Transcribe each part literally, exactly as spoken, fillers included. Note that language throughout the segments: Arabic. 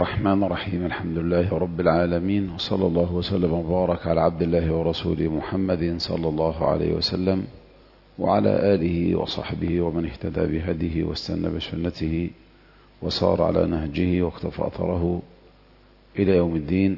الرحمن الرحيم. الحمد لله رب العالمين، وصلى الله وسلم وبارك على عبد الله ورسوله محمد صلى الله عليه وسلم وعلى آله وصحبه ومن اهتدى بهديه واستنى بسنته وصار على نهجه واقتفى أثره إلى يوم الدين.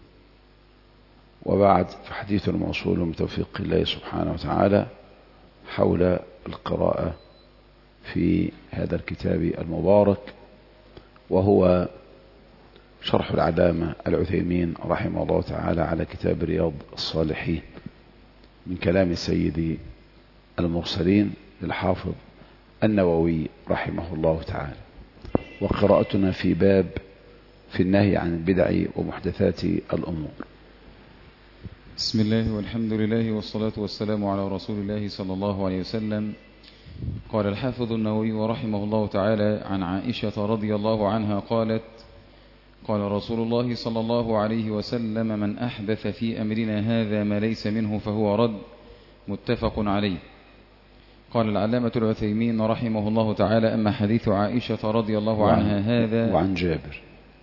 وبعد، فحديث موصول من توفيق الله سبحانه وتعالى حول القراءة في هذا الكتاب المبارك، وهو شرح العلامة العثيمين رحمه الله تعالى على كتاب رياض الصالحين من كلام سيد المرسلين للحافظ النووي رحمه الله تعالى. وقراءتنا في باب في النهي عن البدع ومحدثات الأمور. بسم الله والحمد لله والصلاة والسلام على رسول الله صلى الله عليه وسلم. قال الحافظ النووي رحمه الله تعالى عن عائشة رضي الله عنها قالت: قال رسول الله صلى الله عليه وسلم: من أحدث في أمرنا هذا ما ليس منه فهو رد. متفق عليه. قال العلامة العثيمين رحمه الله تعالى: أما حديث عائشة رضي الله وعن عنها هذا وعن جابر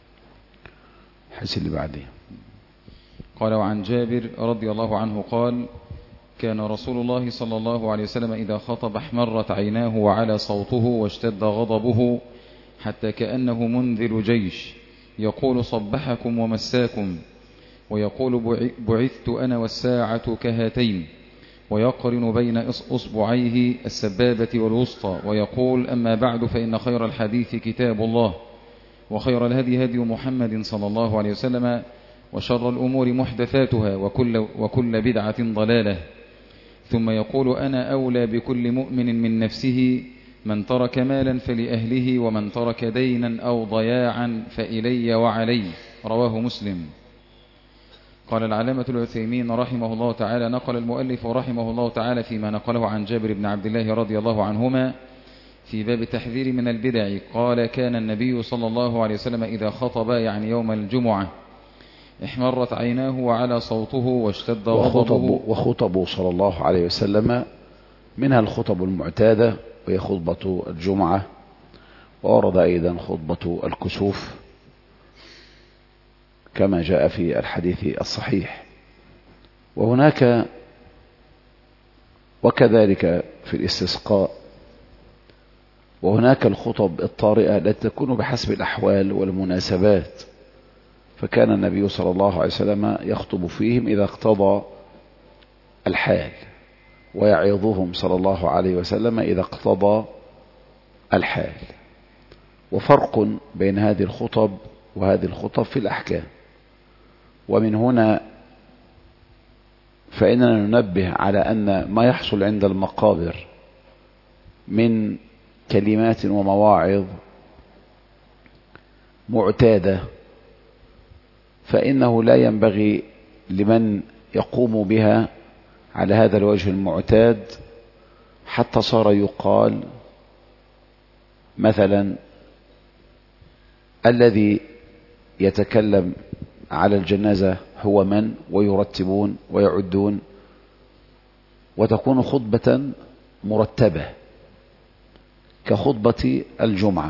حس اللي بعدين. قال: وعن جابر رضي الله عنه قال: كان رسول الله صلى الله عليه وسلم إذا خطب احمرت عيناه وعلى صوته واشتد غضبه حتى كأنه منذر جيش، يقول: صبحكم ومساكم، ويقول: بعثت أنا والساعة كهاتين، ويقرن بين أصبعيه السبابة والوسطى، ويقول: أما بعد، فإن خير الحديث كتاب الله، وخير الهدي هدي محمد صلى الله عليه وسلم، وشر الأمور محدثاتها، وكل, وكل بدعة ضلالة. ثم يقول: أنا أولى بكل مؤمن من نفسه، من ترك مالا فلأهله، ومن ترك دينا أو ضياعا فإلي وعلي. رواه مسلم. قال العلامة العثيمين رحمه الله تعالى: نقل المؤلف رحمه الله تعالى فيما نقله عن جابر بن عبد الله رضي الله عنهما في باب التحذير من البدع قال: كان النبي صلى الله عليه وسلم إذا خطب، يعني يوم الجمعة، احمرت عيناه وعلى صوته واشتد غضبه. وخطبه صلى الله عليه وسلم منها الخطب المعتادة، وهي خطبة الجمعة، وورد أيضا خطبة الكسوف كما جاء في الحديث الصحيح. وهناك وكذلك في الاستسقاء، وهناك الخطب الطارئة التي تكون بحسب الأحوال والمناسبات، فكان النبي صلى الله عليه وسلم يخطب فيهم إذا اقتضى الحال، ويعظهم صلى الله عليه وسلم إذا اقتضى الحال. وفرق بين هذه الخطب وهذه الخطب في الأحكام. ومن هنا فإننا ننبه على أن ما يحصل عند المقابر من كلمات ومواعظ معتادة، فإنه لا ينبغي لمن يقوم بها على هذا الوجه المعتاد حتى صار يقال مثلا: الذي يتكلم على الجنازة هو من، ويرتبون ويعدون، وتكون خطبة مرتبة كخطبة الجمعة.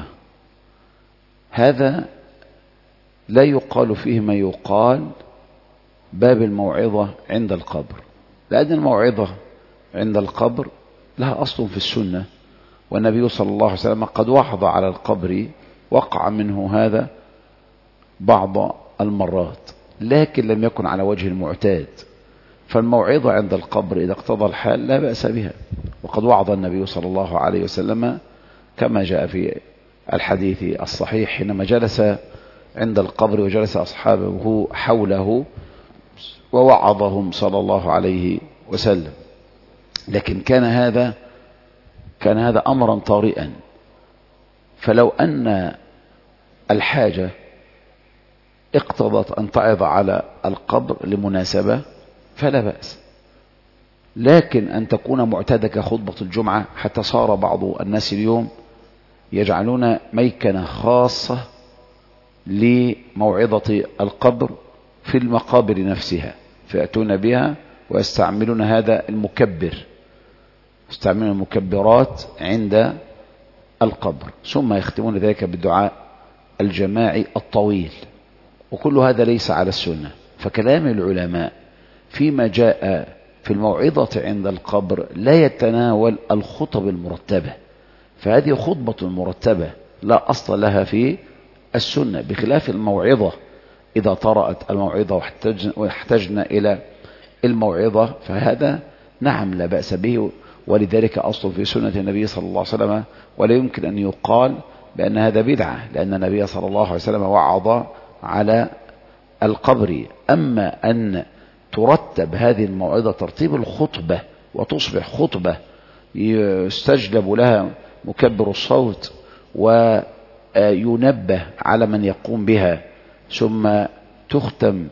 هذا لا يقال فيه ما يقال باب الموعظة عند القبر، لأن الموعظة عند القبر لها أصل في السنة، والنبي صلى الله عليه وسلم قد وعظ على القبر، وقع منه هذا بعض المرات، لكن لم يكن على وجه المعتاد. فالموعظة عند القبر إذا اقتضى الحال لا بأس بها، وقد وعظ النبي صلى الله عليه وسلم كما جاء في الحديث الصحيح حينما جلس عند القبر وجلس أصحابه حوله ووعظهم صلى الله عليه وسلم. لكن كان هذا كان هذا أمرا طارئا، فلو أن الحاجة اقتضت أن تعظ على القبر لمناسبة فلا بأس، لكن أن تكون معتادة كخطبة الجمعة، حتى صار بعض الناس اليوم يجعلون ميكنة خاصة لموعظة القبر في المقابر نفسها، فيأتون بها ويستعملون هذا المكبر، يستعملون المكبرات عند القبر، ثم يختمون ذلك بالدعاء الجماعي الطويل، وكل هذا ليس على السنة. فكلام العلماء فيما جاء في الموعظة عند القبر لا يتناول الخطب المرتبة، فهذه خطبة مرتبة لا أصل لها في السنة، بخلاف الموعظة إذا طرأت الموعظة واحتجنا إلى الموعظة فهذا نعم لا بأس به، ولذلك أصل في سنة النبي صلى الله عليه وسلم، ولا يمكن أن يقال بأن هذا بدعة، لأن النبي صلى الله عليه وسلم وعظ على القبر. أما أن ترتب هذه الموعظة ترتيب الخطبة وتصبح خطبة يستجلب لها مكبر الصوت وينبه على من يقوم بها، ثم تختم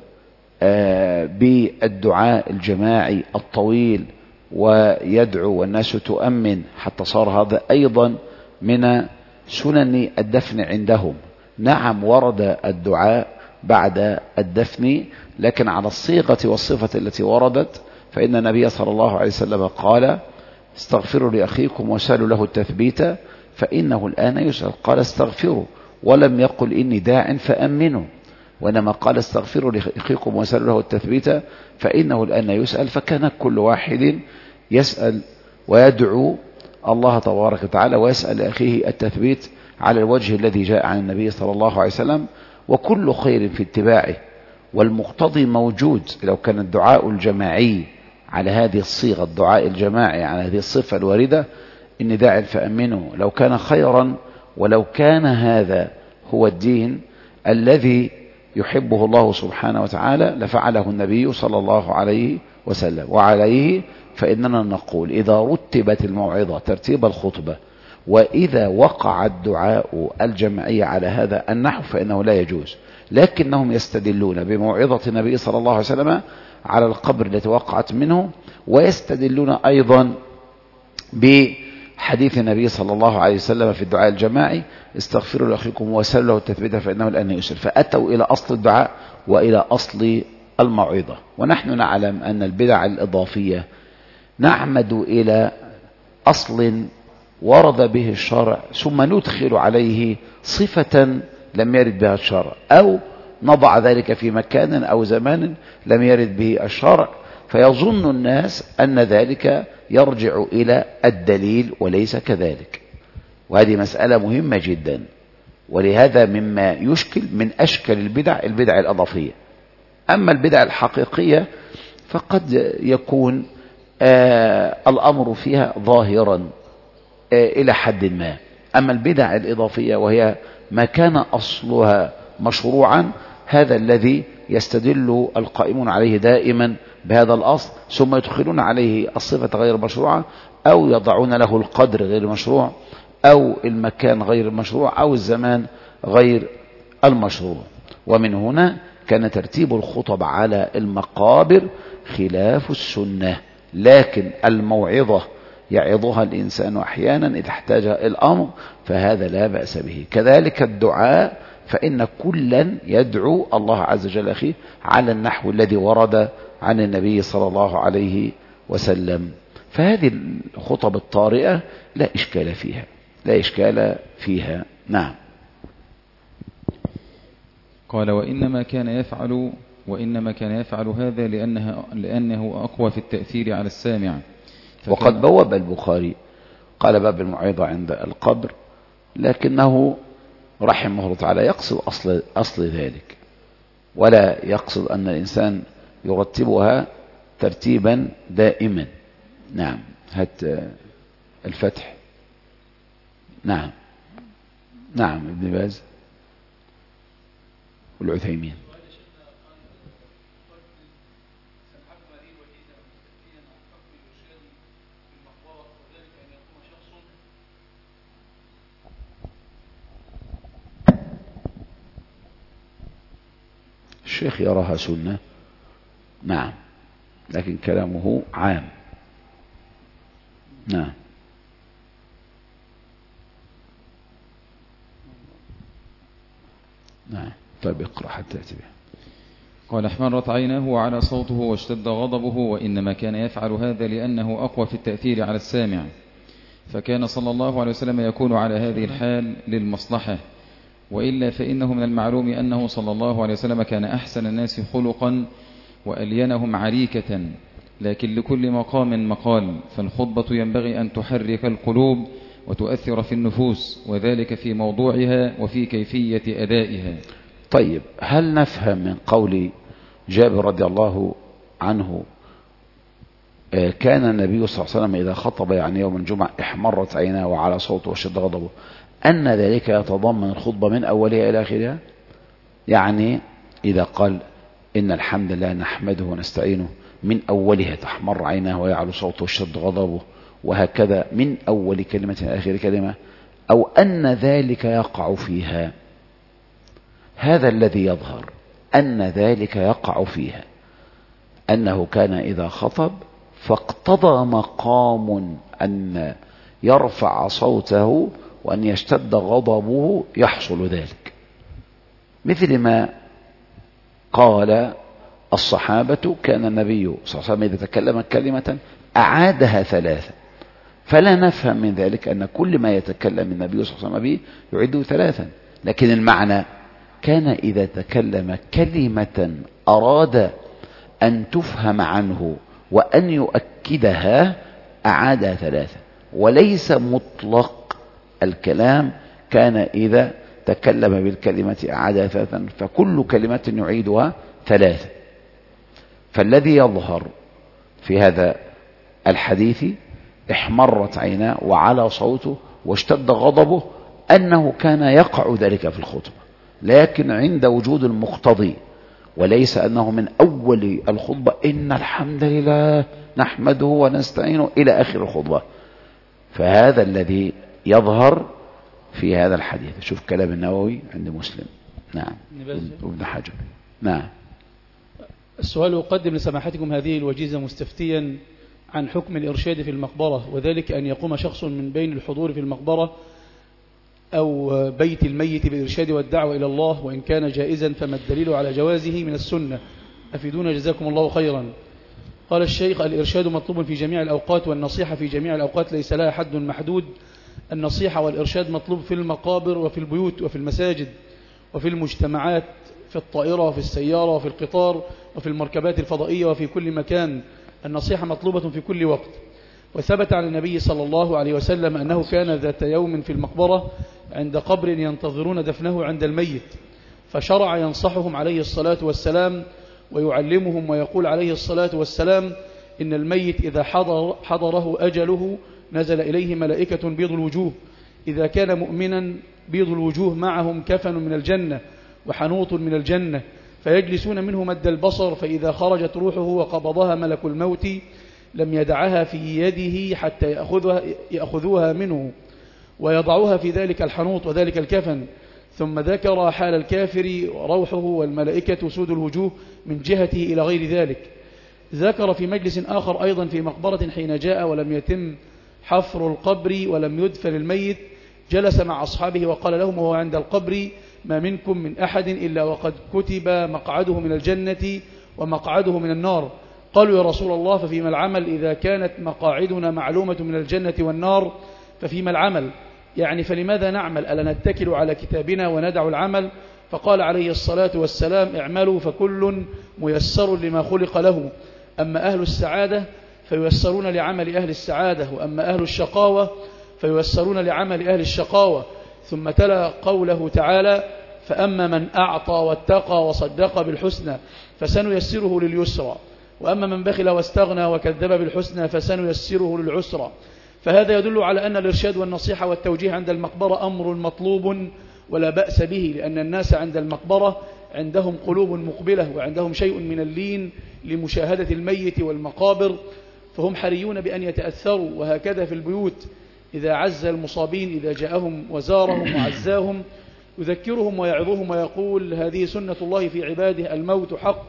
بالدعاء الجماعي الطويل ويدعو والناس تؤمن، حتى صار هذا أيضا من سنن الدفن عندهم. نعم ورد الدعاء بعد الدفن، لكن على الصيغة والصفة التي وردت، فإن النبي صلى الله عليه وسلم قال استغفروا لأخيكم وسألوا له التثبيت فإنه الآن يسأل، قال استغفروا ولم يقل إني داع فأمنوا، وإنما قال استغفروا لأخيكم وسألوا له التثبيت فإنه الآن يسأل. فكان كل واحد يسأل ويدعو الله تبارك وتعالى ويسأل أخيه التثبيت على الوجه الذي جاء عن النبي صلى الله عليه وسلم، وكل خير في اتباعه، والمقتضي موجود. لو كان الدعاء الجماعي على هذه الصيغة، الدعاء الجماعي على هذه الصفة الواردة إني داع فأمنه، لو كان خيرا ولو كان هذا هو الدين الذي يحبه الله سبحانه وتعالى لفعله النبي صلى الله عليه وسلم. وعليه فإننا نقول إذا رتبت الموعظة ترتيب الخطبة وإذا وقع الدعاء الجمعي على هذا النحو فإنه لا يجوز، لكنهم يستدلون بموعظة النبي صلى الله عليه وسلم على القبر التي وقعت منه، ويستدلون أيضا بحديث النبي صلى الله عليه وسلم في الدعاء الجماعي استغفروا لأخيكم وسألوا له التثبيت فإنه الآن يسأل، فأتوا إلى أصل الدعاء وإلى أصل الموعظة. ونحن نعلم أن البدع الإضافية نعمد إلى أصل ورد به الشرع ثم ندخل عليه صفة لم يرد بها الشرع، أو نضع ذلك في مكان أو زمان لم يرد به الشرع، فيظن الناس أن ذلك يرجع إلى الدليل وليس كذلك. وهذه مسألة مهمة جدا، ولهذا مما يشكل من أشكل البدع البدع الإضافية. أما البدع الحقيقية فقد يكون آه الأمر فيها ظاهرا آه إلى حد ما. أما البدع الإضافية وهي ما كان أصلها مشروعا، هذا الذي يستدل القائمون عليه دائما بهذا الأصل، ثم يدخلون عليه الصفة غير مشروعة، أو يضعون له القدر غير مشروع، أو المكان غير المشروع، أو الزمان غير المشروع. ومن هنا كان ترتيب الخطب على المقابر خلاف السنة، لكن الموعظة يعظها الإنسان أحيانا إذا احتاج الأمر فهذا لا بأس به. كذلك الدعاء، فإن كلا يدعو الله عز وجل أخيه على النحو الذي ورد عن النبي صلى الله عليه وسلم. فهذه الخطب الطارئة لا إشكال فيها، لا إشكال فيها. نعم. قال وإنما كان يفعل وإنما كان يفعل هذا لأنها لأنه أقوى في التأثير على السامع. وقد بوب البخاري قال باب الموعظة عند القبر، لكنه رحمه الله تعالى يقصد أصل, أصل ذلك، ولا يقصد أن الإنسان يرتبها ترتيبا دائما. نعم. هات الفتح. نعم نعم ابن باز والعثيمين. الشيخ يراها سنة، نعم، لكن كلامه عام. نعم. نعم. طيب اقرأ حتى أتبع. قال احمرت عيناه وعلى صوته واشتد غضبه، وإنما كان يفعل هذا لأنه أقوى في التأثير على السامع، فكان صلى الله عليه وسلم يكون على هذه الحال للمصلحة، وإلا فإنه من المعلوم أنه صلى الله عليه وسلم كان أحسن الناس خلقا وألينهم عريكة، لكن لكل مقام مقال، فالخطبة ينبغي أن تحرك القلوب وتؤثر في النفوس، وذلك في موضوعها وفي كيفية أدائها. طيب، هل نفهم من قول جابر رضي الله عنه كان النبي صلى الله عليه وسلم إذا خطب يعني يوم الجمعة احمرت عيناه وعلى صوته وشد غضبه، أن ذلك يتضمن الخطبة من أولها إلى آخرها؟ يعني إذا قال إن الحمد لله نحمده ونستعينه، من أولها تحمر عيناه ويعلو صوته وشد غضبه، وهكذا من أول كلمة إلى آخر كلمة، أو أن ذلك يقع فيها؟ هذا الذي يظهر أن ذلك يقع فيها، أنه كان إذا خطب فاقتضى مقام أن يرفع صوته وأن يشتد غضبه يحصل ذلك، مثل ما قال الصحابة كان النبي صلى الله عليه وسلم إذا تكلم كلمة أعادها ثلاثة، فلا نفهم من ذلك أن كل ما يتكلم النبي صلى الله عليه وسلم به يعيده ثلاثا، لكن المعنى كان إذا تكلم كلمة أراد أن تفهم عنه وأن يؤكدها أعادها ثلاثة، وليس مطلق الكلام كان إذا تكلم بالكلمة أعادها ثلاثا، فكل كلمة يعيدها ثلاثة. فالذي يظهر في هذا الحديث احمرت عيناه وعلى صوته واشتد غضبه أنه كان يقع ذلك في الخطبة، لكن عند وجود المقتضي، وليس أنه من أول الخطبة إن الحمد لله نحمده ونستعينه إلى آخر الخطبة. فهذا الذي يظهر في هذا الحديث. شوف كلام النووي عند مسلم. نعم. ابن حجر. نعم. السؤال: أقدم لسماحتكم هذه الوجيزة مستفتيا عن حكم الإرشاد في المقبرة، وذلك أن يقوم شخص من بين الحضور في المقبرة أو بيت الميت بالإرشاد والدعوة إلى الله، وإن كان جائزا فما الدليل على جوازه من السنة؟ أفيدونا جزاكم الله خيرا. قال الشيخ: الإرشاد مطلوب في جميع الأوقات، والنصيحة في جميع الأوقات ليس لها حد محدود. النصيحة والإرشاد مطلوب في المقابر وفي البيوت وفي المساجد وفي المجتمعات، في الطائرة وفي السيارة وفي القطار وفي المركبات الفضائية وفي كل مكان. النصيحة مطلوبة في كل وقت. وثبت عن النبي صلى الله عليه وسلم أنه كان ذات يوم في المقبرة عند قبر ينتظرون دفنه عند الميت، فشرع ينصحهم عليه الصلاة والسلام ويعلمهم ويقول عليه الصلاة والسلام: إن الميت إذا حضر حضره أجله نزل إليه ملائكة بيض الوجوه، إذا كان مؤمنا بيض الوجوه معهم كفن من الجنة وحنوط من الجنة، فيجلسون منه مد البصر، فإذا خرجت روحه وقبضها ملك الموت لم يدعها في يده حتى يأخذها يأخذوها منه ويضعوها في ذلك الحنوط وذلك الكفن. ثم ذكر حال الكافر روحه والملائكة سود الوجوه من جهته إلى غير ذلك. ذكر في مجلس آخر أيضا في مقبرة حين جاء ولم يتم حفر القبر ولم يدفن الميت، جلس مع أصحابه وقال لهم وهو عند القبر: ما منكم من أحد إلا وقد كتب مقعده من الجنة ومقعده من النار. قالوا: يا رسول الله، ففيما العمل؟ إذا كانت مقاعدنا معلومة من الجنة والنار ففيما العمل؟ يعني فلماذا نعمل؟ ألا نتكل على كتابنا وندع العمل؟ فقال عليه الصلاة والسلام: اعملوا فكل ميسر لما خلق له، أما أهل السعادة فييسرون لعمل أهل السعادة، وأما أهل الشقاوة فييسرون لعمل أهل الشقاوة. ثم تلا قوله تعالى: فأما من أعطى واتقى وصدق بالحسنى فسنيسره لليسرى، وأما من بخل واستغنى وكذب بالحسنى فسنيسره للعسرى. فهذا يدل على أن الإرشاد والنصيحة والتوجيه عند المقبرة أمر مطلوب ولا بأس به، لأن الناس عند المقبرة عندهم قلوب مقبلة وعندهم شيء من اللين لمشاهدة الميت والمقابر، فهم حريون بأن يتأثروا. وهكذا في البيوت إذا عز المصابين إذا جاءهم وزارهم وعزاهم يذكرهم ويعظهم ويقول: هذه سنة الله في عباده، الموت حق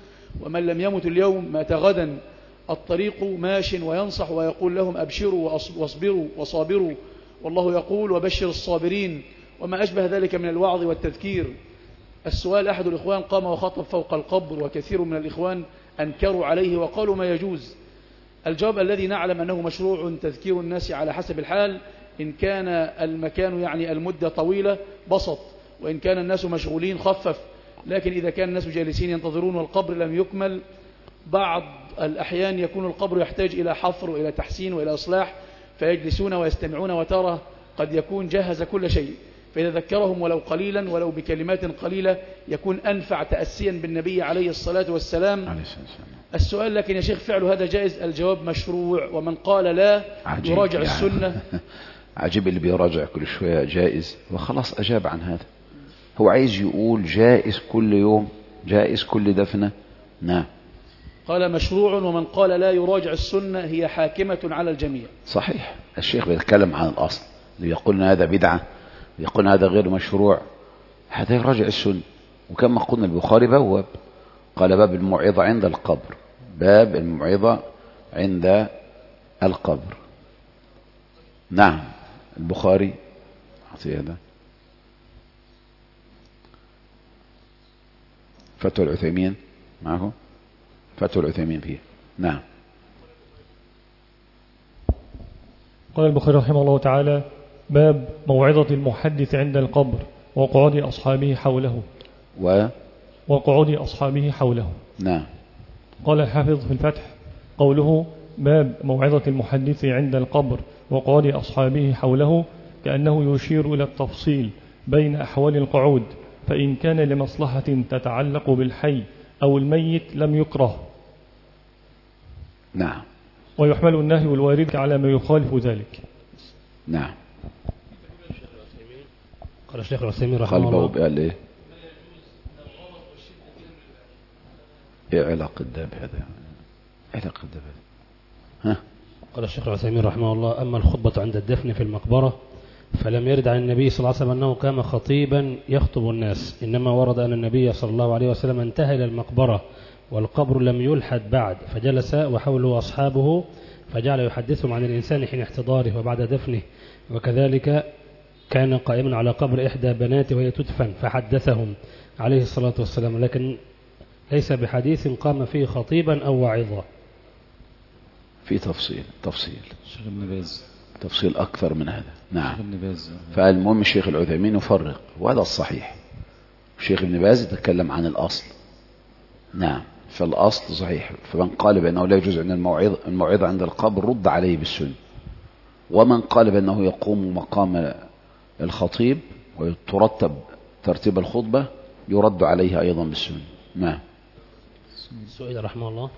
ومن لم يمت اليوم مات غدا. الطريق ماش، وينصح ويقول لهم: أبشروا واصبروا وصابروا، والله يقول: وبشر الصابرين، وما أشبه ذلك من الوعظ والتذكير. السؤال: أحد الإخوان قام وخطب فوق القبر، وكثير من الإخوان أنكروا عليه وقالوا ما يجوز. الجواب: الذي نعلم أنه مشروع تذكير الناس على حسب الحال، إن كان المكان يعني المدة طويلة بسط، وإن كان الناس مشغولين خفف، لكن إذا كان الناس جالسين ينتظرون والقبر لم يكمل، بعض الأحيان يكون القبر يحتاج إلى حفر وإلى تحسين وإلى إصلاح، فيجلسون ويستمعون، وترى قد يكون جهز كل شيء، فإذا ذكرهم ولو قليلا ولو بكلمات قليلة يكون أنفع تأسيا بالنبي عليه الصلاة والسلام. السؤال لكن يا شيخ فعل هذا جائز؟ الجواب مشروع، ومن قال لا يراجع يعني السنة. عجيب اللي بيراجع كل شوية جائز، وخلاص أجاب عن هذا. هو عايز يقول جائز كل يوم، جائز كل دفنة. نعم. قال مشروع، ومن قال لا يراجع السنة هي حاكمة على الجميع. صحيح. الشيخ بيتكلم عن الأصل، اللي يقولون هذا بدعة، يقولون هذا غير مشروع، هذا يراجع السنة. وكما قلنا البخاري بواب، قال باب الموعظة عند القبر، باب الموعظة عند القبر. نعم. البخاري أعطي هذا فتوى العثيمين معه، فتوى العثيمين فيه. نعم. قال البخاري رحمه الله تعالى: باب موعظة المحدث عند القبر وقعود أصحابه حوله و وقعود أصحابه حوله. نعم. قال الحافظ في الفتح: قوله باب موعظة المحدث عند القبر وقعود أصحابه حوله كأنه يشير إلى التفصيل بين أحوال القعود، فإن كان لمصلحة تتعلق بالحي أو الميت لم يكره. نعم. ويحمل النهي الوارد على ما يخالف ذلك. نعم. قال الشيخ العثيمين رحمه الله: قال ايه؟ ايه علاقة ده بهذا؟ علاقة ده بهذا؟ ها؟ قال الشيخ العثيمين رحمه الله: أما الخطبة عند الدفن في المقبرة فلم يرد عن النبي صلى الله عليه وسلم أنه كان خطيبا يخطب الناس، إنما ورد أن النبي صلى الله عليه وسلم انتهى إلى المقبرة والقبر لم يلحد بعد، فجلس وحوله أصحابه فجعل يحدثهم عن الإنسان حين احتضاره وبعد دفنه، وكذلك كان قائما على قبر إحدى بناته وهي تدفن فحدثهم عليه الصلاة والسلام، لكن ليس بحديث قام فيه خطيبا أو واعظا. في تفصيل تفصيل الشيخ ابن باز تفصيل أكثر من هذا. نعم. الشيخ ابن باز. فالمهم الشيخ العثيمين يفرق، وهذا الصحيح. الشيخ ابن باز يتكلم عن الأصل. نعم. فالأصل صحيح. فمن قال بأنه لا يجوز عند الموعظة الموعظة عند القبر رد عليه بالسنة، ومن قال بأنه يقوم مقام الخطيب ويترتب ترتيب الخطبة يرد عليه أيضا بالسنة. نعم. سئل رحمه الله: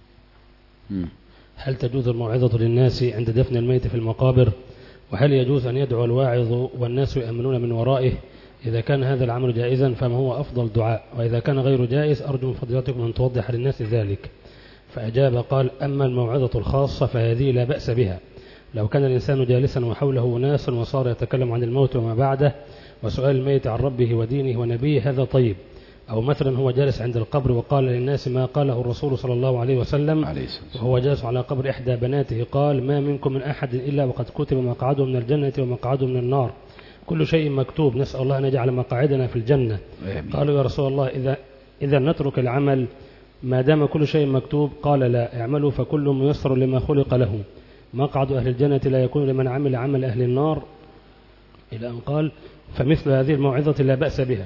م. هل تجوز الموعظة للناس عند دفن الميت في المقابر؟ وهل يجوز أن يدعو الواعظ والناس يأمنون من ورائه؟ إذا كان هذا العمل جائزا فما هو أفضل دعاء؟ وإذا كان غير جائز أرجو من فضيلتكم أن توضح للناس ذلك. فأجاب قال: أما الموعظة الخاصة فهذه لا بأس بها، لو كان الإنسان جالسا وحوله ناس وصار يتكلم عن الموت وما بعده وسؤال الميت عن ربه ودينه ونبيه هذا طيب. أو مثلا هو جالس عند القبر وقال للناس ما قاله الرسول صلى الله عليه وسلم، وهو جالس على قبر إحدى بناته قال: ما منكم من أحد إلا وقد كتب مقعده من الجنة ومقعده من النار، كل شيء مكتوب، نسأل الله أن يجعل مقاعدنا في الجنة. قالوا: يا رسول الله إذا, إذا نترك العمل ما دام كل شيء مكتوب؟ قال: لا، اعملوا فكل ميسر لما خلق له، مقعد أهل الجنة لا يكون لمن عمل عمل أهل النار، إلى أن قال: فمثل هذه الموعظة لا بأس بها.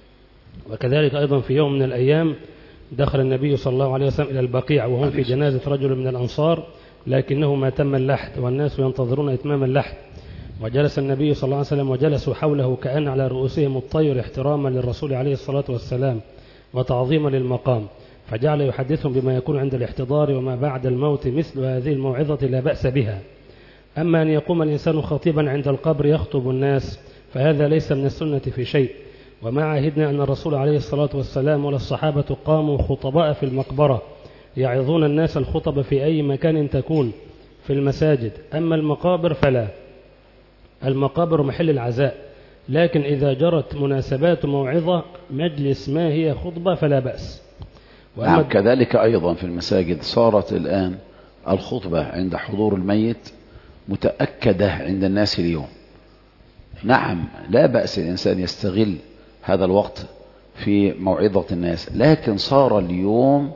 وكذلك أيضا في يوم من الأيام دخل النبي صلى الله عليه وسلم إلى البقيع وهم في جنازة رجل من الأنصار لكنه ما تم اللحد والناس ينتظرون إتمام اللحد، وجلس النبي صلى الله عليه وسلم وجلسوا حوله كأن على رؤوسهم الطير احتراما للرسول عليه الصلاة والسلام وتعظيما للمقام، فجعل يحدثهم بما يكون عند الاحتضار وما بعد الموت، مثل هذه الموعظة لا بأس بها. أما أن يقوم الإنسان خطيبا عند القبر يخطب الناس فهذا ليس من السنة في شيء، وما عهدنا أن الرسول عليه الصلاة والسلام والصحابة قاموا خطباء في المقبرة يعظون الناس الخطب في أي مكان تكون في المساجد. أما المقابر فلا، المقابر محل العزاء، لكن إذا جرت مناسبات موعظة مجلس ما هي خطبة فلا بأس. نعم. كذلك أيضا في المساجد صارت الآن الخطبة عند حضور الميت متأكدة عند الناس اليوم. نعم، لا بأس الإنسان يستغل هذا الوقت في موعظة الناس، لكن صار اليوم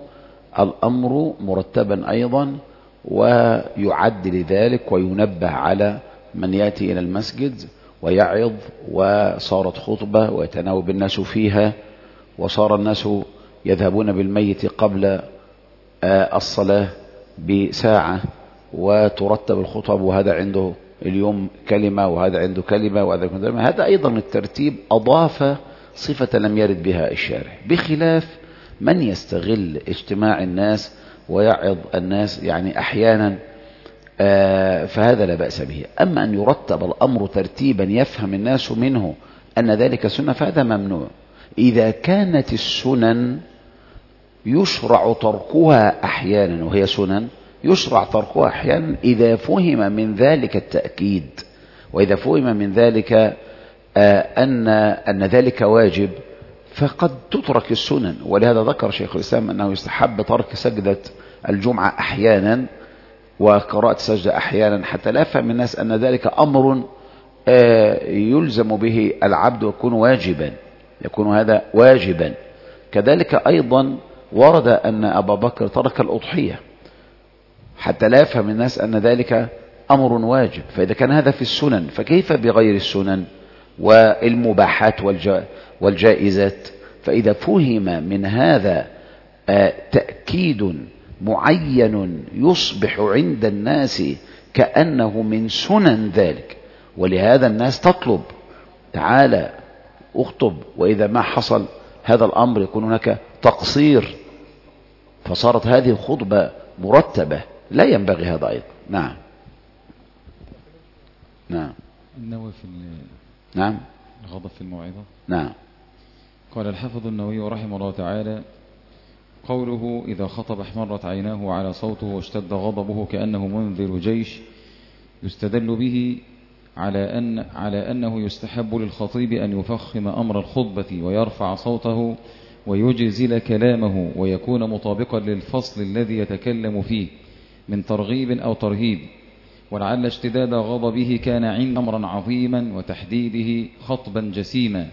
الأمر مرتبا أيضا ويعد لذلك وينبه على من يأتي إلى المسجد ويعظ وصارت خطبة ويتناوب الناس فيها، وصار الناس يذهبون بالميت قبل الصلاة بساعة وترتب الخطب، وهذا عنده اليوم كلمة وهذا عنده كلمة وهذا كلمة. هذا أيضا الترتيب أضاف صفة لم يرد بها الشارع، بخلاف من يستغل اجتماع الناس ويعظ الناس يعني أحيانا، فهذا لا بأس به. أما أن يرتب الأمر ترتيبا يفهم الناس منه أن ذلك سنة فهذا ممنوع. إذا كانت السنن يشرع تركها أحيانا، وهي سنن يشرع تركها أحيانا إذا فهم من ذلك التأكيد، وإذا فهم من ذلك أن أن ذلك واجب فقد تترك السنن. ولهذا ذكر شيخ الإسلام أنه يستحب ترك سجدة الجمعة أحيانا وقراءة سجدة أحيانا، حتى لا يفهم الناس أن ذلك أمر يلزم به العبد ويكون واجبا، يكون هذا واجبا. كذلك أيضا ورد أن أبا بكر ترك الأضحية حتى لا يفهم الناس أن ذلك أمر واجب. فإذا كان هذا في السنن فكيف بغير السنن والمباحات والجائزات؟ فإذا فهم من هذا تأكيد معين يصبح عند الناس كأنه من سنن ذلك، ولهذا الناس تطلب تعالى اخطب، وإذا ما حصل هذا الأمر يكون هناك تقصير، فصارت هذه الخطبة مرتبة، لا ينبغي هذا أيضا. نعم نعم النووي في نعم الغضب في الموعظة. نعم. قال الحافظ النووي رحمه الله تعالى: قوله إذا خطب احمرت عيناه على صوته واشتد غضبه كأنه منذر جيش، يستدل به على أن على أنه يستحب للخطيب أن يفخم أمر الخطبة ويرفع صوته ويجزل كلامه ويكون مطابقا للفصل الذي يتكلم فيه من ترغيب أو ترهيب، ولعل اشتداد غضبه كان عند أمرا عظيما وتحديده خطبا جسيما.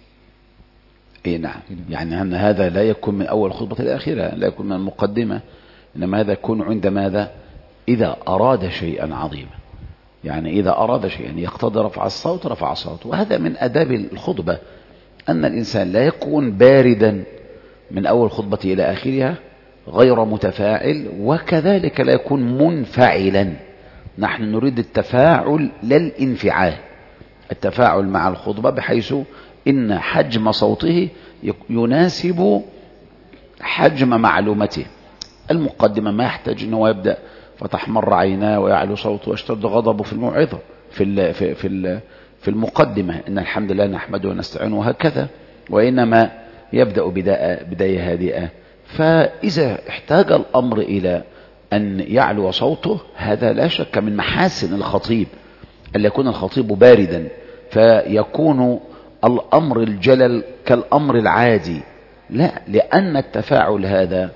اي نعم، يعني أن هذا لا يكون من أول خطبة إلى آخرها، لا يكون من المقدمة، إنما هذا يكون عند ماذا؟ إذا أراد شيئا عظيما، يعني إذا أراد شيئا يقتضي رفع الصوت رفع الصوت. وهذا من آداب الخطبة، أن الإنسان لا يكون باردا من أول خطبة إلى آخرها غير متفاعل، وكذلك لا يكون منفعلا. نحن نريد التفاعل لا الانفعال، التفاعل مع الخطبة بحيث إن حجم صوته يناسب حجم معلومته. المقدمة ما يحتاج أنه يبدأ فتحمر عيناه ويعلو صوته ويشتد غضبه في الموعظة في في في في المقدمة، إن الحمد لله نحمده ونستعينه وهكذا، وإنما يبدأ بداية, بداية هادئة. فإذا احتاج الأمر إلى أن يعلو صوته هذا لا شك من محاسن الخطيب أن يكون الخطيب باردا، فيكون الأمر الجلل كالأمر العادي، لا، لأن التفاعل هذا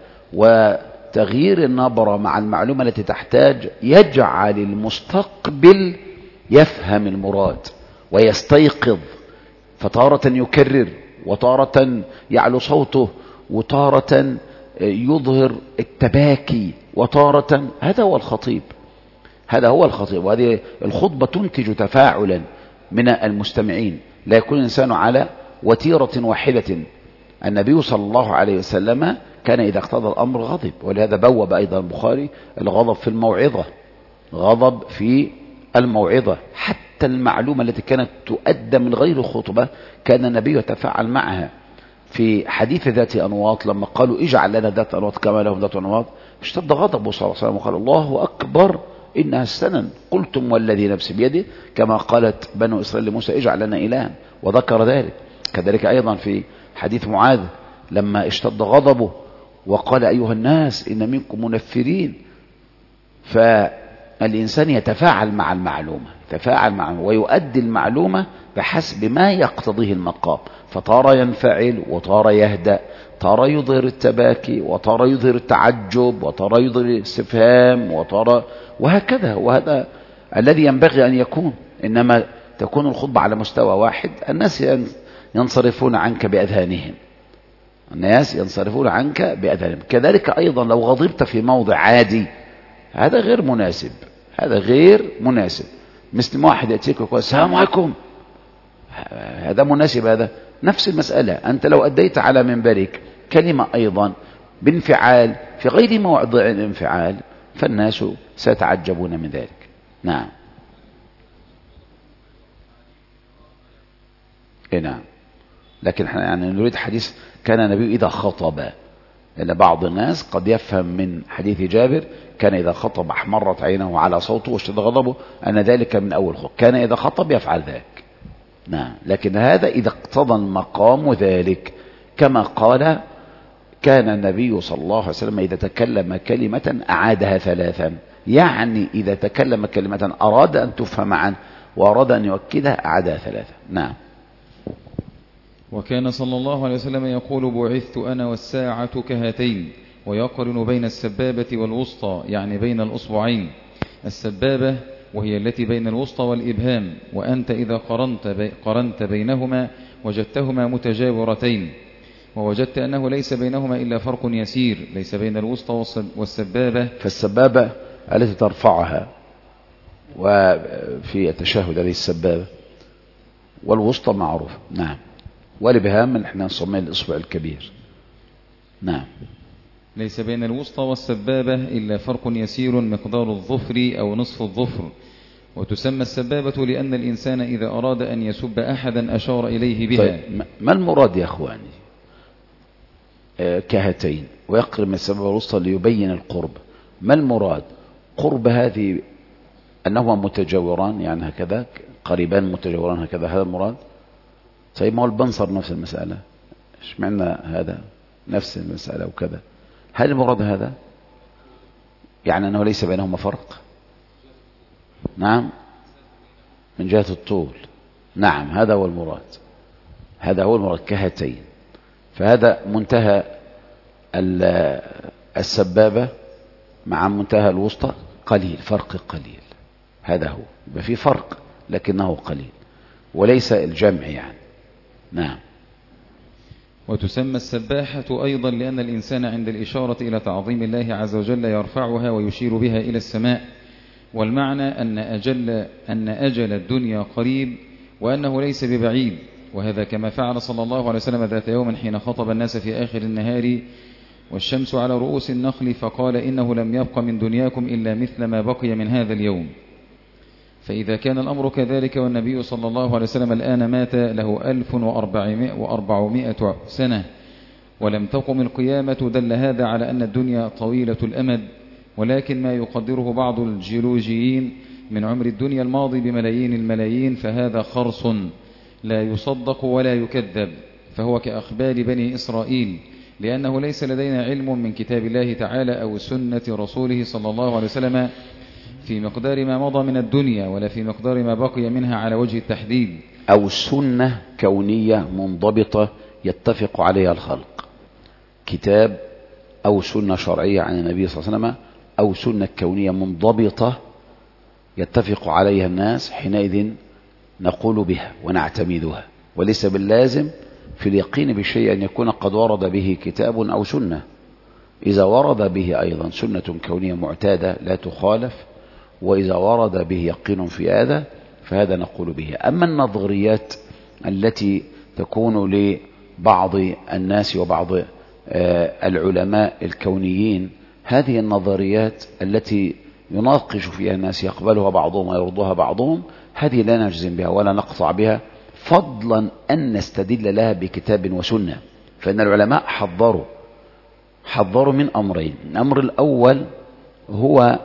وتغيير النبرة مع المعلومة التي تحتاج يجعل المستقبل يفهم المراد ويستيقظ، فتارة يكرر وتارة يعلو صوته وتارة يظهر التباكي وتارة. هذا هو الخطيب، هذا هو الخطيب. وهذه الخطبة تنتج تفاعلا من المستمعين، لا يكون الإنسان على وتيرة واحدة. النبي صلى الله عليه وسلم كان إذا اقتضى الأمر غضب، ولهذا بوب أيضا البخاري الغضب في الموعظة، غضب في الموعظة. حتى المعلومة التي كانت تؤدى من غير خطبة كان النبي يتفاعل معها. في حديث ذات أنواط لما قالوا اجعل لنا ذات أنواط كما لهم ذات أنواط، اشتد غضبه صلى الله عليه وسلم وقال الله أكبر إنها السنن، قلتم والذي نفسي بيده، كما قالت بنو إسرائيل لموسى اجعل لنا إلها، وذكر ذلك. كذلك أيضا في حديث معاذ لما اشتد غضبه وقال أيها الناس إن منكم منفرين. فالإنسان يتفاعل مع المعلومة، يتفاعل مع ويؤدي المعلومة بحسب ما يقتضيه المقام، فتارى ينفعل وتارى يهدأ، تارى يظهر التباكي وتارى يظهر التعجب وتارى يظهر الاستفهام وتارى وهكذا. وهذا الذي ينبغي أن يكون، إنما تكون الخطبة على مستوى واحد، الناس ينصرفون عنك بأذهانهم، الناس ينصرفون عنك بأذهانهم. كذلك أيضا لو غضبت في موضع عادي هذا غير مناسب، هذا غير مناسب. مثل ما واحد يأتيك ويقول السلام عليكم، هذا مناسب. هذا نفس المسألة. أنت لو أديت على منبرك كلمة أيضا بانفعال في غير موضع الانفعال فالناس سيتعجبون من ذلك. نعم. إيه نعم. لكن احنا يعني نريد حديث كان النبي إذا خطب، لأن بعض الناس قد يفهم من حديث جابر كان إذا خطب أحمرت عينه على صوته واشتد غضبه أن ذلك من أول خطب، كان إذا خطب يفعل ذلك. نعم. لكن هذا إذا اقتضى المقام ذلك، كما قال كان النبي صلى الله عليه وسلم إذا تكلم كلمة أعادها ثلاثا، يعني إذا تكلم كلمة أراد أن تفهم عنه وأراد أن يؤكدها أعادها ثلاثا. نعم. وكان صلى الله عليه وسلم يقول بعثت أنا والساعة كهاتين، ويقرن بين السبابة والوسطى يعني بين الأصبعين. السبابة وهي التي بين الوسطى والإبهام، وأنت إذا قرنت, بي قرنت بينهما وجدتهما متجاورتين، ووجدت أنه ليس بينهما إلا فرق يسير، ليس بين الوسطى والسبابة. فالسبابة التي ترفعها وفي التشهد هذه السبابة، والوسطى معروف. نعم. والإبهام احنا نسميه الإصبع الكبير. نعم. ليس بين الوسطى والسبابة إلا فرق يسير مقدار الظفر أو نصف الظفر. وتسمى السبابة لأن الإنسان إذا أراد أن يسب أحدا أشار إليه بها. طيب ما المراد يا أخواني؟ آه كهاتين ويقرب من السبابة والوسطى ليبين القرب. ما المراد؟ قرب هذه أنهما متجاوران يعني هكذا، قريبان متجاوران هكذا، هذا المراد؟ طيب ما هو البنصر نفس المسألة، ايش معنى هذا نفس المسألة وكذا؟ هل المراد هذا يعني أنه ليس بينهما فرق؟ نعم. من جهة الطول. نعم هذا هو المراد، هذا هو المراد كهاتين. فهذا منتهى السبابة مع منتهى الوسطى قليل، فرق قليل، هذا هو. يبقى في فرق لكنه قليل وليس الجمع يعني. نعم. وتسمى السباحة أيضا لأن الإنسان عند الإشارة إلى تعظيم الله عز وجل يرفعها ويشير بها إلى السماء. والمعنى أن أجل, أن أجل الدنيا قريب وأنه ليس ببعيد. وهذا كما فعل صلى الله عليه وسلم ذات يوم حين خطب الناس في آخر النهار والشمس على رؤوس النخل فقال إنه لم يبق من دنياكم إلا مثل ما بقي من هذا اليوم. فإذا كان الأمر كذلك والنبي صلى الله عليه وسلم الآن مات له ألف وأربعمائة سنة ولم تقم القيامة، دل هذا على أن الدنيا طويلة الأمد. ولكن ما يقدره بعض الجيولوجيين من عمر الدنيا الماضي بملايين الملايين فهذا خرص لا يصدق ولا يكذب، فهو كأخبار بني إسرائيل، لأنه ليس لدينا علم من كتاب الله تعالى أو سنة رسوله صلى الله عليه وسلم في مقدار ما مضى من الدنيا ولا في مقدار ما بقي منها على وجه التحديد، أو سنة كونية منضبطة يتفق عليها الخلق، كتاب أو سنة شرعية عن النبي صلى الله عليه وسلم أو سنة كونية منضبطة يتفق عليها الناس، حينئذ نقول بها ونعتمدها. وليس باللازم في اليقين بشيء أن يكون قد ورد به كتاب أو سنة. إذا ورد به أيضا سنة كونية معتادة لا تخالف، وإذا ورد به يقين في هذا فهذا نقول به. أما النظريات التي تكون لبعض الناس وبعض العلماء الكونيين، هذه النظريات التي يناقش فيها الناس يقبلها بعضهم ويرضها بعضهم، هذه لا نجزم بها ولا نقطع بها، فضلا أن نستدل لها بكتاب وسنة. فإن العلماء حضروا حضروا من أمرين. الأمر الأول هو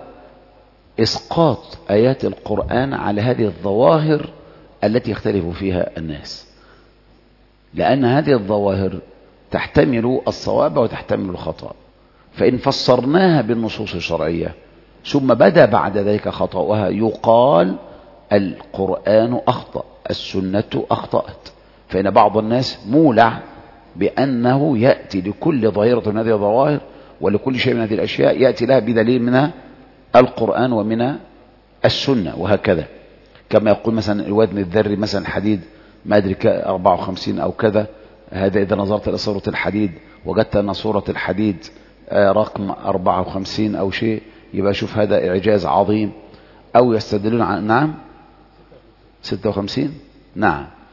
إسقاط آيات القرآن على هذه الظواهر التي يختلف فيها الناس، لأن هذه الظواهر تحتمل الصواب وتحتمل الخطأ. فإن فسرناها بالنصوص الشرعية ثم بدا بعد ذلك خطأها يقال القرآن أخطأ، السنة أخطأت. فإن بعض الناس مولع بأنه يأتي لكل ظاهرة من هذه الظواهر ولكل شيء من هذه الأشياء يأتي لها بدليل من القرآن ومن السنة، وهكذا. كما يقول مثلا الوزن الذري مثلا حديد ما أدري أربعة وخمسين أو كذا، هذا إذا نظرت إلى صورة الحديد وجدت أن صورة الحديد رقم أربعة وخمسين أو شيء، يبقى شوف هذا إعجاز عظيم. أو يستدلون عن نعم ستة وخمسين، نعم.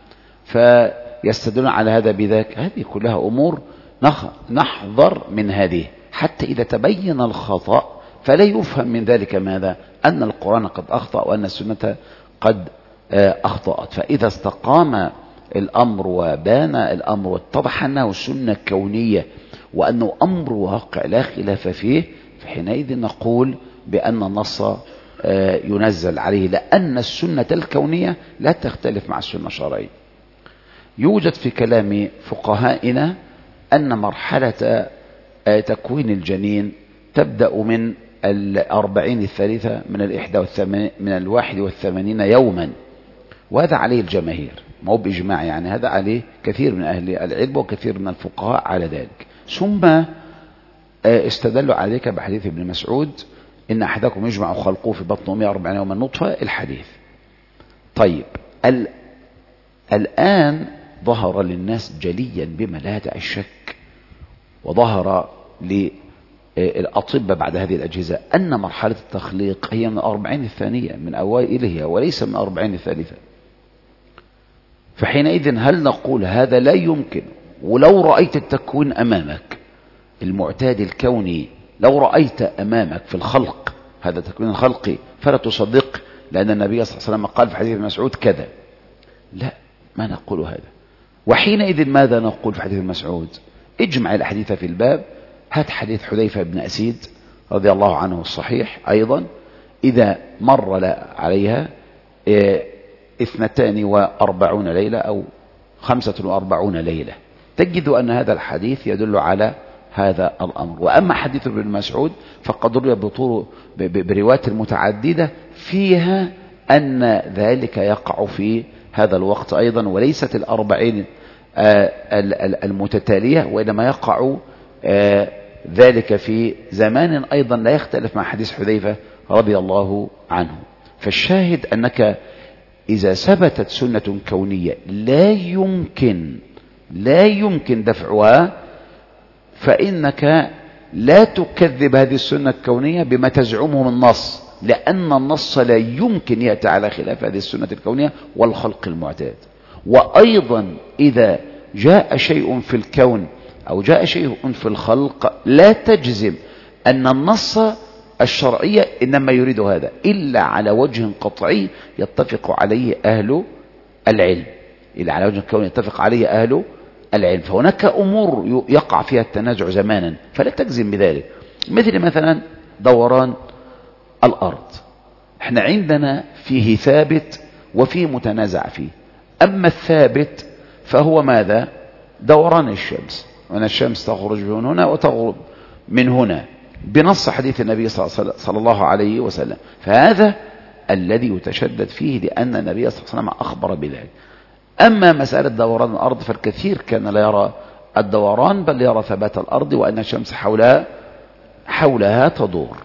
فيستدلون على هذا بذاك. هذه كلها أمور نحذر من هذه، حتى إذا تبين الخطأ فلا يفهم من ذلك ماذا؟ أن القرآن قد أخطأ وأن السنة قد أخطأت. فإذا استقام الأمر وبان الأمر واتضح أنه سنة كونية وأنه أمر واقع لا خلاف فيه، فحينئذ نقول بأن النص ينزل عليه، لأن السنة الكونية لا تختلف مع السنة الشرعية. يوجد في كلام فقهائنا أن مرحلة تكوين الجنين تبدأ من الأربعين الثالثة من الإحدى والثمانين من الواحد والثمانين يوما، وهذا عليه الجماهير، ما هو بإجماع يعني، هذا عليه كثير من أهل العلم وكثير من الفقهاء على ذلك. ثم استدلوا عليك بحديث ابن مسعود إن أحدكم يجمع خلقه في بطن أمه أربعين يوما نطفة، الحديث. طيب ال... الآن ظهر للناس جليا بما لا داعي الشك، وظهر للأطباء بعد هذه الأجهزة أن مرحلة التخليق هي من الأربعين الثانية من أوائلها وليس من الأربعين الثالثة. فحينئذ هل نقول هذا لا يمكن؟ ولو رأيت التكوين أمامك المعتاد الكوني، لو رأيت أمامك في الخلق هذا تكوين الخلقي فلا تصدق، لأن النبي صلى الله عليه وسلم قال في حديث مسعود كذا. لا، ما نقول هذا. وحينئذ ماذا نقول في حديث مسعود؟ اجمع الأحاديث في الباب، هات حديث حذيفة بن أسيد رضي الله عنه الصحيح أيضا، إذا مر عليها اثنتان وأربعون ليلة أو خمسة وأربعون ليلة، تجد أن هذا الحديث يدل على هذا الأمر. وأما حديث ابن مسعود فقد روي بروايات متعددة فيها أن ذلك يقع في هذا الوقت أيضا، وليست الأربعين المتتالية، وإنما يقع ذلك في زمان أيضا لا يختلف مع حديث حذيفة رضي الله عنه. فالشاهد أنك إذا ثبتت سنة كونية لا يمكن لا يمكن دفعها، فإنك لا تكذب هذه السنة الكونية بما تزعمه من النص، لأن النص لا يمكن يأتي على خلاف هذه السنة الكونية والخلق المعتاد. وأيضا إذا جاء شيء في الكون أو جاء شيء في الخلق لا تجزم أن النص الشرعية إنما يريد هذا إلا على وجه قطعي يتفق عليه أهل العلم، إلا على وجه كون يتفق عليه أهل العلم. فهناك أمور يقع فيها التنازع زمانا فلا تجزم بذلك، مثل مثلا دوران الأرض، احنا عندنا فيه ثابت وفيه متنازع فيه. أما الثابت فهو ماذا؟ دوران الشمس، وأن الشمس تخرج من هنا وتغرب من هنا بنص حديث النبي صلى الله عليه وسلم، فهذا الذي يتشدد فيه لأن النبي صلى الله عليه وسلم أخبر بذلك. أما مسألة دوران الأرض فالكثير كان لا يرى الدوران بل يرى ثبات الأرض وأن الشمس حولها حولها تدور.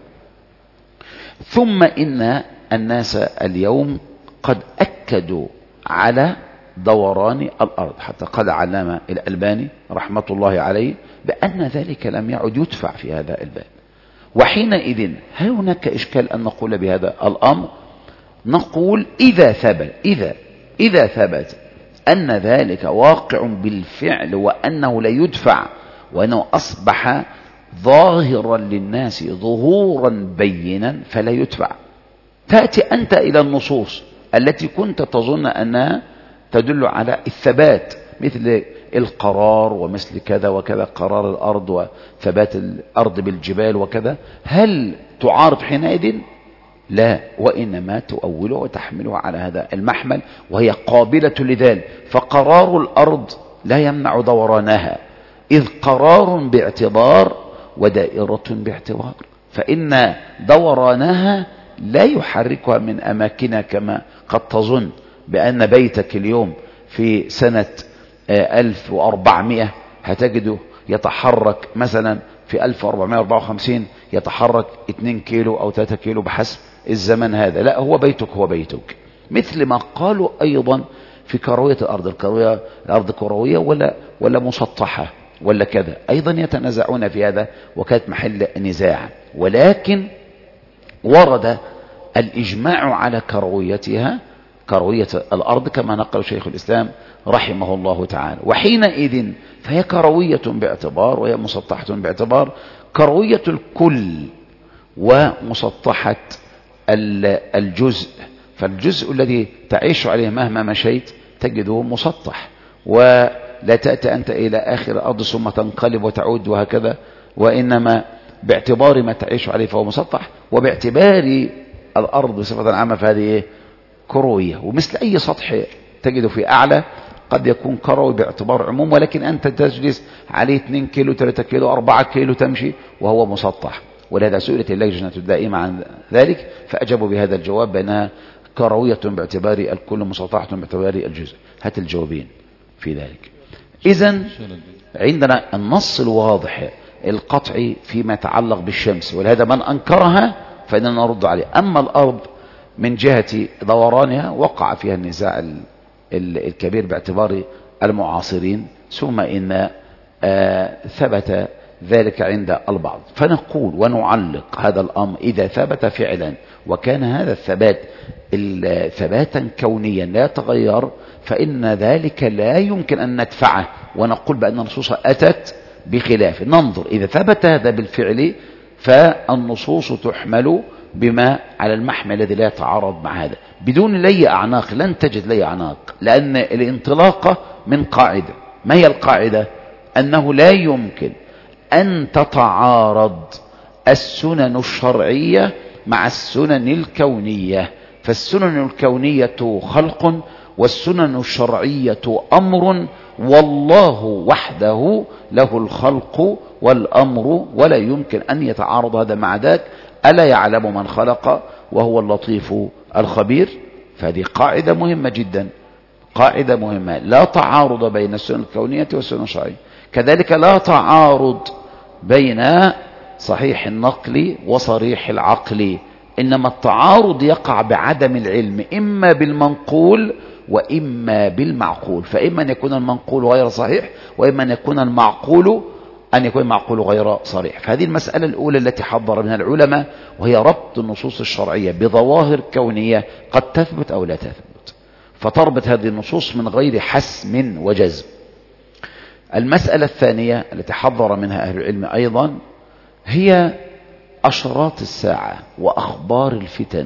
ثم إن الناس اليوم قد أكدوا على دوران الأرض، حتى قال علامة الألباني رحمة الله عليه بأن ذلك لم يعد يدفع في هذا الباب. وحينئذ هل هناك إشكال أن نقول بهذا الأمر؟ نقول إذا ثبت إذا إذا ثبت أن ذلك واقع بالفعل وأنه لا يدفع وأنه أصبح ظاهرا للناس ظهورا بينا فلا يدفع. تأتي أنت إلى النصوص التي كنت تظن أنها تدل على الثبات، مثل القرار ومثل كذا وكذا، قرار الأرض وثبات الأرض بالجبال وكذا، هل تعارض حينئذ؟ لا، وإنما تؤوله وتحمله على هذا المحمل وهي قابلة لذلك. فقرار الأرض لا يمنع دورانها، إذ قرار باعتبار ودائرة باعتبار، فإن دورانها لا يحركها من أماكنها كما قد تظن بأن بيتك اليوم في سنة ألف وأربعمائة هتجده يتحرك مثلا في ألف وأربعمائة وأربعة وخمسين يتحرك اثنين كيلو أو ثلاثة كيلو بحسب الزمن هذا. لا، هو بيتك هو بيتك. مثل ما قالوا أيضا في كروية الأرض، الكروية الأرض كروية ولا ولا مسطحة ولا كذا، أيضا يتنازعون في هذا وكانت محل نزاع، ولكن ورد الإجماع على كرويتها كروية الأرض كما نقل شيخ الإسلام رحمه الله تعالى. وحينئذ فهي كروية باعتبار وهي مسطحة باعتبار كروية الكل ومسطحة الجزء. فالجزء الذي تعيش عليه مهما مشيت تجده مسطح، ولا تأتي أنت إلى آخر الأرض ثم تنقلب وتعود وهكذا، وإنما باعتبار ما تعيش عليه فهو مسطح، وباعتبار الأرض بصفة عامة فهذه كروية. ومثل أي سطح تجده في أعلى قد يكون كروي باعتبار عموم، ولكن أنت تجلس عليه اثنين كيلو ثلاثة كيلو أربعة كيلو تمشي وهو مسطح. ولهذا سئلت اللجنة الدائمة عن ذلك فأجابوا بهذا الجواب بأنها كروية باعتبار الكل مسطحة باعتبار الجزء. هات الجوابين في ذلك. إذن عندنا النص الواضح القطعي فيما يتعلق بالشمس، ولهذا من أنكرها فإننا نرد عليه. أما الأرض من جهة دورانها وقع فيها النزاع الكبير باعتبار المعاصرين، ثم إن آه ثبت ذلك عند البعض. فنقول ونعلق هذا الأمر إذا ثبت فعلا وكان هذا الثبات ثباتا كونيا لا يتغير، فإن ذلك لا يمكن أن ندفعه ونقول بأن النصوص أتت بخلاف. ننظر إذا ثبت هذا بالفعل فالنصوص تحمل بما على المحمل الذي لا يتعارض مع هذا. بدون لي أعناق لن تجد لي أعناق، لأن الانطلاقة من قاعدة. ما هي القاعدة؟ أنه لا يمكن أن تتعارض السنن الشرعية مع السنن الكونية، فالسنن الكونية خلق والسنن الشرعية أمر، والله وحده له الخلق والأمر، ولا يمكن أن يتعارض هذا مع ذاك. ألا يعلم من خلق وهو اللطيف الخبير؟ فهذه قاعدة مهمة جدا، قاعدة مهمة. لا تعارض بين السنن الكونية والسنن الشرعية. كذلك لا تعارض بين صحيح النقل وصريح العقل، إنما التعارض يقع بعدم العلم إما بالمنقول وإما بالمعقول. فإما أن يكون المنقول غير صحيح، وإما أن يكون المعقول أن يكون المعقول غير صريح. فهذه المسألة الأولى التي حضر منها العلماء، وهي ربط النصوص الشرعية بظواهر كونية قد تثبت أو لا تثبت، فتربط هذه النصوص من غير حسم وجزم. المسألة الثانية التي حضر منها أهل العلم أيضا هي أشراط الساعة وأخبار الفتن.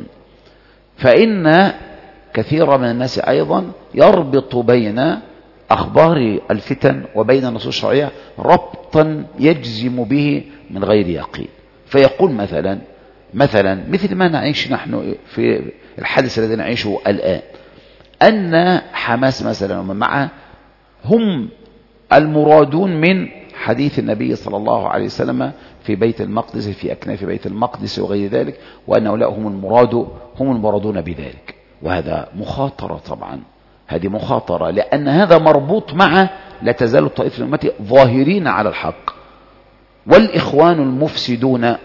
فإن كثير من الناس أيضا يربط بين أخبار الفتن وبين النصوص الشرعية ربطا يجزم به من غير يقين. فيقول مثلا مثلا مثل ما نعيش نحن في الحادث الذي نعيشه الآن، أن حماس مثلا ومن معه هم المرادون من حديث النبي صلى الله عليه وسلم في بيت المقدس، في أكناف بيت المقدس وغير ذلك، وأن هؤلاء هم المراد هم المرادون بذلك. وهذا مخاطرة طبعا، هذه مخاطرة، لأن هذا مربوط مع لا تزال طائفة الأمة ظاهرين على الحق، والإخوان المفسدون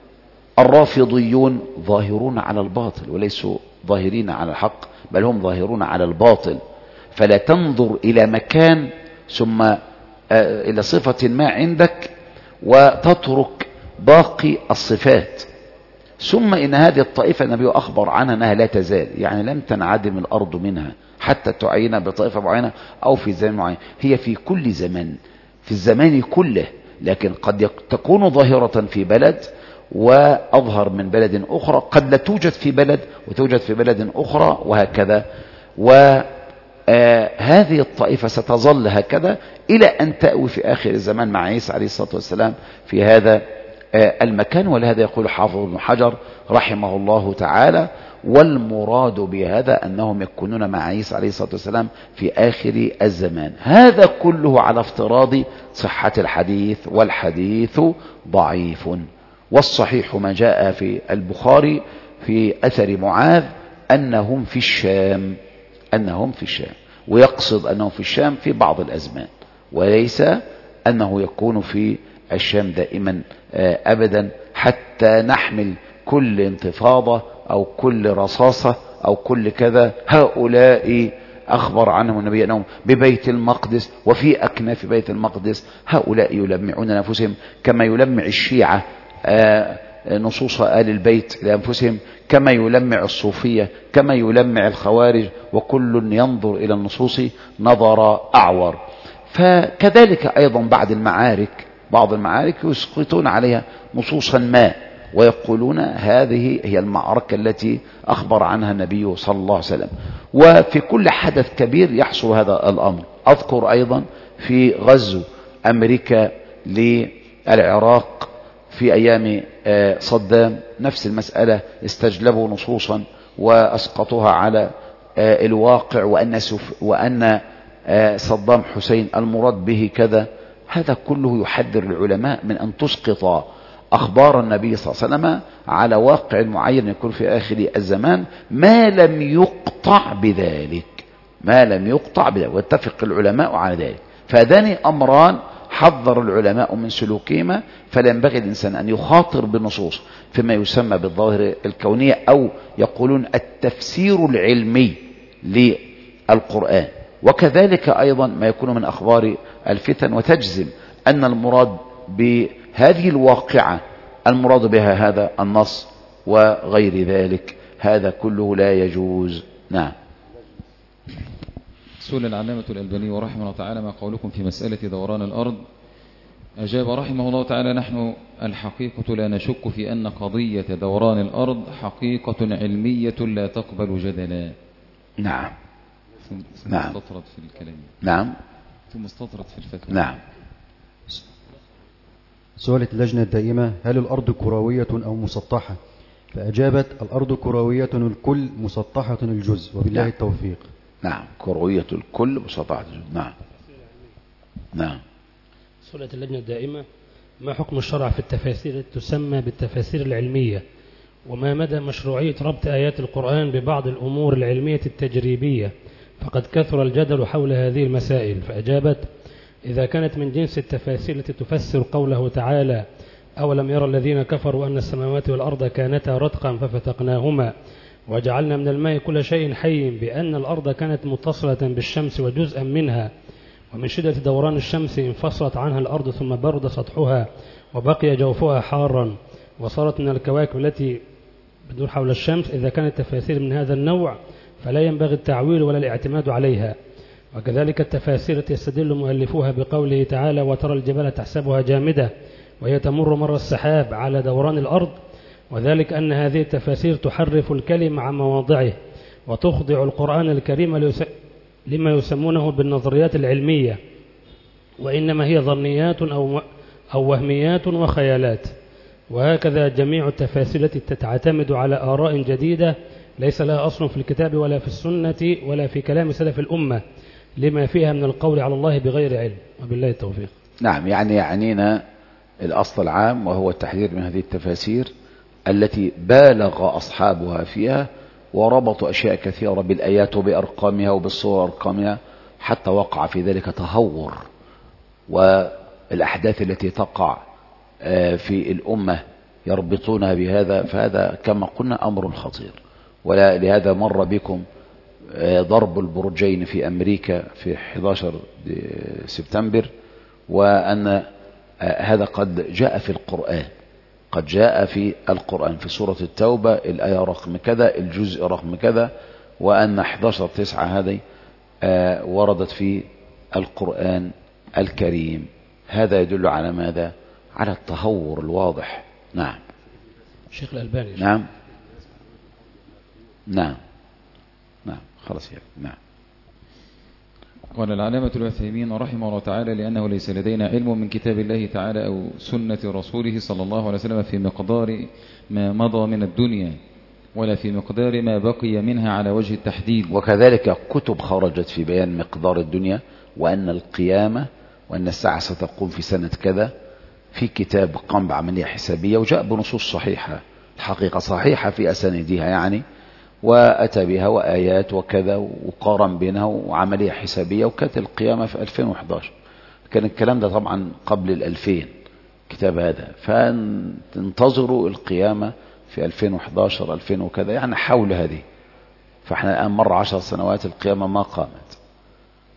الرافضيون ظاهرون على الباطل وليسوا ظاهرين على الحق، بل هم ظاهرون على الباطل. فلا تنظر إلى مكان ثم إلى صفة ما عندك وتترك باقي الصفات. ثم إن هذه الطائفة النبي أخبر عنها أنها لا تزال، يعني لم تنعدم الأرض منها حتى تعين بطائفة معينة أو في زمان معين. هي في كل زمن، في الزمان كله، لكن قد تكون ظاهرة في بلد وأظهر من بلد أخرى، قد لا توجد في بلد وتوجد في بلد أخرى، وهكذا. وهذه الطائفة ستظل هكذا إلى أن تأوي في آخر الزمان مع عيسى عليه الصلاة والسلام في هذا المكان. ولهذا يقول حافظ ابن حجر رحمه الله تعالى: والمراد بهذا أنهم يكونون مع عيسى عليه الصلاة والسلام في آخر الزمان. هذا كله على افتراض صحة الحديث، والحديث ضعيف. والصحيح ما جاء في البخاري في أثر معاذ أنهم في الشام، أنهم في الشام، ويقصد أنهم في الشام في بعض الأزمان، وليس أنه يكون في الشام دائما أبدا، حتى نحمل كل انتفاضة أو كل رصاصة أو كل كذا هؤلاء أخبر عنهم النبي أنهم ببيت المقدس وفي أكناف بيت المقدس. هؤلاء يلمعون أنفسهم كما يلمع الشيعة نصوص آل البيت لأنفسهم، كما يلمع الصوفية، كما يلمع الخوارج، وكل ينظر إلى النصوص نظر أعور. فكذلك أيضا بعد المعارك، بعض المعارك يسقطون عليها نصوصا ما ويقولون هذه هي المعركة التي أخبر عنها النبي صلى الله عليه وسلم. وفي كل حدث كبير يحصل هذا الأمر. أذكر أيضا في غزو أمريكا للعراق في أيام صدام نفس المسألة، استجلبوا نصوصا وأسقطوها على الواقع، وأن, وأن صدام حسين المراد به كذا. هذا كله يحذر العلماء من أن تسقط أخبار النبي صلى الله عليه وسلم على واقع معين يكون في آخر الزمان ما لم يقطع بذلك، ما لم يقطع بذلك، واتفق العلماء على ذلك. فهذان أمران حذر العلماء من سلوكهما، فلا ينبغي الإنسان أن يخاطر بالنصوص فيما يسمى بالظواهر الكونية، أو يقولون التفسير العلمي للقرآن. وكذلك أيضا ما يكون من أخبار الفتن، وتجزم أن المراد بهذه الواقعة المراد بها هذا النص وغير ذلك، هذا كله لا يجوز. نعم. سئل العلامة الألباني رحمه الله تعالى: ما قولكم في مسألة دوران الأرض؟ أجاب رحمه الله تعالى: نحن الحقيقة لا نشك في أن قضية دوران الأرض حقيقة علمية لا تقبل جدلا. نعم. ثم نعم. استطرد في الكلام. نعم. ثم استطرد في الفتوى. نعم. سؤالت اللجنة الدائمة: هل الأرض كروية أو مسطحة؟ فأجابت: الأرض كروية الكل مسطحة الجزء، وبالله نعم. التوفيق. نعم، كروية الكل مسطحة الجزء. نعم. نعم. سئلت اللجنة الدائمة: ما حكم الشرع في التفاسير التي تسمى بالتفاسير العلمية، وما مدى مشروعية ربط آيات القرآن ببعض الأمور العلمية التجريبية؟ فقد كثر الجدل حول هذه المسائل. فأجابت: إذا كانت من جنس التفاسير التي تفسر قوله تعالى: أولم يرى الذين كفروا أن السماوات والأرض كانتا رتقا ففتقناهما وجعلنا من الماء كل شيء حي، بأن الأرض كانت متصلة بالشمس وجزءا منها، ومن شدة دوران الشمس انفصلت عنها الأرض ثم برد سطحها وبقي جوفها حارا وصارت من الكواكب التي تدور حول الشمس. إذا كانت تفاسير من هذا النوع فلا ينبغي التعويل ولا الاعتماد عليها. وكذلك التفاسير التي يستدل مؤلفوها بقوله تعالى: وترى الجبال تحسبها جامدة وهي تمر مر السحاب، على دوران الأرض، وذلك أن هذه التفاسير تحرف الكلم عن مواضعه وتخضع القرآن الكريم لما يسمونه بالنظريات العلمية، وإنما هي ظنيات أو أو وهميات وخيالات. وهكذا جميع التفاسير التي تعتمد على آراء جديدة ليس لها أصل في الكتاب ولا في السنة ولا في كلام سلف الأمة، لما فيها من القول على الله بغير علم، وبالله التوفيق. نعم، يعني يعنينا الأصل العام، وهو التحذير من هذه التفاسير التي بالغ أصحابها فيها وربطوا أشياء كثيرة بالآيات وبأرقامها وبالصور أرقامها، حتى وقع في ذلك تهور. والأحداث التي تقع في الأمة يربطونها بهذا، فهذا كما قلنا أمر خطير. ولهذا مر بكم ضرب البرجين في أمريكا في أحد عشر سبتمبر، وأن هذا قد جاء في القرآن، قد جاء في القرآن في سورة التوبة الآية رقم كذا، الجزء رقم كذا، وأن أحد عشر تسعة هذه وردت في القرآن الكريم. هذا يدل على ماذا؟ على التهور الواضح. نعم. الشيخ الألباني. نعم. نعم. نعم. خلاص يعني. نعم. قال العلامة العثيمين رحمه الله تعالى: لأنه ليس لدينا علم من كتاب الله تعالى أو سنة رسوله صلى الله عليه وسلم في مقدار ما مضى من الدنيا، ولا في مقدار ما بقي منها على وجه التحديد. وكذلك كتب خرجت في بيان مقدار الدنيا، وأن القيامة وأن الساعة ستقوم في سنة كذا، في كتاب قام بعملية حسابية وجاء بنصوص صحيحة، الحقيقة صحيحة في أسانيدها يعني، وأتى بها وآيات وكذا وقارن بينها وعملية حسابية، وكانت القيامة في ألفين وإحدى عشر. كان الكلام ده طبعا قبل الألفين كتاب هذا، فانتظروا القيامة في ألفين وإحدى عشر ألفين وكذا، يعني حول هذه. فاحنا الآن مر عشر سنوات القيامة ما قامت.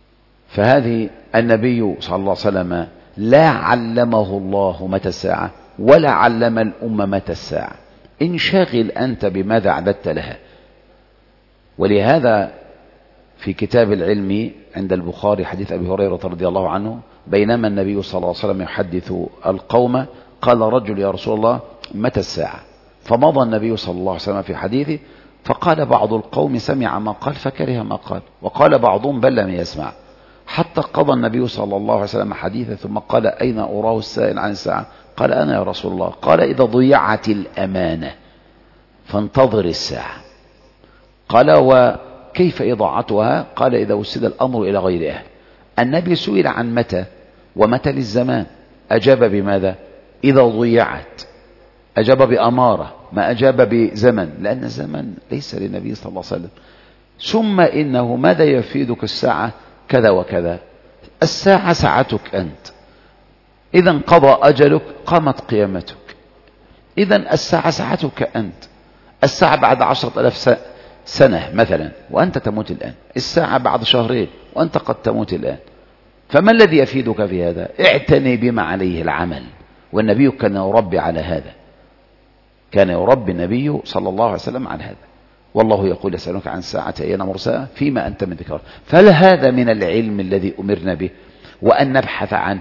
فهذه النبي صلى الله عليه وسلم لا علمه الله متى الساعة ولا علم الأمة متى الساعة. انشغل أنت بماذا أعددت لها. ولهذا في كتاب العلم عند البخاري حديث أبي هريرة رضي الله عنه بينما النبي صلى الله عليه وسلم يحدث القوم قال رجل يا رسول الله متى الساعة؟ فمضى النبي صلى الله عليه وسلم في حديثه فقال بعض القوم سمع ما قال فكره ما قال، وقال بعضهم بل لم يسمع، حتى قضى النبي صلى الله عليه وسلم حديثه ثم قال أين أراه السائل عن الساعة؟ قال أنا يا رسول الله. قال إذا ضيعت الأمانة فانتظر الساعة. قال وكيف إضاعتها؟ قال إذا وسد الأمر إلى غير أهل. النبي سئل عن متى ومتى للزمان، أجاب بماذا؟ إذا ضيعت. أجاب بأمارة، ما أجاب بزمن، لأن الزمن ليس للنبي صلى الله عليه وسلم. ثم إنه ماذا يفيدك الساعة كذا وكذا؟ الساعة ساعتك أنت، إذا انقضى أجلك قامت قيامتك. إذا الساعة ساعتك أنت. الساعة بعد عشرة ألاف سنة مثلا وأنت تموت الآن، الساعة بعد شهرين وأنت قد تموت الآن. فما الذي يفيدك في هذا؟ اعتني بما عليه العمل. والنبي كان يربي على هذا، كان يربي النبي صلى الله عليه وسلم على هذا. والله يقول يسألونك عن الساعة أين مرساها فيما أنت من ذكرها. فهل هذا من العلم الذي أمرنا به وأن نبحث عنه؟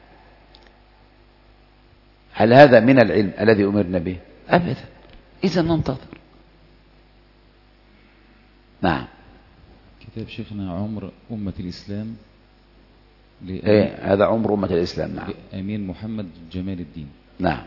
هل هذا من العلم الذي أمرنا به؟ أبدا. إذا ننتظر. نعم. كتاب شيخنا عمر أمة الإسلام إيه هذا عمر أمة الإسلام. نعم. أمين محمد جمال الدين. نعم.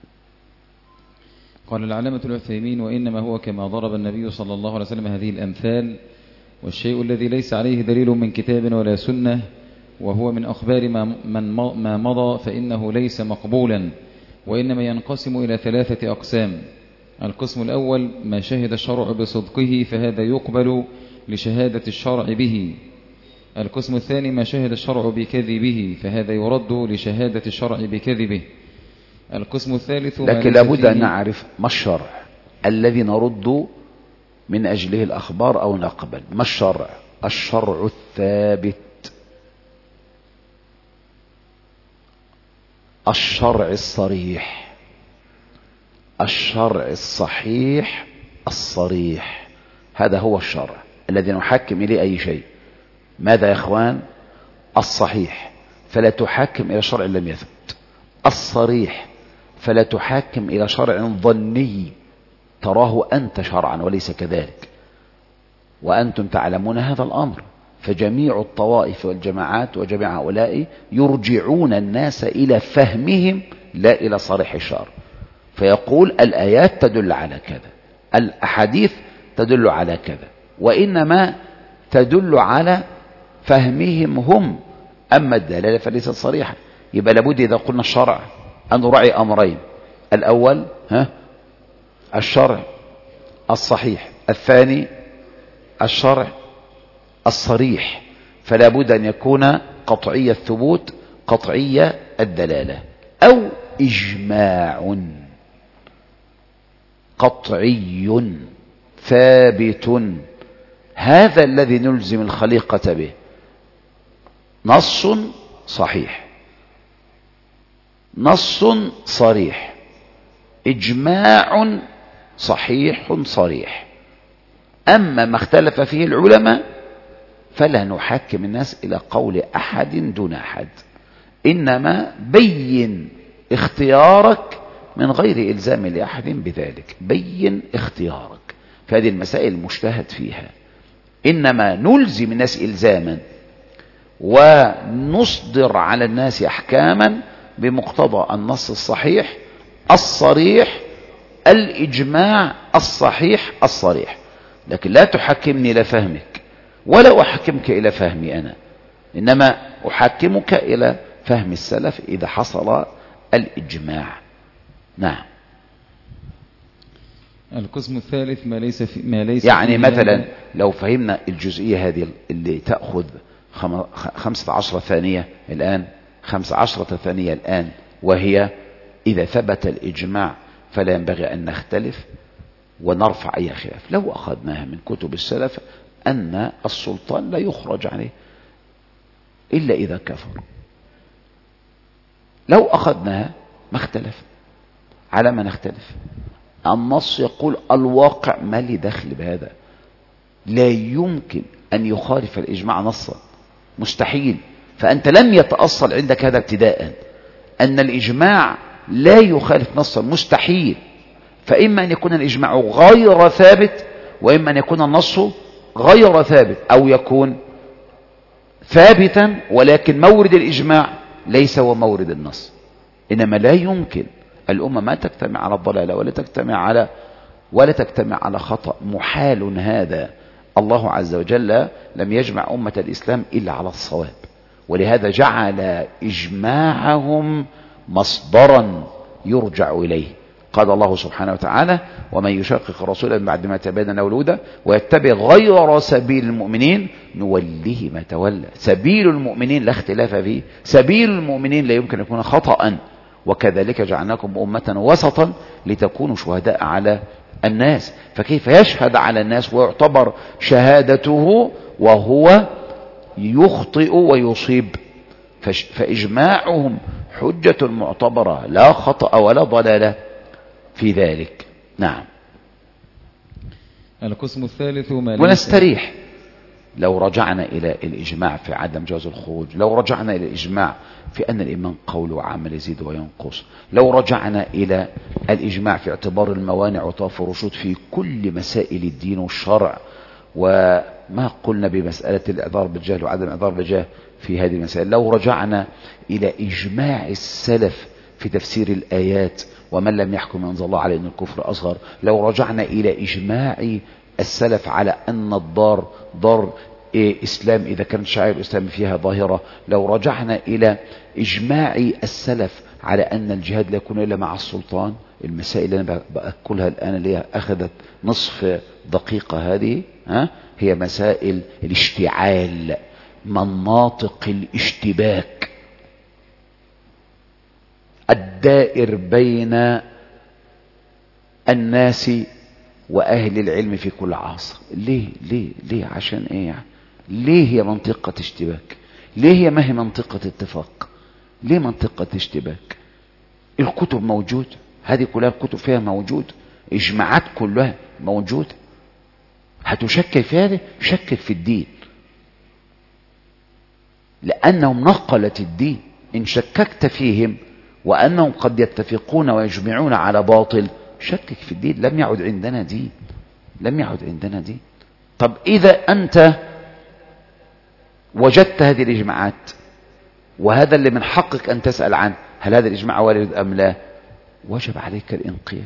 قال العلامة العثيمين وإنما هو كما ضرب النبي صلى الله عليه وسلم هذه الأمثال، والشيء الذي ليس عليه دليل من كتاب ولا سنة وهو من أخبار ما, من ما مضى فإنه ليس مقبولا، وإنما ينقسم إلى ثلاثة أقسام. القسم الأول ما شهد الشرع بصدقه فهذا يقبل لشهادة الشرع به. القسم الثاني ما شهد الشرع بكذبه فهذا يرد لشهادة الشرع بكذبه. القسم الثالث لكن لابد أن نعرف ما الشرع الذي نرد من أجله الأخبار أو نقبل. ما الشرع؟ الشرع الثابت، الشرع الصريح، الشرع الصحيح الصريح. هذا هو الشرع الذي نحكم إليه أي شيء. ماذا يا إخوان؟ الصحيح فلا تحكم إلى شرع لم يثبت، الصريح فلا تحاكم إلى شرع ظني تراه أنت شرعا وليس كذلك، وأنتم تعلمون هذا الأمر. فجميع الطوائف والجماعات وجميع هؤلاء يرجعون الناس إلى فهمهم لا إلى صريح الشرع. فيقول الآيات تدل على كذا، الأحاديث تدل على كذا، وإنما تدل على فهمهم هم، أما الدلالة فليست صريحة. يبقى لابد إذا قلنا الشرع أن نراعي أمرين. الأول ها الشرع الصحيح، الثاني الشرع الصريح. فلا بد أن يكون قطعي الثبوت قطعي الدلالة أو إجماع قطعي ثابت. هذا الذي نلزم الخليقة به. نص صحيح، نص صريح، إجماع صحيح صريح. أما ما اختلف فيه العلماء فلا نحكم الناس إلى قول أحد دون أحد، إنما بين اختيارك من غير إلزام لأحد بذلك. بين اختيارك. فهذه المسائل مجتهد فيها، إنما نلزم الناس إلزاما ونصدر على الناس أحكاما بمقتضى النص الصحيح الصريح الإجماع الصحيح الصريح. لكن لا تحكمني إلى فهمك ولا أحكمك إلى فهمي أنا، إنما أحكمك إلى فهم السلف إذا حصل الإجماع. نعم. القسم الثالث ما ليس في ما ليس يعني مثلا لو فهمنا الجزئية هذه اللي تأخذ خمسة عشر ثانية الآن، خمسة عشرة ثانية الآن، وهي إذا ثبت الإجماع فلا ينبغي أن نختلف ونرفع أي خلاف. لو أخذناها من كتب السلف أن السلطان لا يخرج عليه إلا إذا كفر، لو أخذناها ما اختلف. على ما نختلف. النص يقول الواقع ما لي دخل بهذا. لا يمكن أن يخالف الإجماع نصا، مستحيل. فأنت لم يتأصل عندك هذا ابتداء أن الإجماع لا يخالف نصا، مستحيل. فإما أن يكون الإجماع غير ثابت، وإما أن يكون النص غير ثابت، أو يكون ثابتا ولكن مورد الإجماع ليس هو مورد النص. إنما لا يمكن، الأمة ما تجتمع على الضلالة ولا تجتمع على ولا تجتمع على خطأ، محال هذا. الله عز وجل لم يجمع أمة الإسلام إلا على الصواب، ولهذا جعل إجماعهم مصدرا يرجع إليه. قال الله سبحانه وتعالى: ومن يشاقق الرسول من بعد ما تبين له الهدى ويتبع غير سبيل المؤمنين نوله ما تولى. سبيل المؤمنين لا اختلاف فيه، سبيل المؤمنين لا يمكن أن يكون خطأ. وكذلك جعلناكم أمة وسطا لتكونوا شهداء على الناس. فكيف يشهد على الناس ويعتبر شهادته وهو يخطئ ويصيب؟ فإجماعهم حجة معتبرة، لا خطأ ولا ضلالة في ذلك. نعم. القسم الثالث ما ونستريح لو رجعنا إلى الإجماع في عدم جواز الخروج، لو رجعنا إلى الإجماع في أن الإيمان قول وعمل يزيد وينقص، لو رجعنا إلى الإجماع في اعتبار الموانع وطواف الرشود في كل مسائل الدين والشرع، وما قلنا بمسألة الإعذار بالجهل وعدم الإعذار بالجهل في هذه المسائل، لو رجعنا إلى إجماع السلف في تفسير الآيات ومن لم يحكم أنزل الله عليه أن الكفر أصغر، لو رجعنا إلى إجماع السلف على أن الدار دار إيه إسلام إذا كانت شعائر الإسلام فيها ظاهرة، لو رجعنا إلى إجماع السلف على أن الجهاد لا يكون إلا مع السلطان، المسائل اللي أنا بأكلها الآن اللي هي أخذت نصف دقيقة هذه ها هي مسائل الاشتعال، مناطق الاشتباك الدائر بين الناس وأهل العلم في كل عصر. ليه ليه ليه عشان إيه يعني؟ ليه هي منطقة اشتباك؟ ليه هي ما هي منطقة اتفاق؟ ليه منطقة اشتباك؟ الكتب موجود، هذه كلها الكتب فيها موجود، إجماعات كلها موجود. هتشكك في هذا؟ شكك في الدين، لأنهم نقلت الدين. إن شككت فيهم وأنهم قد يتفقون ويجمعون على باطل، شكك في الدين. لم يعد عندنا دين، لم يعد عندنا دين. طب إذا أنت وجدت هذه الإجماعات وهذا اللي من حقك أن تسأل عنه، هل هذا الإجماع وارد أم لا؟ وجب عليك الانقياد.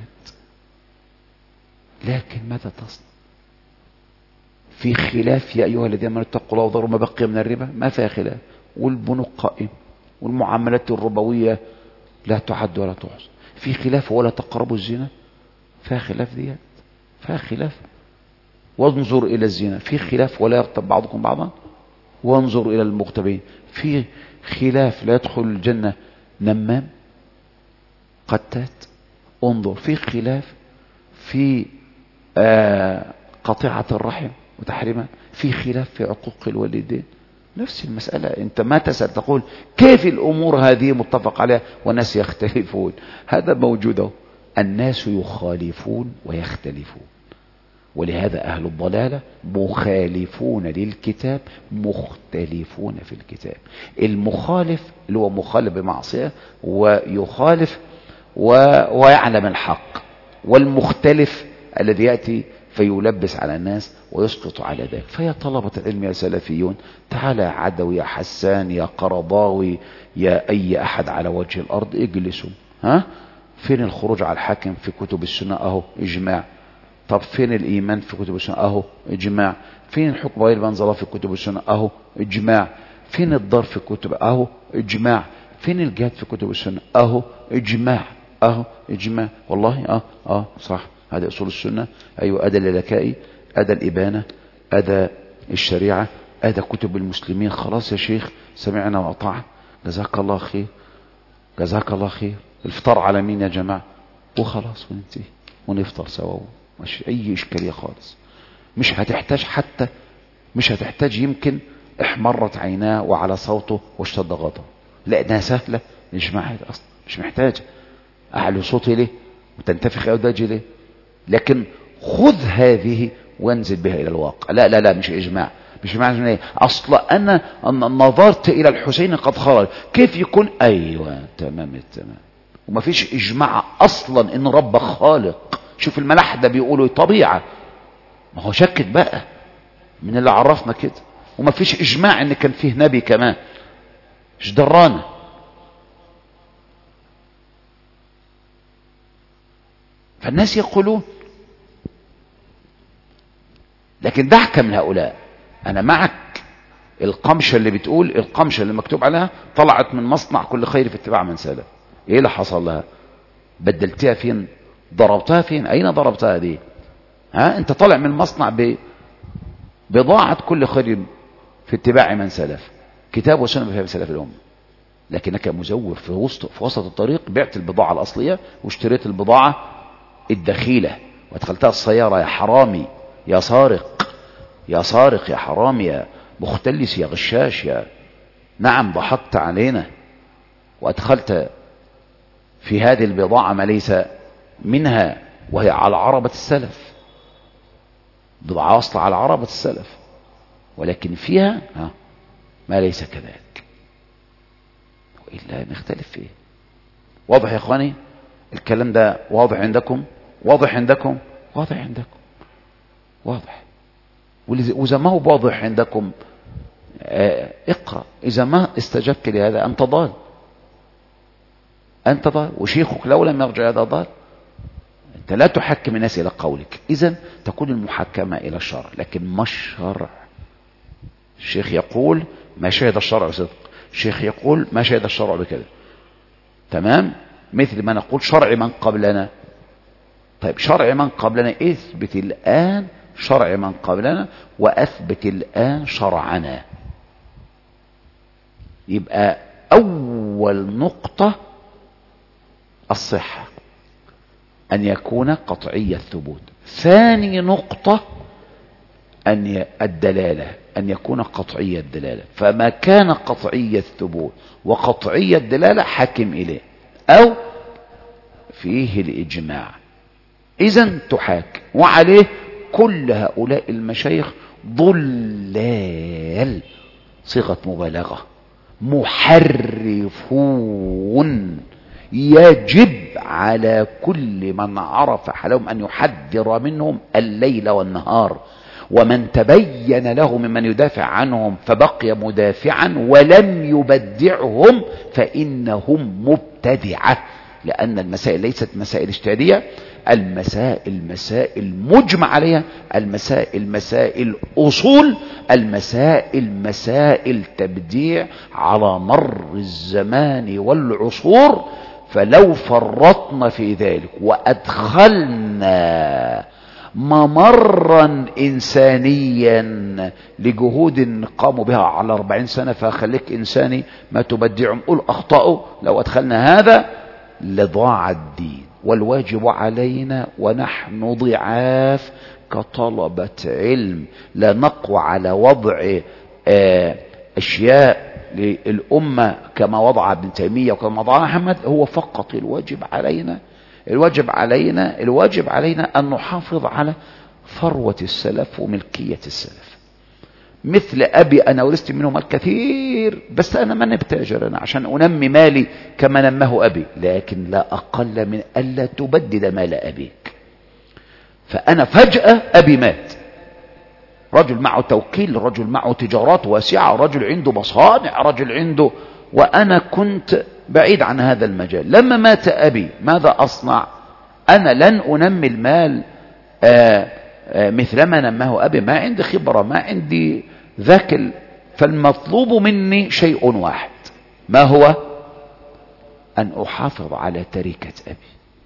لكن ماذا تصنع؟ في خلاف يا أيها الذين آمنوا اتقوا الله وذروا ما بقي من الربا، ما فيها خلاف. والبنوك قائم، والمعاملات الربوية لا تعد ولا تحصى. في خلاف ولا تقربوا الزنا، فيها خلاف ديت، فيها خلاف. وانظر إلى الزنا، في خلاف ولا يغتب بعضكم بعضا. وانظر إلى المغتابين، في خلاف لا يدخل الجنة نمام قتات. انظر، في خلاف في آه قطيعة الرحم وتحريمها، في خلاف في عقوق الوالدين. نفس المسألة. انت ما تسأل تقول كيف الأمور هذه متفق عليها والناس يختلفون. هذا موجود، الناس يخالفون ويختلفون. ولهذا أهل الضلالة مخالفون للكتاب مختلفون في الكتاب. المخالف اللي هو مخالف بمعصية ويخالف و... ويعلم الحق، والمختلف الذي يأتي فيلبس على الناس ويسقط على ذلك. فيا طلبة العلم يا سلفيون، تعالى يا عدوي يا حسان يا قرضاوي يا أي أحد على وجه الأرض، اجلسوا. ها فين الخروج على الحاكم في كتب السنة؟ أهو إجماع. طب فين الإيمان في كتب السنة؟ أهو إجماع. فين الحكم غير ما أنزل الله في كتب السنة؟ أهو إجماع. فين الضر في كتب؟ أهو إجماع. فين الجهاد في كتب السنة؟ أهو إجماع. أهو إجماع. والله أه أه صح، هذا أصول السنة. أيوة، أدى اللالكائي، أدى الإبانة، أدى الشريعة، أدى كتب المسلمين. خلاص يا شيخ، سمعنا وأطعنا، جزاك الله خير، جزاك الله خير. الفطار على مين يا جماعة؟ وخلاص وننتهي ونفطر سوا، مش أي إشكالية خالص. مش هتحتاج حتى مش هتحتاج يمكن احمرت عيناه وعلى صوته واشتد غضبه، لأنها سهلة. إجماعات أصلا مش محتاج أعلى صوتي ليه وتنتفخ أوداجي ليه؟ لكن خذ هذه وانزل بها إلى الواقع. لا لا لا مش إجماع، مش معنى ايه؟ أصلا أنا نظرت إلى الحسين قد خرج، كيف يكون؟ أيوة تمام التمام. وما فيش إجماع أصلا إن رب خالق. شوف الملاحدة بيقولوا طبيعة، ما هو شكك بقى من اللي عرفنا كده. وما فيش إجماع إن كان فيه نبي كمان، مش درانا. فالناس يقولون، لكن دعك من هؤلاء. أنا معك القمشة اللي بتقول، القمشة اللي مكتوب عليها طلعت من مصنع كل خير في اتباع من سلف. ايه اللي حصل لها؟ بدلتها فين؟ ضربتها فين؟ اين ضربتها دي؟ ها انت طالع من مصنع ببضاعة كل خير في اتباع من سلف، كتاب وسنة بفهم سلف الأمة، لكنك مزور في وسط في وسط الطريق، بعت البضاعة الأصلية واشتريت البضاعة الدخيلة وادخلتها السيارة. يا حرامي يا سارق، يا سارق يا حرامي يا مختلس يا غشاش يا نعم ضحكت علينا وادخلت في هذه البضاعة ما ليس منها، وهي على عربة السلف، بضاعة أصلا على عربة السلف، ولكن فيها ها ما ليس كذلك، وإلا نختلف فيه. واضح يا إخواني الكلام ده؟ واضح عندكم؟ واضح عندكم؟ واضح عندكم؟ واضح. وإذا ما هو واضح عندكم اه اقرأ. إذا ما استجبت لهذا أنت ضال، أنت ضال، وشيخك لو لم يرجع هذا ضال. أنت لا تحكم الناس إلى قولك، إذن تكون المحكمة إلى الشرع، لكن ما الشرع. الشيخ يقول ما شهد الشرع صدق، الشيخ يقول ما شهد الشرع بكذا، تمام؟ مثل ما نقول شرع من قبلنا. طيب شرع من قبلنا اثبت الآن شرع من قبلنا وأثبت الآن شرعنا. يبقى أول نقطة الصحة، أن يكون قطعي الثبوت. ثاني نقطة أن الدلالة، أن يكون قطعي الدلالة. فما كان قطعي الثبوت وقطعي الدلالة حكم إليه، أو فيه الإجماع، إذن تحاك. وعليه كل هؤلاء المشايخ ضلال، صيغة مبالغة، محرفون. يجب على كل من عرف حالهم أن يحذر منهم الليل والنهار، ومن تبين له ممن يدافع عنهم فبقي مدافعا ولم يبدعهم فإنهم مبتدعة، لأن المسائل ليست مسائل اجتهادية، المسائل مسائل مجمع عليها، المسائل مسائل أصول، المسائل مسائل تبديع على مر الزمان والعصور. فلو فرطنا في ذلك وأدخلنا ممرا إنسانيا لجهود قاموا بها على أربعين سنة، فخليك إنساني ما تبدعهم، قل أخطأوا، لو أدخلنا هذا لضاع الدين. والواجب علينا ونحن ضعاف كطلبة علم، لا نقوى على وضع أشياء للأمة كما وضع ابن تيمية وكما وضع محمد. هو فقط الواجب علينا، الواجب علينا الواجب علينا أن نحافظ على ثروة السلف وملكية السلف. مثل أبي أنا ورثت منهم الكثير، بس أنا ما نبتاجر أنا عشان أنمي مالي كما نمه أبي، لكن لا أقل من ألا تبدد مال أبيك. فأنا فجأة أبي مات، رجل معه توكيل، رجل معه تجارات واسعة، رجل عنده مصانع، رجل عنده، وأنا كنت بعيد عن هذا المجال. لما مات أبي ماذا أصنع؟ أنا لن أنمي المال آآ آآ مثلما نمه أبي، ما عندي خبرة، ما عندي ذاك. فالمطلوب مني شيء واحد، ما هو؟ أن أحافظ على تركة أبي،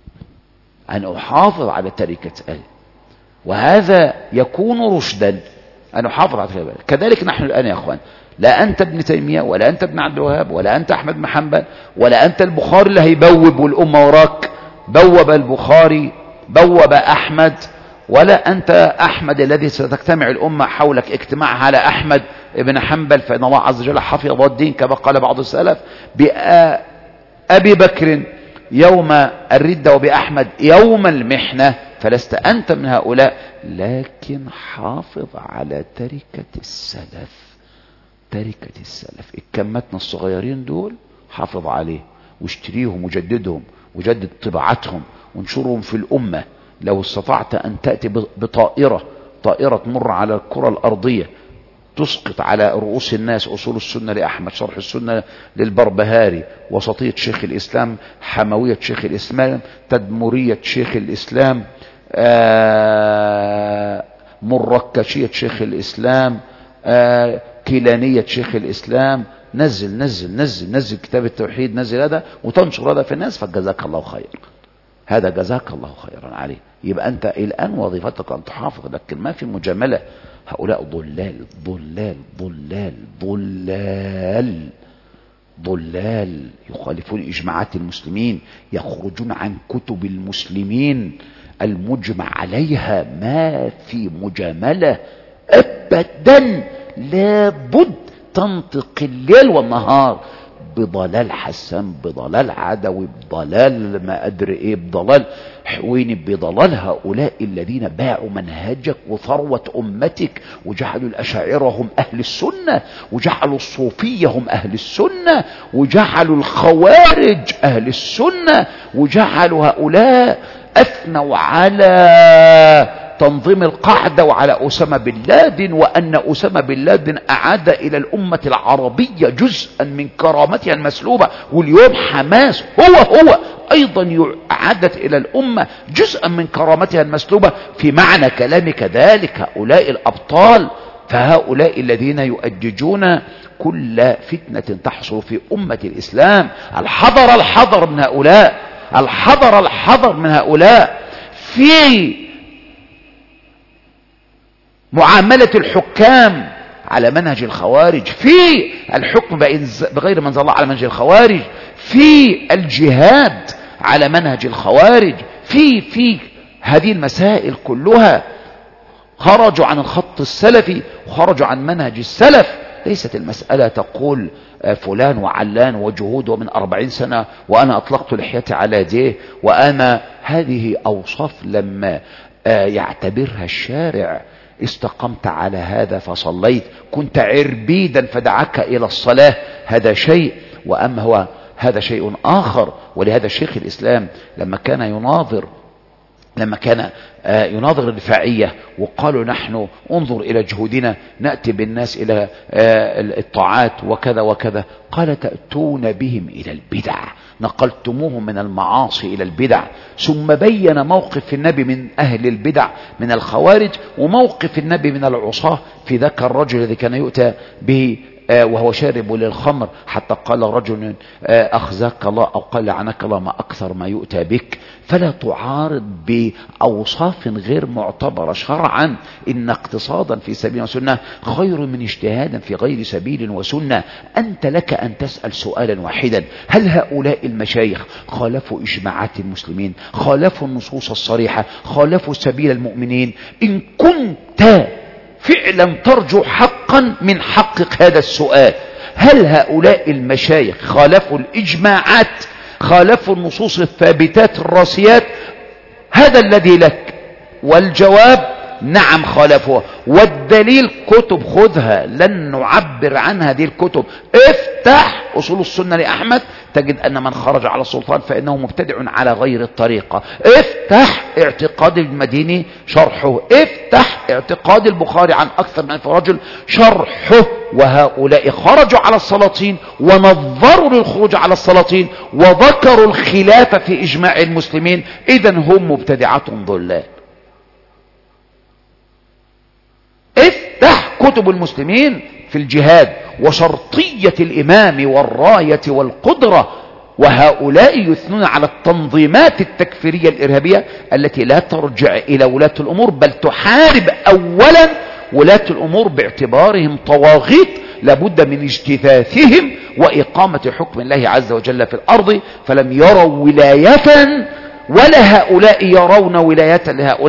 أن أحافظ على تركة أبي، وهذا يكون رشدا أن أحافظ على تركة أبي. كذلك نحن الآن يا أخوان، لا أنت ابن تيمية ولا أنت ابن عبد الوهاب ولا أنت أحمد بن حنبل ولا أنت البخاري اللي هيبوب والأمة وراك، بوب البخاري بوب أحمد، ولا أنت أحمد الذي ستجتمع الأمة حولك اجتماعها على أحمد ابن حنبل، فإن الله عز وجل حفظ الدين كما قال بعض السلف بأبي بكر يوم الردة وبأحمد يوم المحنة، فلست أنت من هؤلاء، لكن حافظ على تركة السلف. تركة السلف الكماتنا الصغيرين دول حافظ عليه واشتريهم وجددهم وجدد طباعتهم وانشرهم في الأمة. لو استطعت أن تأتي بطائرة طائرة تمر على الكرة الأرضية تسقط على رؤوس الناس أصول السنة لأحمد، شرح السنة للبربهاري، وسطية شيخ الإسلام، حموية شيخ الإسلام، تدمرية شيخ الإسلام، آه مركشية شيخ الإسلام، آه كيلانية شيخ الإسلام، نزل نزل نزل نزل كتاب التوحيد، نزل هذا وتنشر هذا في الناس، فجزاك الله خير، هذا جزاك الله خيرا عليه. يبقى أنت الآن وظيفتك أن تحافظ، لكن ما في مجاملة. هؤلاء ضلال ضلال ضلال ضلال ضلال يخالفون إجماعات المسلمين، يخرجون عن كتب المسلمين المجمع عليها، ما في مجاملة أبدا. لابد تنطق الليل والنهار بضلال حسان، بضلال عدوي، بضلال ما أدري إيه، بضلال حويني، بضلال هؤلاء الذين باعوا منهجك وثروة أمتك، وجعلوا الأشاعرة هم أهل السنة، وجعلوا الصوفية هم أهل السنة، وجعلوا الخوارج أهل السنة، وجعلوا هؤلاء أثنوا على تنظيم القاعدة وعلى أسامة بن لادن، وأن أسامة بن لادن أعاد إلى الأمة العربية جزءا من كرامتها المسلوبة، واليوم حماس هو هو أيضا أعادت إلى الأمة جزءا من كرامتها المسلوبة. في معنى كلامك ذلك هؤلاء الأبطال، فهؤلاء الذين يؤججون كل فتنة تحصل في أمة الإسلام. الحذر الحذر من هؤلاء، الحذر الحذر من هؤلاء في معاملة الحكام على منهج الخوارج، في الحكم بغير منزل الله على منهج الخوارج، في الجهاد على منهج الخوارج، في في هذه المسائل كلها خرجوا عن الخط السلفي وخرجوا عن منهج السلف. ليست المسألة تقول فلان وعلان وجهود ومن أربعين سنة وأنا أطلقت لحيتي على يديه، وأنا هذه أوصاف لما يعتبرها الشارع استقمت على هذا فصليت، كنت عربيدا فدعاك إلى الصلاة، هذا شيء، وأما هو هذا شيء آخر. ولهذا شيخ الإسلام لما كان يناظر لما كان يناظر الرفاعية وقالوا نحن انظر إلى جهودنا نأتي بالناس إلى الطاعات وكذا وكذا، قال تأتون بهم إلى البدع، نقلتموهم من المعاصي إلى البدع. ثم بين موقف النبي من أهل البدع من الخوارج، وموقف النبي من العصاة في ذاك الرجل الذي كان يؤتى به وهو شارب للخمر، حتى قال رجل أخزاك الله أو قال لعنك الله ما أكثر ما يؤتى بك. فلا تعارض بأوصاف غير معتبرة شرعا. إن اقتصادا في سبيل وسنة خير من اجتهادا في غير سبيل وسنة. أنت لك أن تسأل سؤالا واحدا: هل هؤلاء المشايخ خالفوا إجماعات المسلمين؟ خالفوا النصوص الصريحة؟ خالفوا سبيل المؤمنين؟ إن كنت فعلا ترجو حقا من حقق هذا السؤال: هل هؤلاء المشايخ خالفوا الإجماعات؟ خالفوا النصوص الثابتات الراسيات؟ هذا الذي لك. والجواب: نعم خالفوها. والدليل كتب خذها، لن نعبر عن هذه الكتب. افتح أصول السنة لأحمد تجد أن من خرج على السلطان فإنه مبتدع على غير الطريقة. افتح اعتقاد المديني شرحه، افتح اعتقاد البخاري عن أكثر من ألف رجل شرحه. وهؤلاء خرجوا على السلاطين ونظروا للخروج على السلاطين وذكروا الخلاف في إجماع المسلمين، إذن هم مبتدعات ضلال. افتح كتب المسلمين في الجهاد وشرطية الإمام والراية والقدرة، وهؤلاء يثنون على التنظيمات التكفيرية الإرهابية التي لا ترجع إلى ولاة الأمور، بل تحارب أولا ولاة الأمور باعتبارهم طواغيت لابد من اجتثاثهم وإقامة حكم الله عز وجل في الأرض. فلم يروا ولاية ولا هؤلاء يرون ولاية لهؤلاء.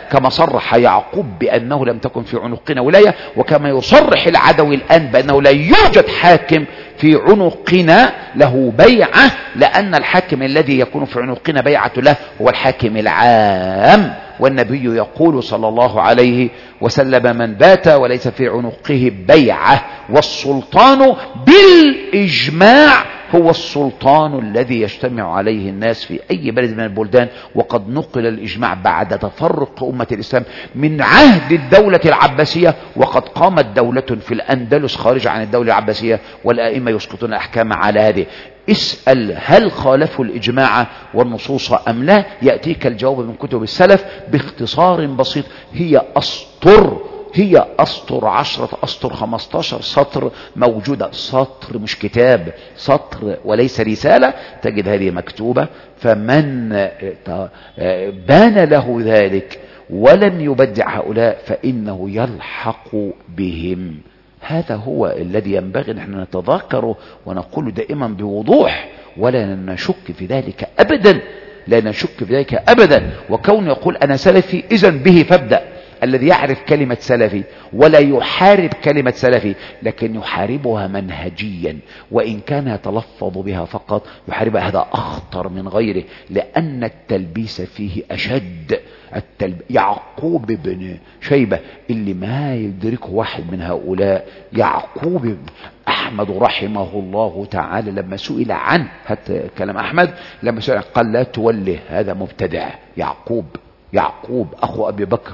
كما صرح يعقوب بأنه لم تكن في عنقنا ولاية، وكما يصرح العدوي الآن بأنه لا يوجد حاكم في عنقنا له بيعة، لأن الحاكم الذي يكون في عنقنا بيعة له هو الحاكم العام. والنبي يقول صلى الله عليه وسلم: من بات وليس في عنقه بيعة. والسلطان بالإجماع هو السلطان الذي يجتمع عليه الناس في أي بلد من البلدان. وقد نقل الإجماع بعد تفرق أمة الإسلام من عهد الدولة العباسية، وقد قامت دولة في الأندلس خارج عن الدولة العباسية، والأئمة يسقطون أحكام على هذه. اسأل هل خالفوا الإجماع والنصوص أم لا؟ يأتيك الجواب من كتب السلف باختصار بسيط. هي أسطر هي أسطر عشرة أسطر خمستاشر سطر موجودة، سطر مش كتاب، سطر وليس رسالة، تجد هذه مكتوبة. فمن بان له ذلك ولم يبدع هؤلاء فإنه يلحق بهم. هذا هو الذي ينبغي نحن نتذكره ونقول دائما بوضوح، ولا نشك في ذلك أبدا، لا نشك في ذلك أبدا. وكون يقول أنا سلفي إذن به فابدأ. الذي يعرف كلمة سلفي ولا يحارب كلمة سلفي، لكن يحاربها منهجيا، وإن كان يتلفظ بها فقط يحاربها، هذا أخطر من غيره، لأن التلبيس فيه أشد. التلب... يعقوب بن شيبة اللي ما يدركه واحد من هؤلاء، يعقوب بن أحمد رحمه الله تعالى لما سئل عنه، حتى كلام أحمد لما سئل قال: لا توله، هذا مبتدع. يعقوب يعقوب أخو أبي بكر.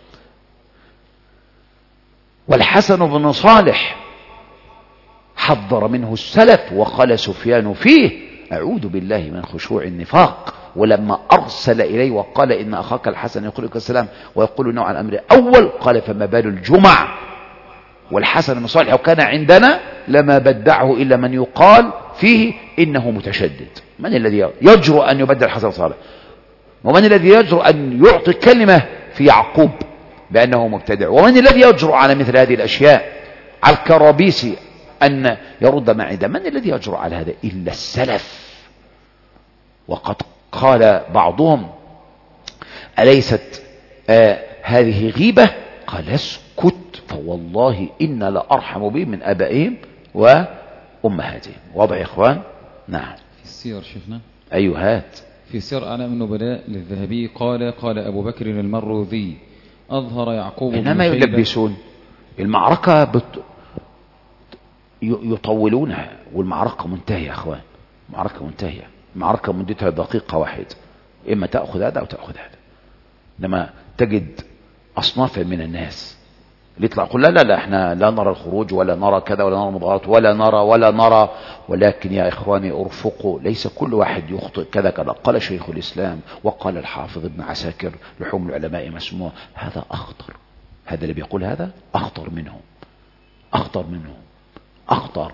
والحسن بن صالح حذر منه السلف، وقال سفيان فيه: أعوذ بالله من خشوع النفاق. ولما أرسل إليه وقال: إن أخاك الحسن يقول لك السلام ويقول نوع الأمر أول، قال: فما بال الجمع. والحسن بن صالح وكان عندنا لما بدعه إلا من يقال فيه إنه متشدد. من الذي يجرؤ أن يبدل الحسن صالح؟ ومن الذي يجرؤ أن يعطي كلمة في يعقوب بأنه مبتدع؟ ومن الذي يجرؤ على مثل هذه الأشياء؟ على الكرابيسي أن يرد ما عنده. من الذي يجرؤ على هذا إلا السلف؟ وقد قال بعضهم: أليست آه هذه غيبة؟ قال: اسكت، فوالله إن لأرحم بهم من آبائهم وأمهاتهم. واضح يا إخوان؟ نعم. في السير شيخنا. أيها هات. في سير أعلام النبلاء للذهبي قال: قال أبو بكر المروذي: أظهر يعقوب بن إنما يلبسون المعركة بت... يطولونها، والمعركة منتهية يا أخوان، المعركة منتهية، المعركة مدتها دقيقة واحدة، إما تأخذ هذا أو تأخذ هذا. لما تجد أصنافا من الناس اللي يطلع يقول: لا لا لا احنا لا نرى الخروج ولا نرى كذا ولا نرى مظاهرات ولا نرى ولا نرى. ولكن يا إخواني ارفقوا، ليس كل واحد يخطئ كذا كذا. قال شيخ الإسلام وقال الحافظ ابن عساكر: لحوم العلماء مسموع. هذا أخطر، هذا اللي بيقول هذا أخطر منه، أخطر منه، أخطر.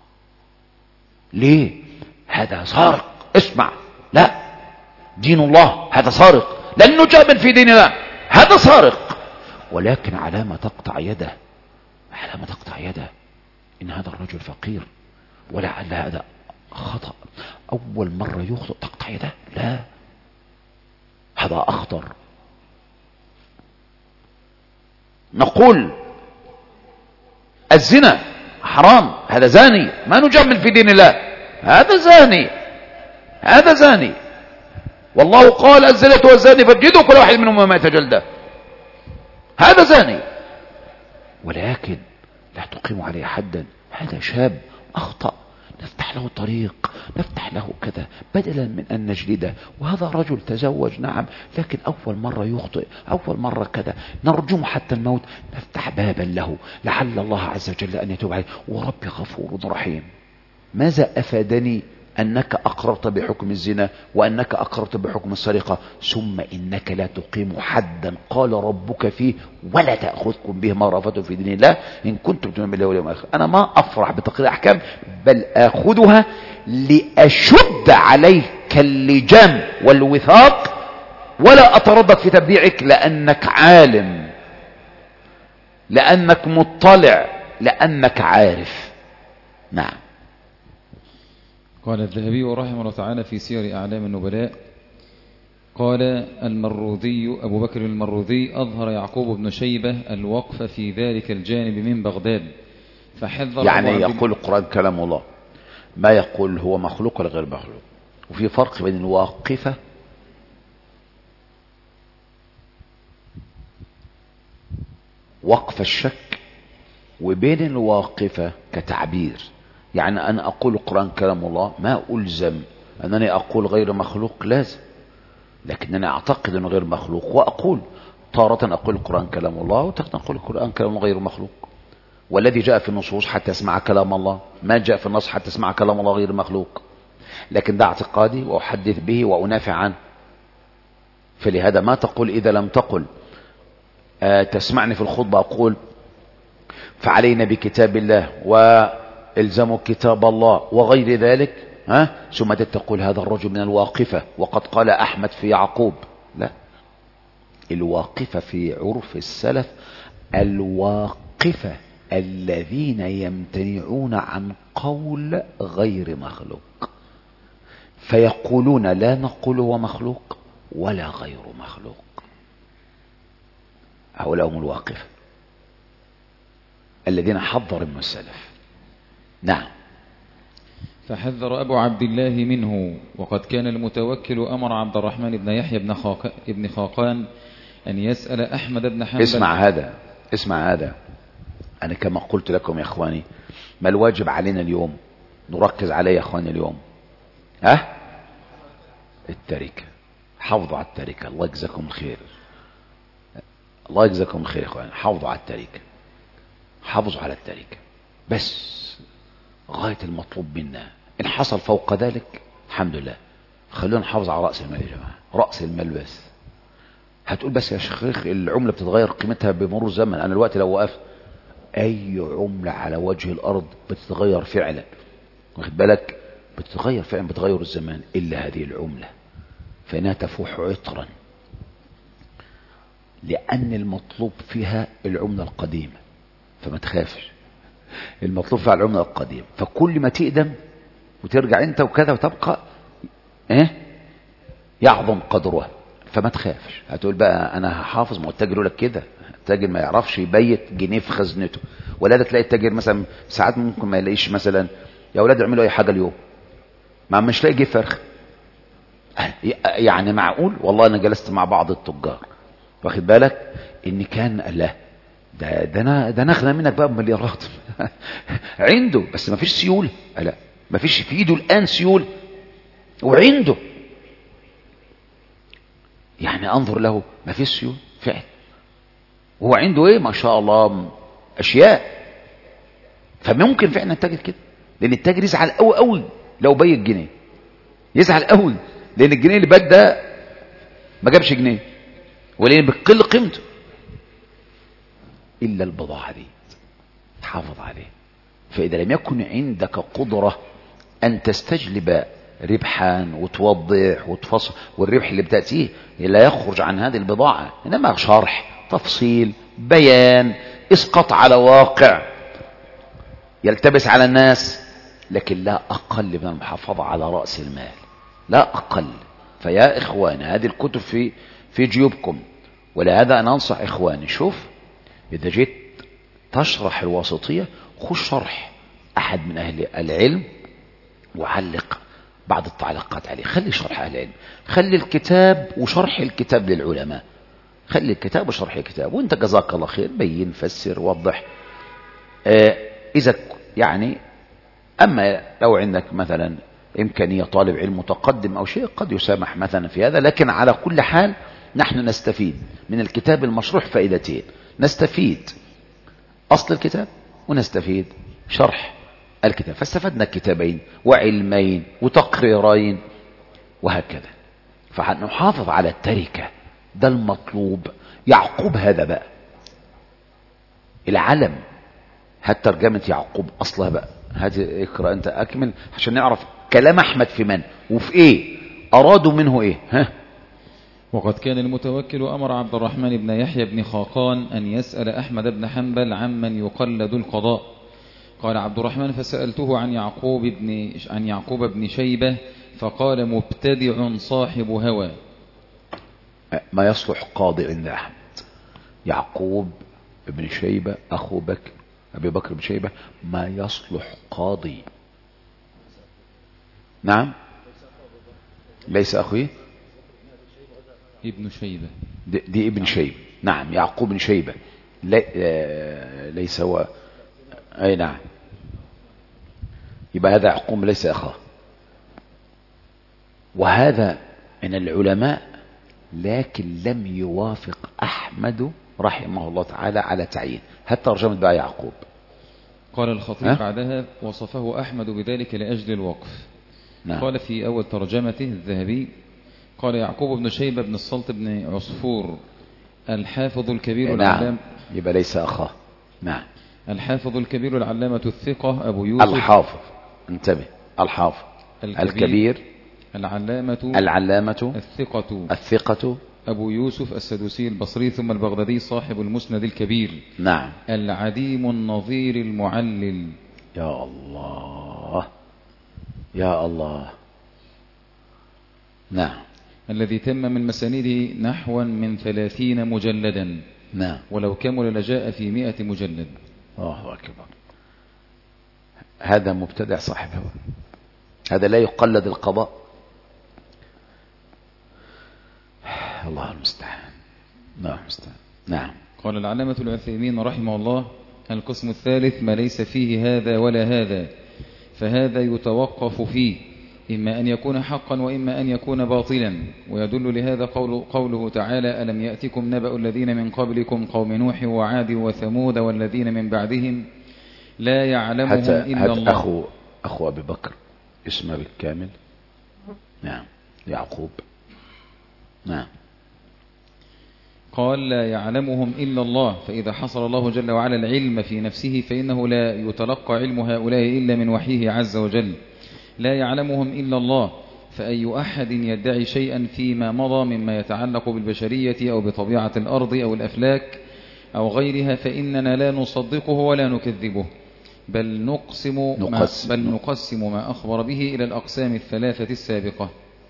ليه؟ هذا سارق. اسمع، لا، دين الله هذا سارق، لن نجامل في دين الله، هذا سارق، ولكن على ما تقطع يده، على ما تقطع يده. إن هذا الرجل فقير ولعل هذا خطأ، أول مرة يخطئ تقطع يده، لا، هذا أخطر. نقول الزنا حرام، هذا زاني، ما نجمل في دين الله، هذا زاني، هذا زاني، والله قال: الزنا والزاني فاجلدوا كل واحد منهم مائة جلدة، هذا زاني، ولكن لا تقيم عليه حدا. هذا شاب أخطأ، نفتح له طريق، نفتح له كذا، بدلا من أن نجلده. وهذا رجل تزوج نعم، لكن أول مرة يخطئ، أول مرة كذا، نرجم حتى الموت، نفتح بابا له لعل الله عز وجل أن يتوب عليه، وربي غفور رحيم. ماذا أفادني أنك أقررت بحكم الزنا وأنك أقررت بحكم السرقة ثم إنك لا تقيم حدا قال ربك فيه ولا تأخذكم به مرافة في دين الله إن كنتم تؤمنون بالله واليوم الآخر؟ أنا ما أفرح بتقرير أحكام، بل أخذها لأشد عليك اللجام والوثاق، ولا أتردد في تبديعك، لأنك عالم، لأنك مطلع، لأنك عارف. نعم. قال الذهبي رحمه الله تعالى في سير أعلام النبلاء: قال المروذي أبو بكر المروذي: أظهر يعقوب بن شيبة الوقف في ذلك الجانب من بغداد فحذر يعني أبو عبد- يقول القرآن كلام الله، ما يقول هو مخلوق ولا غير مخلوق. وفي فرق بين الواقفة وقف الشك وبين الواقفة كتعبير. يعني أنا أقول القرآن كلام الله ما ألزم أنني أقول غير مخلوق، لازم، لكنني أعتقد أنه غير مخلوق وأقول. تارة أقول القرآن كلام الله وتارة أقول القرآن كلام غير مخلوق. والذي جاء في النصوص حتى يسمع كلام الله، ما جاء في النص حتى يسمع كلام الله غير مخلوق. لكن ده اعتقادي وأحدث به وأنافع عنه. فلهذا ما تقول إذا لم تقل آه تسمعني في الخطبة أقول فعلينا بكتاب الله والزموا كتاب الله وغير ذلك، ها ثم تقول هذا الرجل من الواقفة وقد قال أحمد في يعقوب. لا، الواقفة في عرف السلف الواقفة الذين يمتنعون عن قول غير مخلوق، فيقولون لا نقول هو مخلوق ولا غير مخلوق. هؤلاء هم الواقفة الذين حذر من السلف. نعم. فحذر أبو عبد الله منه. وقد كان المتوكل أمر عبد الرحمن بن يحيى بن, خاق... بن خاقان أن يسأل أحمد بن حنبل. اسمع هذا اسمع هذا أنا كما قلت لكم يا إخواني، ما الواجب علينا اليوم نركز عليه يا إخواني اليوم؟ ها التركة. حافظوا على التركة. الله يجزاكم الخير، الله يجزاكم الخير يا إخواني. حافظوا على التركة، حافظوا على التركة بس غاية المطلوب منا. إن حصل فوق ذلك الحمد لله. خلونا نحافظ على رأس المال يا جماعة، رأس المال بس. هتقول بس يا شيخ العملة بتتغير قيمتها بمرور الزمن. أنا الوقت لو وقفت أي عملة على وجه الأرض بتتغير فعلا، واخد بالك، بتتغير فعلا بتغير الزمان، إلا هذه العملة فإنها تفوح عطرا، لأن المطلوب فيها العملة القديمة. فما تخافش، المطلوب فيها العملة القديمة. فكل ما تقدم وترجع انت وكذا وتبقى ايه يعظم قدرها. فما تخافش. هتقول بقى انا هحافظ، ما هو التاجر يقول لك كده. التاجر ما يعرفش يبيت جنيه في خزنته. ولا ده تلاقي التاجر مثلا ساعات ممكن ما يلاقيش مثلا يا اولاد اعملوا اي حاجه اليوم، ما مش لاقي جه فرخ. يعني معقول؟ والله انا جلست مع بعض التجار واخد بالك ان كان لا ده ده انا ده انا اغنى منك بقى بمليارات عنده بس ما فيش سيوله. لا، ما فيش في ايده الان سيوله وعنده، يعني انظر له ما فيش سيوله فعلا، وهو عنده ايه ما شاء الله اشياء. فممكن فعلا التاجر كده، لان التاجر يزعل قوي قوي لو بيت جنيه، يزعل قوي لان الجنيه اللي بات ده ما جابش جنيه، ولان بتقل قيمته. إلا البضاعة دي تحافظ عليه. فإذا لم يكن عندك قدرة أن تستجلب ربحا وتوضح وتفصل، والربح اللي بتأتيه لا يخرج عن هذه البضاعة، إنما شرح، تفصيل، بيان، إسقاط على واقع يلتبس على الناس، لكن لا أقل من المحافظة على رأس المال، لا أقل. فيا إخواني هذه الكتب في في جيوبكم، ولهذا أنا أنصح إخواني، شوف إذا جيت تشرح الواسطية خذ شرح أحد من أهل العلم وعلق بعض التعليقات عليه. خلي شرح أهل العلم، خلي الكتاب وشرح الكتاب للعلماء، خلي الكتاب وشرح الكتاب، وانت جزاك الله خير بين فسر وضح. آه إذا يعني أما لو عندك مثلا إمكانية طالب علم متقدم أو شيء قد يسامح مثلا في هذا، لكن على كل حال نحن نستفيد من الكتاب المشروح فائدتين: نستفيد أصل الكتاب ونستفيد شرح الكتاب. فاستفدنا كتابين وعلمين وتقريرين وهكذا. فنحافظ على التركة، ده المطلوب. يعقوب هذا بقى العلم، هات ترجمة يعقوب أصلها بقى، هذه اقرأ أنت أكمل عشان نعرف كلام أحمد في من وفي إيه أرادوا منه إيه. ها. وقد كان المتوكل أمر عبد الرحمن بن يحيى بن خاقان أن يسأل أحمد بن حنبل عمن يقلد القضاء. قال عبد الرحمن: فسألته عن يعقوب بن عن يعقوب بن شيبة فقال: مبتدع صاحب هوى. ما يصلح قاضي عند أحمد. يعقوب ابن شيبة أخو بكر أبي بكر بن شيبة ما يصلح قاضي. نعم ليس أخوي ابن شيبة دي, دي ابن شيبة. نعم يعقوب بن شيبة لي ليس هو. أي نعم يبقى هذا يعقوب ليس أخاه. وهذا من العلماء لكن لم يوافق أحمد رحمه الله تعالى على تعيين. هل ترجمة بقى يعقوب؟ قال الخطيب بعدها وصفه أحمد بذلك لأجل الوقف. نعم. قال في أول ترجمته الذهبي قال يعقوب بن شيبة بن السلط بن عصفور الحافظ الكبير. نعم. العلام يبقى ليس أخاه. نعم الحافظ الكبير العلامة الثقة أبو يوسف. الحافظ انتبه الحافظ الكبير, الكبير العلامة العلامة الثقة الثقة أبو يوسف السدوسي البصري ثم البغدادي صاحب المسند الكبير. نعم العديم النظير المعلل. يا الله يا الله. نعم الذي تم من مسانيده نحوا من ثلاثين مجلدا. نعم ولو كمل لجاء في مئة مجلد. الله أكبر. هذا مبتدع صاحب هوى. هذا لا يقلد القضاء. الله المستعان. الله المستعان. نعم. قال العلامة العثيمين رحمه الله القسم الثالث ما ليس فيه هذا ولا هذا فهذا يتوقف فيه إما أن يكون حقا وإما أن يكون باطلا. ويدل لهذا قول قوله تعالى ألم يأتكم نبأ الذين من قبلكم قوم نوح وعاد وثمود والذين من بعدهم لا يعلمهم إلا الله. أخو, أخو أبي بكر اسمه بالكامل. نعم يعقوب. نعم قال لا يعلمهم إلا الله. فإذا حصل الله جل وعلا العلم في نفسه فإنه لا يتلقى علم هؤلاء إلا من وحيه عز وجل. لا يعلمهم إلا الله. فأي أحد يدعي شيئا فيما مضى مما يتعلق بالبشرية أو بطبيعة الأرض أو الأفلاك أو غيرها فإننا لا نصدقه ولا نكذبه بل نقسم, نقسم, ما, بل نقسم ما أخبر به إلى الأقسام الثلاثة السابقة.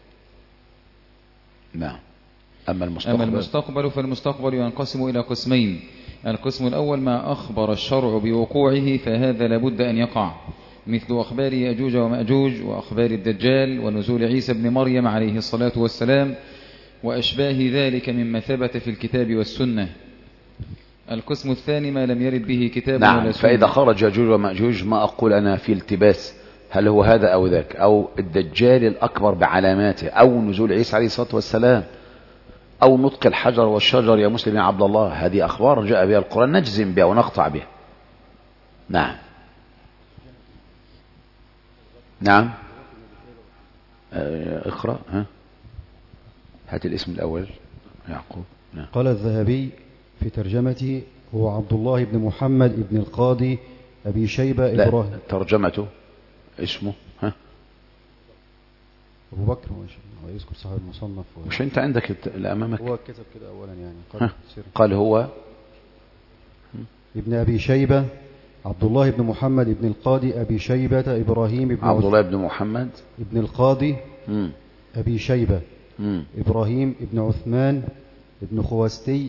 نعم. أما المستقبل, أما المستقبل فالمستقبل ينقسم إلى قسمين. القسم الأول ما أخبر الشرع بوقوعه فهذا لابد أن يقع مثل أخبار يأجوج ومأجوج وأخبار الدجال ونزول عيسى بن مريم عليه الصلاة والسلام وأشباه ذلك مما ثبت في الكتاب والسنة. القسم الثاني ما لم يرد به كتاب نعم ولا سنة. فإذا خرج يأجوج ومأجوج ما أقول أنا في التباس هل هو هذا أو ذاك أو الدجال الأكبر بعلاماته أو نزول عيسى عليه الصلاة والسلام أو نطق الحجر والشجر يا مسلم يا عبد الله. هذه أخبار جاء بها القرآن نجزم بها ونقطع بها. نعم نعم اقرأ. ها هات الاسم الأول يعقوب. نعم. قال الذهبي في ترجمته هو عبد الله بن محمد بن القاضي أبي شيبة إبراهيم. ترجمته اسمه ها أبو بكر هو يذكر صاحب المصنف و... مش أنت عندك اللي أمامك هو كتب كده أولا يعني قال, قال هو ابن أبي شيبة عبد الله بن محمد بن القاضي أبي شيبة إبراهيم بن عبد الله بن محمد ابن القاضي مم. أبي شيبة مم. إبراهيم ابن عثمان ابن خوستي.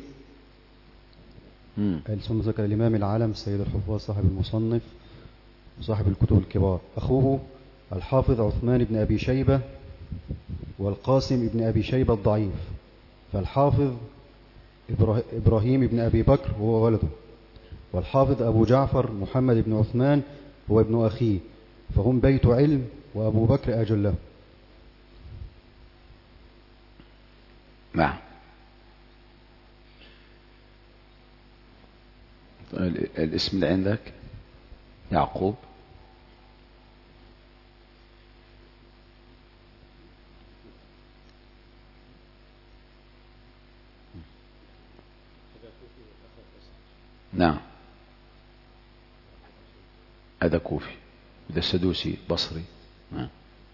ثم ذكر الإمام العالم السيد الحفاظ صاحب المصنف وصاحب الكتب الكبار. أخوه الحافظ عثمان بن أبي شيبة والقاسم بن أبي شيبة الضعيف. فالحافظ إبراهيم بن أبي بكر هو ولده والحافظ أبو جعفر محمد بن عثمان هو ابن أخيه فهم بيت علم وأبو بكر أجله. نعم. الاسم اللي عندك يعقوب. نعم هذا كوفي هذا السدوسي بصري. نعم.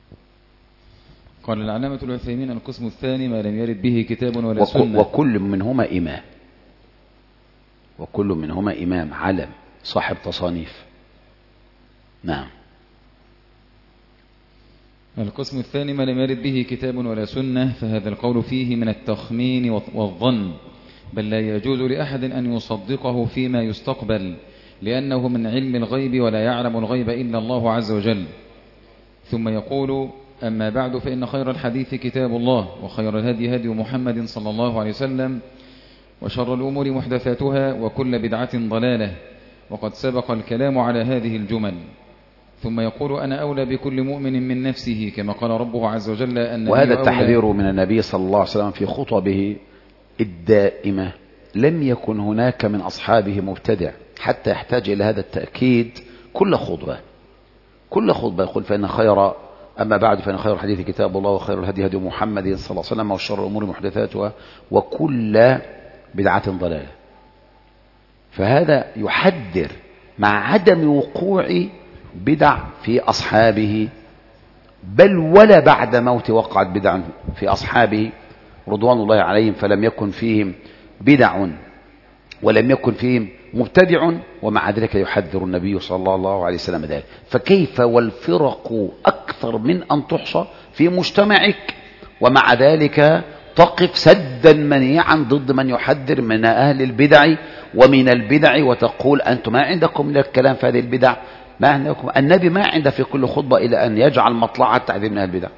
قال العلامة العثيمين القسم الثاني ما لم يرد به كتاب ولا سنة. وكل منهما إمام وكل منهما إمام علم صاحب تصانيف. نعم. القسم الثاني ما لم يرد به كتاب ولا سنة، فهذا القول فيه من التخمين والظن، بل لا يجوز لأحد أن يصدقه فيما يستقبل، لأنه من علم الغيب ولا يعلم الغيب إلا الله عز وجل. ثم يقول: أما بعد، فإن خير الحديث كتاب الله، وخير الهدي هدي محمد صلى الله عليه وسلم، وشر الأمور محدثاتها، وكل بدعة ضلالة، وقد سبق الكلام على هذه الجمل. ثم يقول: أنا أولى بكل مؤمن من نفسه، كما قال ربه عز وجل. النبي وهذا أولى. التحذير من النبي صلى الله عليه وسلم في خطبه الدائمة. لم يكن هناك من أصحابه مبتدع حتى يحتاج إلى هذا التأكيد كل خطبة كل خطبة يقول: فإن خير أما بعد فإن خير الحديث كتاب الله، وخير الهدي هدي محمد صلى الله عليه وسلم، وشر الأمور محدثاتها، وكل بدعة ضلالة. فهذا يحذر مع عدم وقوع بدع في أصحابه، بل ولا بعد موت وقعت بدع في أصحابه رضوان الله عليهم، فلم يكن فيهم بدع ولم يكن فيهم مبتدع، ومع ذلك يحذر النبي صلى الله عليه وسلم ذلك. فكيف والفرق أكثر من أن تحصى في مجتمعك، ومع ذلك تقف سدا منيعا ضد من يحذر من أهل البدع ومن البدع، وتقول: أنتم ما عندكم من الكلام في هذه البدع، ما عندكم. النبي ما عنده في كل خطبة إلى أن يجعل مطلعة تعذير من أهل البدع.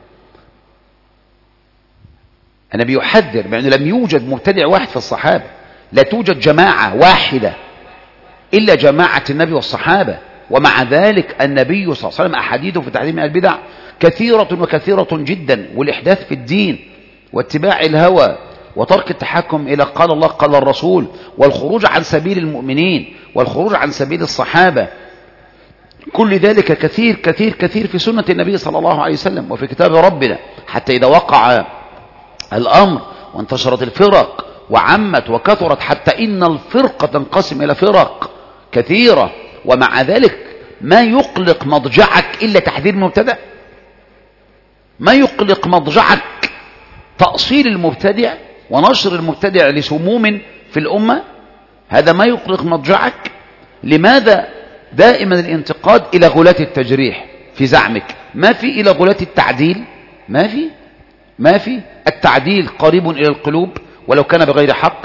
النبي يحذر، مع أنه لم يوجد مبتدع واحد في الصحابة، لا توجد جماعة واحدة إلا جماعة النبي والصحابة، ومع ذلك النبي صلى الله عليه وسلم أحاديثه في تعليم البدع كثيرة وكثيرة جدا، والإحداث في الدين واتباع الهوى وترك التحكم إلى قال الله قال الرسول، والخروج عن سبيل المؤمنين والخروج عن سبيل الصحابة، كل ذلك كثير كثير كثير في سنة النبي صلى الله عليه وسلم وفي كتاب ربنا. حتى إذا وقع الأمر وانتشرت الفرق وعمت وكثرت، حتى إن الفرقة تنقسم إلى فرق كثيرة، ومع ذلك ما يقلق مضجعك إلا تحذير المبتدع، ما يقلق مضجعك تأصيل المبتدع ونشر المبتدع لسموم في الأمة، هذا ما يقلق مضجعك. لماذا دائما الانتقاد إلى غلاة التجريح في زعمك؟ ما في إلى غلاة التعديل، ما في ما في التعديل قريب إلى القلوب ولو كان بغير حق،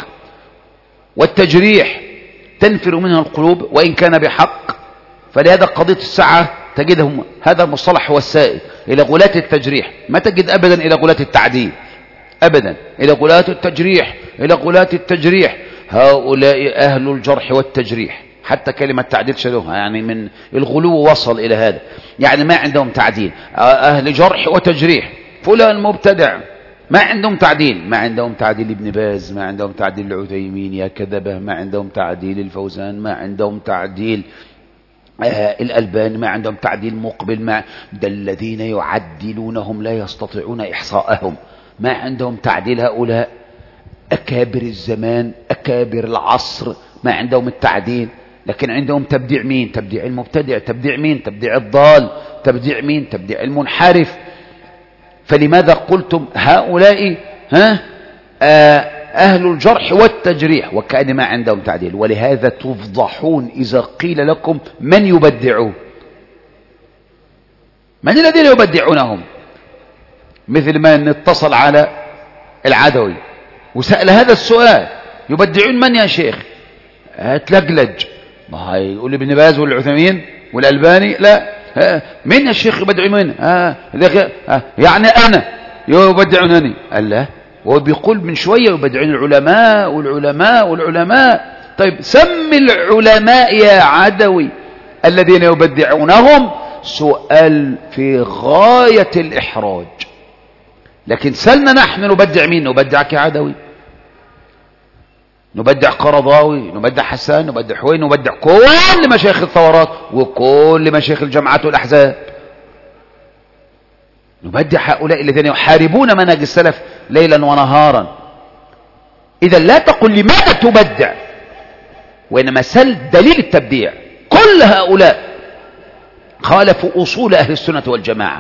والتجريح تنفر منه القلوب وإن كان بحق. فلهذا قضية الساعة تجدهم هذا المصطلح هو السائد إلى غلاة التجريح، ما تجد أبدا إلى غلاة التعديل، أبدا إلى غلاة التجريح إلى غلاة التجريح. هؤلاء أهل الجرح والتجريح، حتى كلمة تعديل شالوها، يعني من الغلو وصل إلى هذا، يعني ما عندهم تعديل، أهل جرح وتجريح. فلان مبتدع، ما عندهم تعديل، ما عندهم تعديل ابن باز، ما عندهم تعديل العثيمين يا كذبة، ما عندهم تعديل الفوزان، ما عندهم تعديل آه الألباني، ما عندهم تعديل مقبل، ما ده الذين يعدلونهم لا يستطيعون إحصاءهم، ما عندهم تعديل. هؤلاء أكابر الزمان أكابر العصر ما عندهم التعديل، لكن عندهم تبديع. مين؟ تبديع المبتدع. تبديع مين؟ تبديع الضال. تبديع مين؟ تبديع المنحرف. فلماذا قلتم هؤلاء ها أهل الجرح والتجريح وكأن ما عندهم تعديل؟ ولهذا تفضحون إذا قيل لكم من يبدعون، من الذين يبدعونهم؟ مثل من اتصل على العدوي وسأل هذا السؤال: يبدعون من يا شيخ؟ هتلجلج، ما هيقول ابن باز والعثيمين والألباني؟ لا، من يا شيخ يبدعون؟ من آه يعني أنا يبدعونني؟ قال لا، وهو بيقول من شوية يبدعون العلماء والعلماء والعلماء. طيب سم العلماء يا عدوي الذين يبدعونهم. سؤال في غاية الإحراج. لكن سلنا نحن نبدع مين؟ نبدعك يا عدوي، نبدع قرضاوي، نبدع حسان، نبدع حوين، نبدع كل مشايخ الثورات وكل مشايخ الجماعات والأحزاب، نبدع هؤلاء الذين يحاربون منهج السلف ليلا ونهارا. إذا لا تقل لماذا تبدع، وإنما سل دليل التبديع. كل هؤلاء خالفوا أصول أهل السنة والجماعة.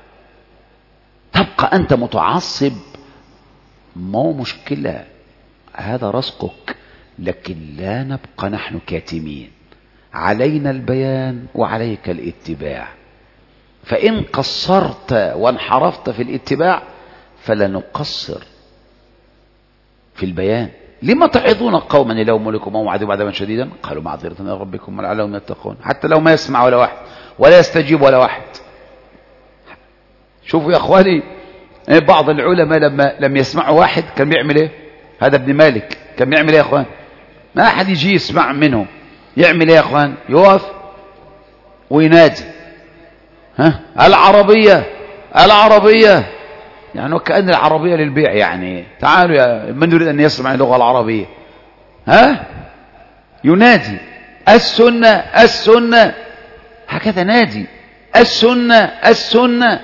تبقى أنت متعصب، مو مشكلة، هذا رزقك، لكن لا نبقى نحن كاتمين. علينا البيان وعليك الاتباع. فإن قصرت وانحرفت في الاتباع فلا نقصر في البيان. لما تعظون قوما لهم ملكهم ووعدوا بعد شديدا قالوا معذرة إلى ربكم ولعلهم يتقون. حتى لو ما يسمع ولا واحد ولا يستجيب ولا واحد. شوفوا يا اخواني بعض العلماء لما لم يسمعوا واحد كان بيعمل ايه؟ هذا ابن مالك كان بيعمل ايه يا اخوان؟ ما احد يجي يسمع منه يعمل ايه يا اخوان؟ يقف وينادي ها العربية العربية، يعني وكأن العربية للبيع، يعني تعالوا يا من يريد أن يسمع اللغة العربية ها ينادي السنة السنة، هكذا نادي السنة السنة.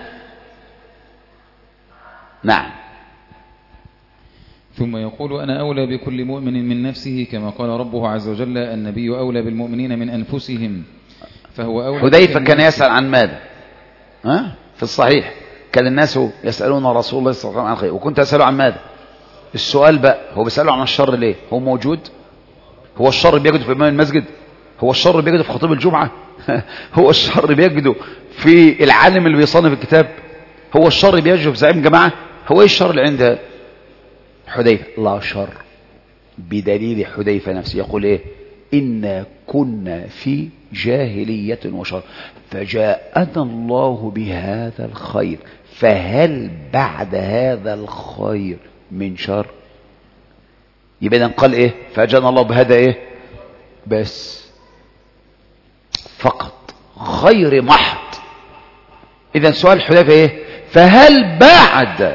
نعم. ثم يقول أنا أولى بكل مؤمن من نفسه كما قال ربه عز وجل النبي أولى بالمؤمنين من أنفسهم فهو أولى. حذيفة كان يسأل عن ماذا؟ ها؟ في الصحيح كان الناس يسألون رسول الله صلى الله عليه وسلم عن خير وكنت أسأله عن ماذا؟ السؤال بقى هو بيسأله عن الشر ليه؟ هو موجود؟ هو الشر بيجده في إمام المسجد؟ هو الشر بيجده في خطيب الجمعة؟ هو الشر بيجده في العالم اللي بيصنف الكتاب؟ هو الشر بيجده في زعيم جماعة؟ هو ايه الشر اللي عند حذيفة؟ لا شر، بدليل حذيفة نفسه يقول ايه؟ إنا كنا في جاهلية وشر فجاءنا الله بهذا الخير فهل بعد هذا الخير من شر؟ يبقى إذن قال ايه؟ فجاءنا الله بهذا ايه؟ بس فقط خير محض. إذن سؤال حذيفة ايه؟ فهل بعد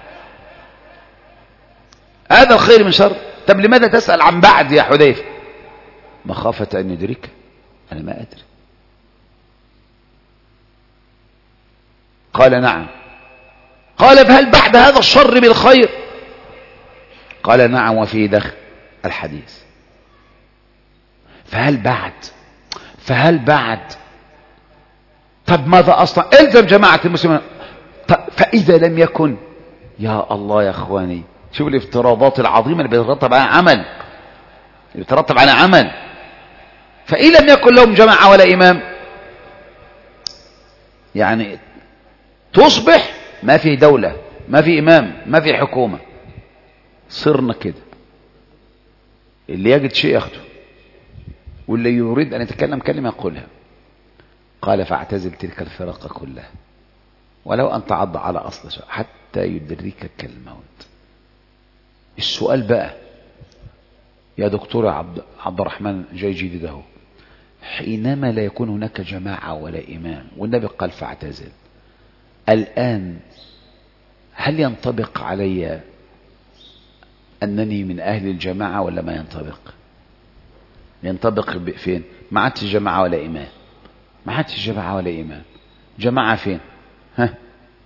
هذا الخير من شر؟ طب لماذا تسأل عن بعد يا حذيفة؟ مخافة أن يدرك أنا ما أدري. قال نعم. قال فهل بعد هذا الشر بالخير؟ قال نعم وفيه دخل الحديث. فهل بعد فهل بعد طب ماذا أصلا؟ الزم جماعة المسلمين. فإذا لم يكن يا الله يا أخواني شوف الافتراضات العظيمة اللي بيترتب على عمل يترتب على عمل. فإن لم يكن لهم جماعة ولا إمام يعني تصبح ما في دولة ما في إمام ما في حكومة، صرنا كده اللي يجد شيء ياخده واللي يريد أن يتكلم كلمة يقولها. قال فاعتزل تلك الفرق كلها ولو أن تعض على أصل شيء حتى يدركك الموت. السؤال بقى يا دكتور عبد, عبد الرحمن جاي جديد اهو، حينما لا يكون هناك جماعة ولا إمام والنبي قال فاعتزل، الآن هل ينطبق علي أنني من أهل الجماعة ولا ما ينطبق؟ ينطبق فين؟ ما عادش جماعة ولا إمام، ما عادش جماعة ولا إمام. جماعة فين؟ ها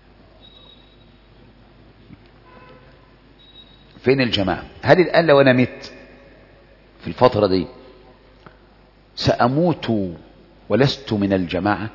فين الجماعة؟ هل الآن لو أنا مت في الفترة دي سأموت ولست من الجماعة؟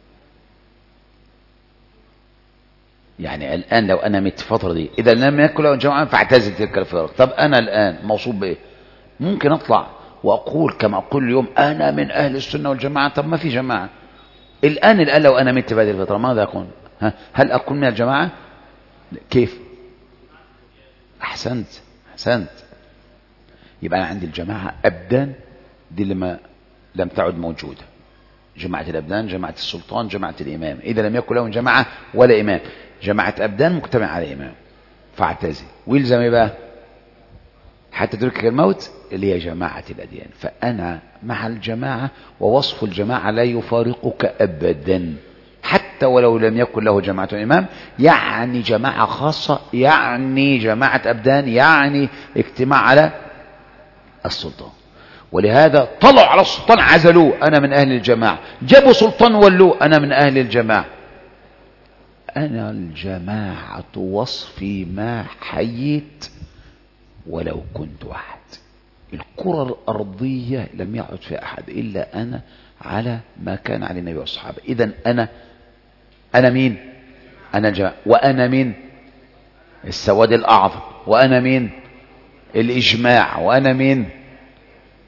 يعني الآن لو أنا مت في الفترة دي إذا لم يكن له جماعة فاعتزل تلك الفرق. طب أنا الآن موصوب بإيه؟ ممكن أطلع وأقول كما أقول اليوم أنا من أهل السنة والجماعة. طب ما في جماعة الآن. الآن لو أنا مت في هذه الفترة ماذا أكون؟ هل أكون من الجماعة؟ كيف؟ أحسنت أحسنت. يبقى أنا عندي الجماعة أبدان دي اللي ما لم تعد موجودة، جماعة الأبدان جماعة السلطان جماعة الإمام. إذا لم يكن لهم جماعة ولا إمام، جماعة أبدان مجتمع على إمام فاعتزل. ويلزم إيه بقى؟ حتى تدركك الموت اللي هي جماعة الأديان. فأنا مع الجماعة ووصف الجماعة لا يفارقك أبدا حتى ولو لم يكن له جماعة إمام، يعني جماعة خاصة، يعني جماعة أبدان، يعني اجتماع على السلطان. ولهذا طلعوا على السلطان عزلوه أنا من أهل الجماعة، جابوا سلطان ولوه أنا من أهل الجماعة. أنا الجماعة وصفي ما حييت ولو كنت واحد. الكرة الأرضية لم يعد فيها أحد إلا أنا على ما كان عليه النبي والصحابة. إذن أنا أنا مين؟ أنا الجماعة. وأنا مين؟ السواد الأعظم. وأنا مين؟ الإجماع. وأنا مين؟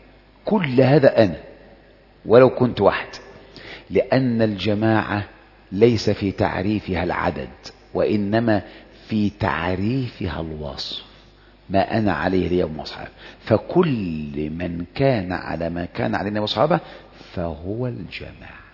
كل هذا أنا ولو كنت واحد، لأن الجماعة ليس في تعريفها العدد، وإنما في تعريفها الوصف، ما أنا عليه اليوم وأصحابه. فكل من كان على ما كان عليه النبي وأصحابه فهو الجماعة.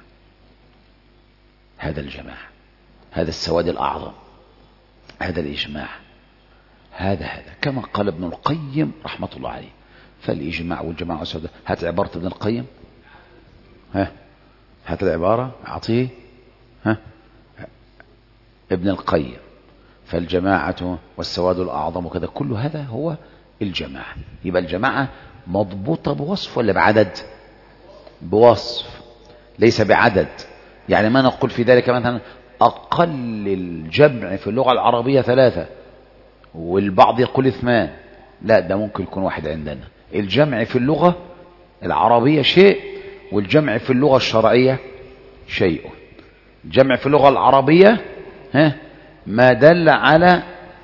هذا الجماعة، هذا السواد الأعظم، هذا الإجماع، هذا هذا كما قال ابن القيم رحمة الله عليه. فالإجماع والجماعة والسواد. هات عبارة ابن القيم، ها هات العبارة أعطيه. ها ابن القيم: فالجماعة والسواد الأعظم وكذا، كل هذا هو الجماعة. يبقى الجماعة مضبوطة بوصف ولا بعدد؟ بوصف ليس بعدد. يعني ما نقول في ذلك مثلا أقل الجمع في اللغة العربية ثلاثة والبعض يقول اثنان، لا، ده ممكن يكون واحد عندنا. الجمع في اللغة العربية شيء، والجمع في اللغة الشرعية شيء. الجمع في اللغة العربية ها ما دل على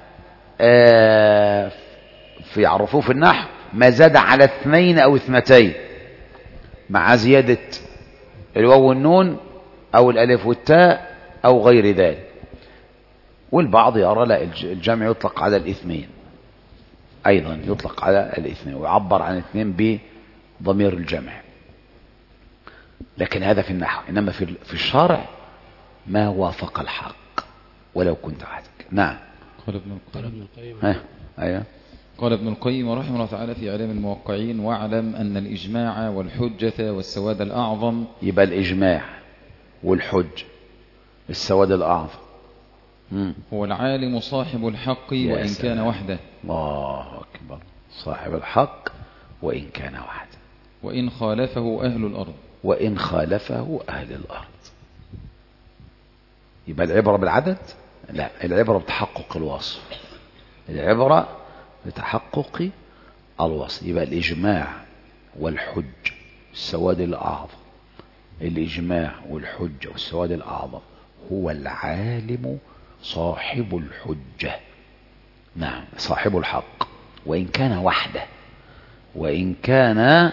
آه في عرفوه في النحو ما زاد على اثنين أو اثنتين مع زيادة الواو والنون أو الألف والتاء أو غير ذلك. والبعض يرى لا، الجمع يطلق على الاثنين، أيضا يطلق على الاثنين ويعبر عن الاثنين بضمير الجمع. لكن هذا في النحو، إنما في الشرع ما وافق الحق ولو كنت وحدك. نعم. قال ابن القيم. ها أيوه. قال ابن القيم رحمه الله تعالى في إعلام الموقعين: واعلم أن الإجماع والحجة والسواد الأعظم. يبقى الإجماع والحج السواد الأعظم مم. هو العالم صاحب الحق وإن كان وحده. الله أكبر. صاحب الحق وإن كان وحده، وإن خالفه أهل الأرض. وإن خالفه أهل الأرض. يبقى العبرة بالعدد؟ لا، العبرة بتحقق الوصف. العبرة بتحقق الوصف. يبقى الإجماع والحج السواد الأعظم، الإجماع والحج والسواد الأعظم هو العالم صاحب الحجة. نعم، صاحب الحق وإن كان وحده، وإن كان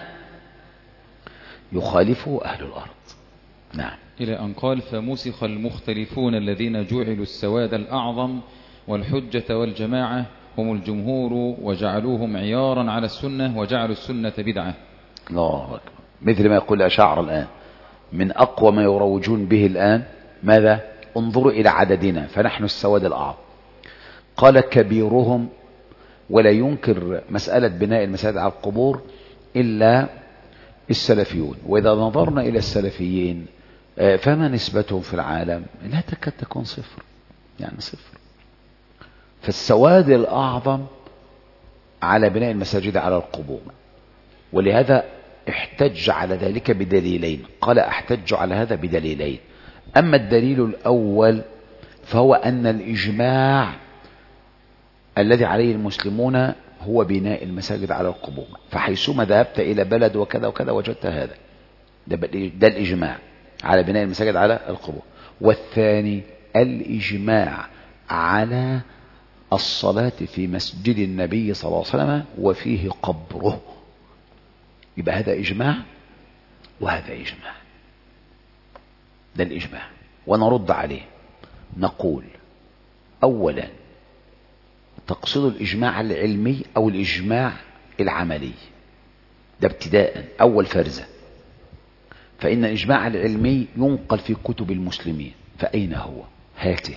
يخالفه أهل الأرض. نعم. إلى أن قال: فمسخ المختلفون الذين جعلوا السواد الأعظم والحجة والجماعة هم الجمهور وجعلوهم عيارا على السنة وجعلوا السنة بدعة. الله أكبر. مثل ما يقول الأشاعرة الآن، من أقوى ما يروجون به الآن ماذا؟ انظروا إلى عددنا فنحن السواد الأعظم. قال: كبيرهم، ولا ينكر مسألة بناء المساجد على القبور إلا السلفيون. وإذا نظرنا إلى السلفيين فما نسبتهم في العالم؟ لا تكاد تكون صفر، يعني صفر. فالسواد الأعظم على بناء المساجد على القبور، ولهذا احتج على ذلك بدليلين. قال: احتج على هذا بدليلين. أما الدليل الأول فهو أن الإجماع الذي عليه المسلمون هو بناء المساجد على القبور، فحيثما ذهبت إلى بلد وكذا وكذا وجدت هذا، ده الإجماع على بناء المساجد على القبور. والثاني الإجماع على الصلاة في مسجد النبي صلى الله عليه وسلم وفيه قبره. يبقى هذا إجماع وهذا إجماع، ده الإجماع. ونرد عليه نقول: أولا، تقصد الإجماع العلمي أو الإجماع العملي؟ ده ابتداء أول فرزة. فإن الإجماع العلمي ينقل في كتب المسلمين، فأين هو؟ هاته.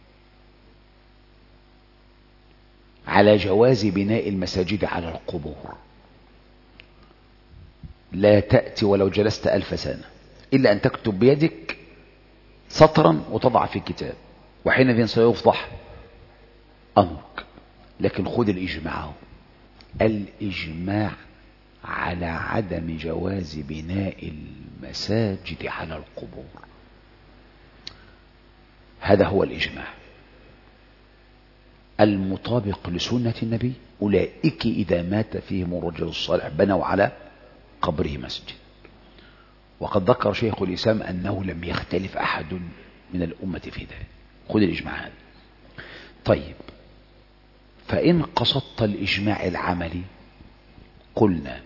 على جواز بناء المساجد على القبور. لا تأتي ولو جلست ألف سنة إلا أن تكتب بيدك سطرا وتضع في كتاب، وحينئذ سيفضح أمرك. لكن خذ الإجماع، الإجماع على عدم جواز بناء المساجد على القبور. هذا هو الإجماع المطابق لسنة النبي. أولئك إذا مات فيهم الرجل الصالح بنوا على قبره مسجد. وقد ذكر شيخ الإسلام أنه لم يختلف أحد من الأمة في ذلك. خذ الإجماع هذا. طيب، فإن قصدت الإجماع العملي قلنا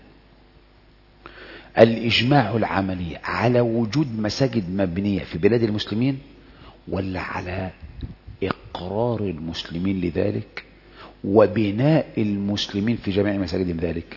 الإجماع العملي على وجود مساجد مبنية في بلاد المسلمين ولا على إقرار المسلمين لذلك وبناء المسلمين في جميع مساجدهم ذلك؟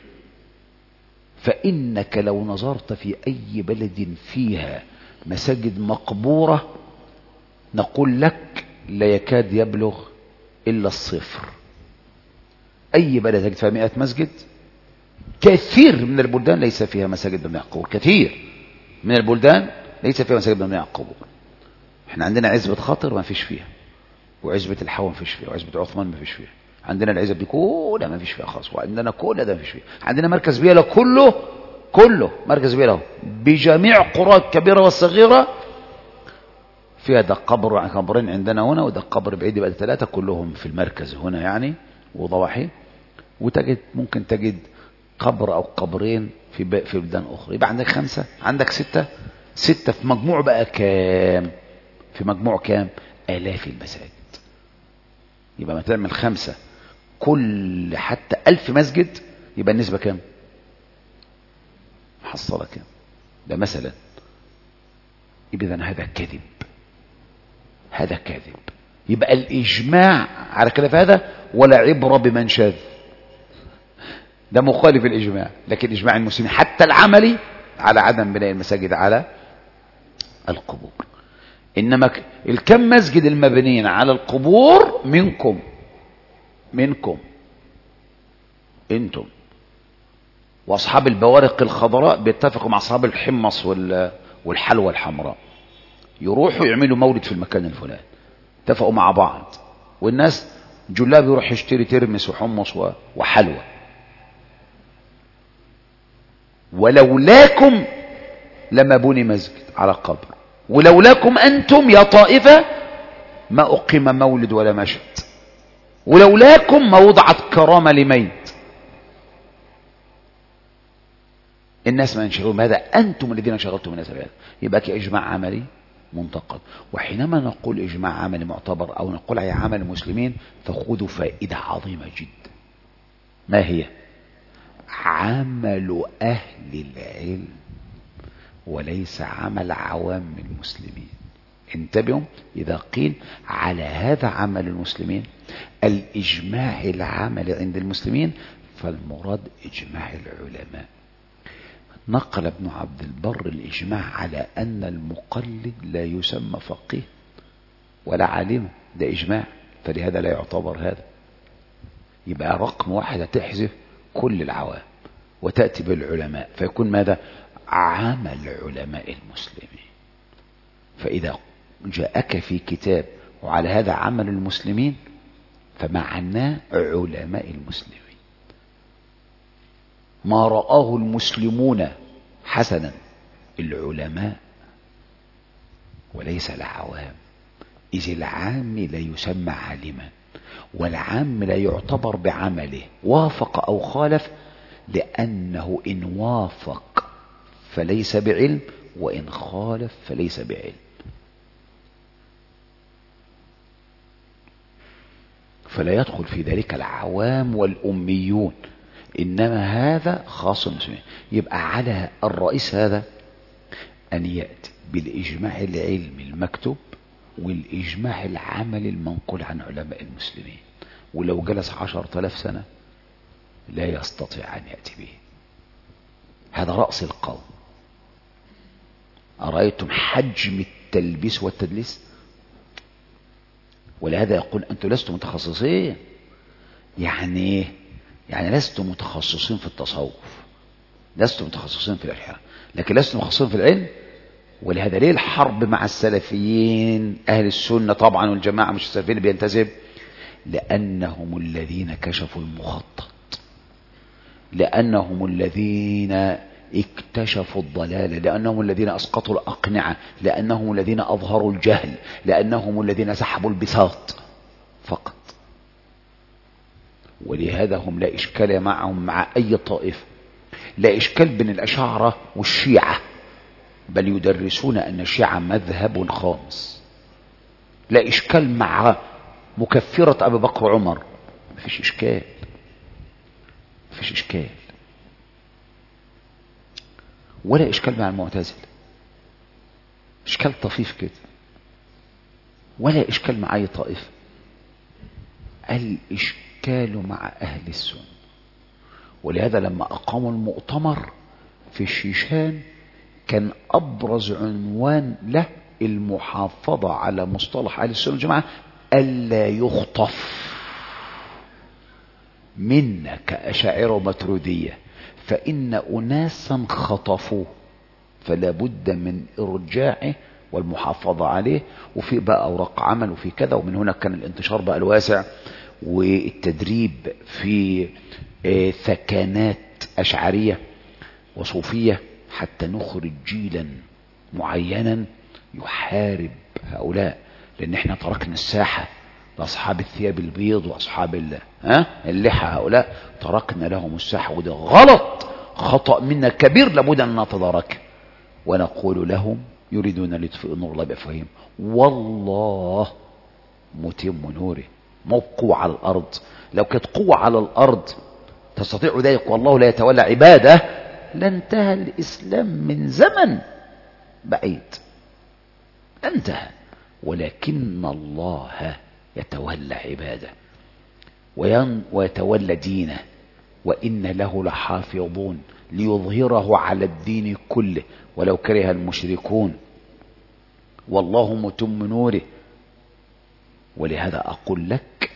فإنك لو نظرت في أي بلد فيها مساجد مقبورة نقول لك لا يكاد يبلغ إلا الصفر. أي بلد تجد فيها مئة مسجد، كثير من البلدان ليس فيها مساجد مبنية على القبور، كثير من البلدان ليس فيها مساجد مبنية على القبور. احنا عندنا عزبة خاطر ما فيش فيها، وعزبة الحوا ما فيش فيها، وعزبة عثمان ما فيش فيها. عندنا العزب دي كلها ما فيش فيها خالص، وعندنا كل ده ما فيش فيها. عندنا مركز بيلا كله كله مركز بيلا بجميع قرى الكبيرة والصغيرة فيها ده قبر قبرين عندنا هنا، وده قبر بعيد يبقى ثلاثة، كلهم في المركز هنا يعني وضواحي. وتجد ممكن تجد قبر او قبرين في في بلدان اخرى، يبقى عندك خمسة، عندك ستة، ستة في مجموع بقى كام؟ في مجموع كام؟ آلاف المساجد. يبقى ما تعمل خمسة كل حتى ألف مسجد يبقى النسبة كام؟ محصلة كام؟ ده مثلا. إذن هذا كذب، هذا كذب. يبقى الإجماع على خلاف هذا ولا عبرة بمن شاذ، ده مخالف الإجماع. لكن إجماع المسلمين حتى العملي على عدم بناء المساجد على القبور. إنما الكم مسجد المبنيين على القبور منكم منكم انتم واصحاب البوارق الخضراء بيتفقوا مع اصحاب الحمص والحلوى الحمراء، يروحوا يعملوا مولد في المكان الفلاني، اتفقوا مع بعض، والناس جلاب يروح يشتري ترمس وحمص وحلوى. ولولاكم لما بني مسجد على قبر، ولولاكم انتم يا طائفة ما اقيم مولد ولا مشهد، ولولاكم ما وضعت كرامة لميت. الناس ما ينشغلون بهذا، انتم الذين انشغلتم من هذا. يبقى كإجماع عملي منتقد. وحينما نقول إجماع عملي معتبر أو نقول على عمل المسلمين فخذوا فائدة عظيمة جدا. ما هي؟ عمل أهل العلم وليس عمل عوام المسلمين. انتبهوا، إذا قيل على هذا عمل المسلمين الإجماع العمل عند المسلمين فالمراد إجماع العلماء. نقل ابن عبد البر الإجماع على أن المقلد لا يسمى فقيه ولا عالم، ده إجماع، فلهذا لا يعتبر هذا. يبقى رقم واحد هتحذف كل العوام وتأتي بالعلماء، فيكون ماذا؟ عمل علماء المسلمين. فإذا جاءك في كتاب وعلى هذا عمل المسلمين فمعناه علماء المسلمين، ما رآه المسلمون حسنا العلماء وليس العوام. إذ العام لا يسمى عالما، والعام لا يعتبر بعمله وافق أو خالف، لأنه إن وافق فليس بعلم وإن خالف فليس بعلم. فلا يدخل في ذلك العوام والأميون، إنما هذا خاص بالمسلمين. يبقى على الرئيس هذا أن يأتي بالإجماع العلمي المكتوب والإجماع العملي المنقول عن علماء المسلمين، ولو جلس عشرة آلاف سنة لا يستطيع أن يأتي به. هذا رأس القوم. أرأيتم حجم التلبيس والتدليس؟ ولهذا يقول أنتم لستم متخصصين. يعني ايه؟ يعني لستم متخصصين في التصوف، لستم متخصصين في الإلحاد، لكن لستم متخصصين في العلم. ولهذا ليه الحرب مع السلفيين أهل السنة طبعا والجماعة، مش السلفيين اللي بينتسب؟ لأنهم الذين كشفوا المخطط، لأنهم الذين اكتشفوا الضلال، لأنهم الذين أسقطوا الأقنعة، لأنهم الذين أظهروا الجهل، لأنهم الذين سحبوا البساط فقط. ولهذا هم لا إشكال معهم مع أي طائفة، لا إشكال بين الأشاعرة والشيعة، بل يدرسون أن الشيعة مذهب خامس. لا إشكال مع مكفرة أبي بكر وعمر، ما فيش إشكال، ما فيش إشكال. ولا إشكال مع المعتزلة، إشكال طفيف كده. ولا إشكال مع أي طائفة. الإشكال مع أهل السنة. ولهذا لما أقاموا المؤتمر في الشيشان كان أبرز عنوان له المحافظة على مصطلح أهل السنة والجماعة ألا يخطف منا كأشاعرة وماتريدية، فإن أناسا خطفوه فلا بد من إرجاعه والمحافظة عليه. وفي بقى أوراق عمل وفي كذا، ومن هنا كان الانتشار بقى الواسع والتدريب في ثكانات أشعرية وصوفية حتى نخرج جيلا معينا يحارب هؤلاء. لأن احنا تركنا الساحة لأصحاب الثياب البيض وأصحاب اللحى، هؤلاء تركنا لهم الساحة، وده غلط، خطأ منا كبير لابد أن نتداركه. ونقول لهم يريدون ليطفئوا نور الله بأفواههم والله متم نوره. مو قوة على الأرض، لو كانت قوة على الأرض تستطيع ذلك والله لا يتولى عباده لانتهى الإسلام من زمن بعيد، انتهى. ولكن الله يتولى عباده ويتولى دينه، وإن له لحافظون ليظهره على الدين كله ولو كره المشركون والله متم نوره. ولهذا أقول لك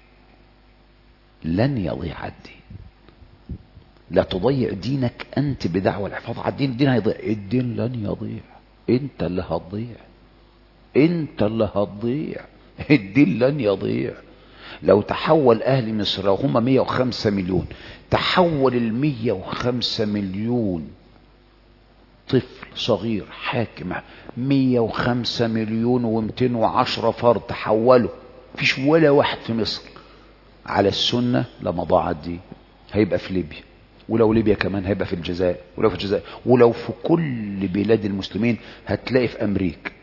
لن يضيع الدين. لا تضيع دينك أنت بدعوى الحفاظ على الدين. الدين هيضيع؟ الدين لن يضيع، أنت اللي هتضيع، أنت اللي هتضيع. الدين لن يضيع. لو تحول أهل مصر لو هم مية وخمسة مليون، تحول المية وخمسة مليون طفل صغير حاكم، مية وخمسة مليون ومتين وعشرة فرد تحولوا، فيش ولا واحد في مصر على السنة لما ضاع الدين. هيبقى في ليبيا، ولو ليبيا كمان هيبقى في الجزائر، ولو في الجزائر، ولو في كل بلاد المسلمين، هتلاقي في أمريكا.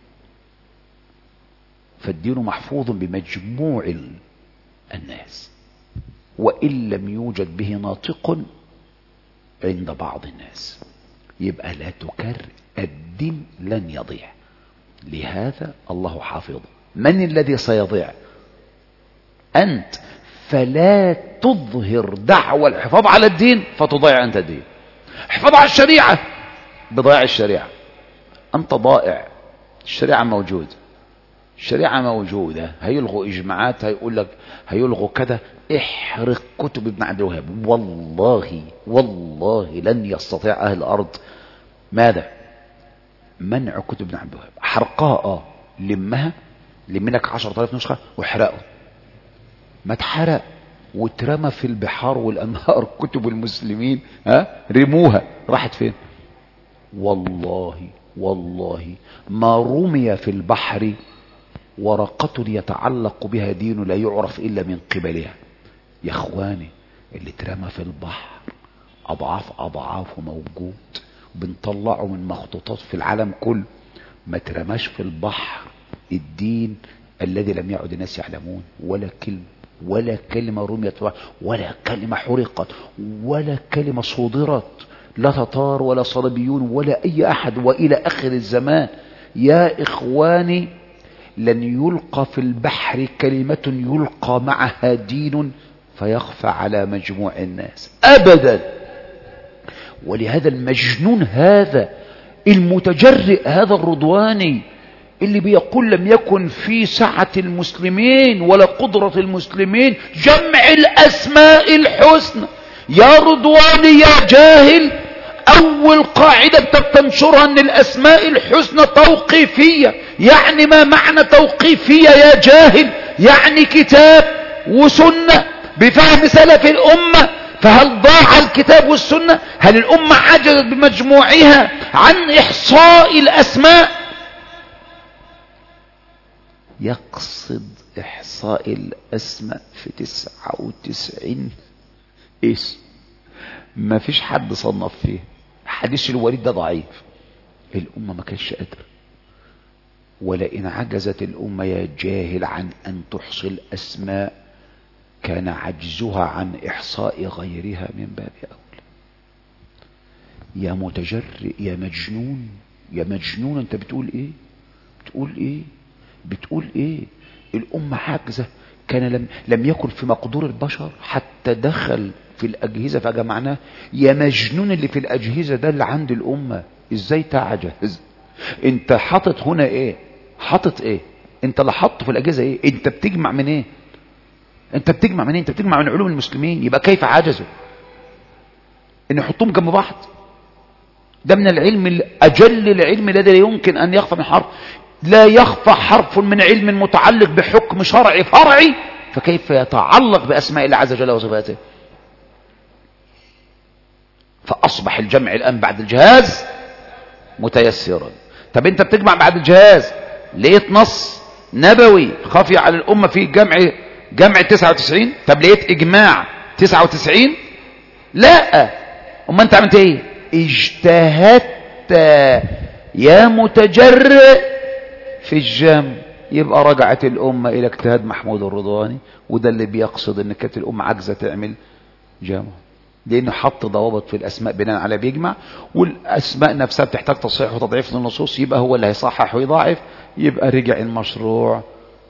فالدين محفوظ بمجموع الناس، وإن لم يوجد به ناطق عند بعض الناس. يبقى لا تكرر، الدين لن يضيع. لهذا الله حافظ. من الذي سيضيع؟ أنت. فلا تظهر دعوى الحفاظ على الدين فتضيع أنت الدين. حفاظ على الشريعة بضياع الشريعة، أنت ضائع. الشريعة موجودة، الشريعة موجودة. هيلغوا إجماعات، هيقول لك هيلغوا كذا، احرق كتب ابن عبد الوهاب. والله والله لن يستطيع أهل الأرض ماذا؟ منع كتب ابن عبد الوهاب. حرقها اه لمها، لم لك عشرة آلاف نسخة واحرقه. ما اتحرق واترمى في البحار والأنهار كتب المسلمين، ها رموها، راحت فين؟ والله والله ما رمي في البحر ورقة يتعلق بها دين لا يعرف إلا من قبلها. يا اخواني اللي اترمى في البحر أضعاف أضعافه موجود، بنطلعه من مخطوطات في العالم كله. ما ترماش في البحر الدين الذي لم يعد الناس يعلمون ولا كلمة، ولا كلمة رميت، ولا كلمة حرقت، ولا كلمة صدرت، لا تتار ولا صليبيون ولا أي أحد، وإلى آخر الزمان. يا إخواني لن يلقى في البحر كلمة يلقى معها دين فيخفى على مجموع الناس أبدا. ولهذا المجنون هذا المتجرئ هذا الرضواني اللي بيقول لم يكن في سعة المسلمين ولا قدرة المسلمين جمع الأسماء الحسنى. يا رضواني يا جاهل، أول قاعدة بتنشرها أن الأسماء الحسنى توقيفية. يعني ما معنى توقيفية يا جاهل؟ يعني كتاب وسنة بفهم سلف الأمة. فهل ضاع الكتاب والسنة؟ هل الأمة عجزت بمجموعها عن إحصاء الأسماء؟ يقصد إحصاء الأسماء في تسعة وتسعين اسم ما فيش حد صنف فيه. حديث الوليد ده ضعيف، الأمة ما كانش قادرة. ولئن عجزت الأمة يا جاهل عن أن تحصي الأسماء كان عجزها عن إحصاء غيرها من باب أولى. يا متجرئ يا مجنون، يا مجنون، أنت بتقول إيه؟ بتقول إيه؟ بتقول ايه؟ الأمة عاجزة، كان لم, لم يكن في مقدور البشر حتى دخل في الأجهزة فجمعناه. يا مجنون اللي في الأجهزة ده اللي عند الأمة، ازاي تعجز؟ انت حاطط هنا ايه؟ حاطط ايه؟ انت اللي حاطه في الأجهزة ايه؟ انت بتجمع من ايه؟ انت بتجمع من ايه؟ انت بتجمع من علوم المسلمين. يبقى كيف عجزوا ان يحطوهم جنب بعض؟ ده من العلم أجل العلم الذي لا يمكن أن يخفى من حرف. لا يخفى حرف من علم متعلق بحكم شرعي فرعي، فكيف يتعلق بأسماء الله عز وجل وصفاته؟ فأصبح الجمع الآن بعد الجهاز متيسرا. طب انت بتجمع بعد الجهاز، لقيت نص نبوي خفي على الأمة في جمع جمع تسعة وتسعين، طب لقيت إجماع تسعة وتسعين، لا. أما أنت عملت إيه؟ اجتهدت يا متجرئ في الجمع. يبقى رجعت الأمة إلى اجتهاد محمود الرضواني، وده اللي بيقصد إن كانت الأمة عاجزة تعمل جمع، لأنه حط ضوابط في الأسماء بناء على بيجمع، والأسماء نفسها بتحتاج تصحيح وتضعيف للنصوص، يبقى هو اللي هيصحح ويضاعف، يبقى رجع المشروع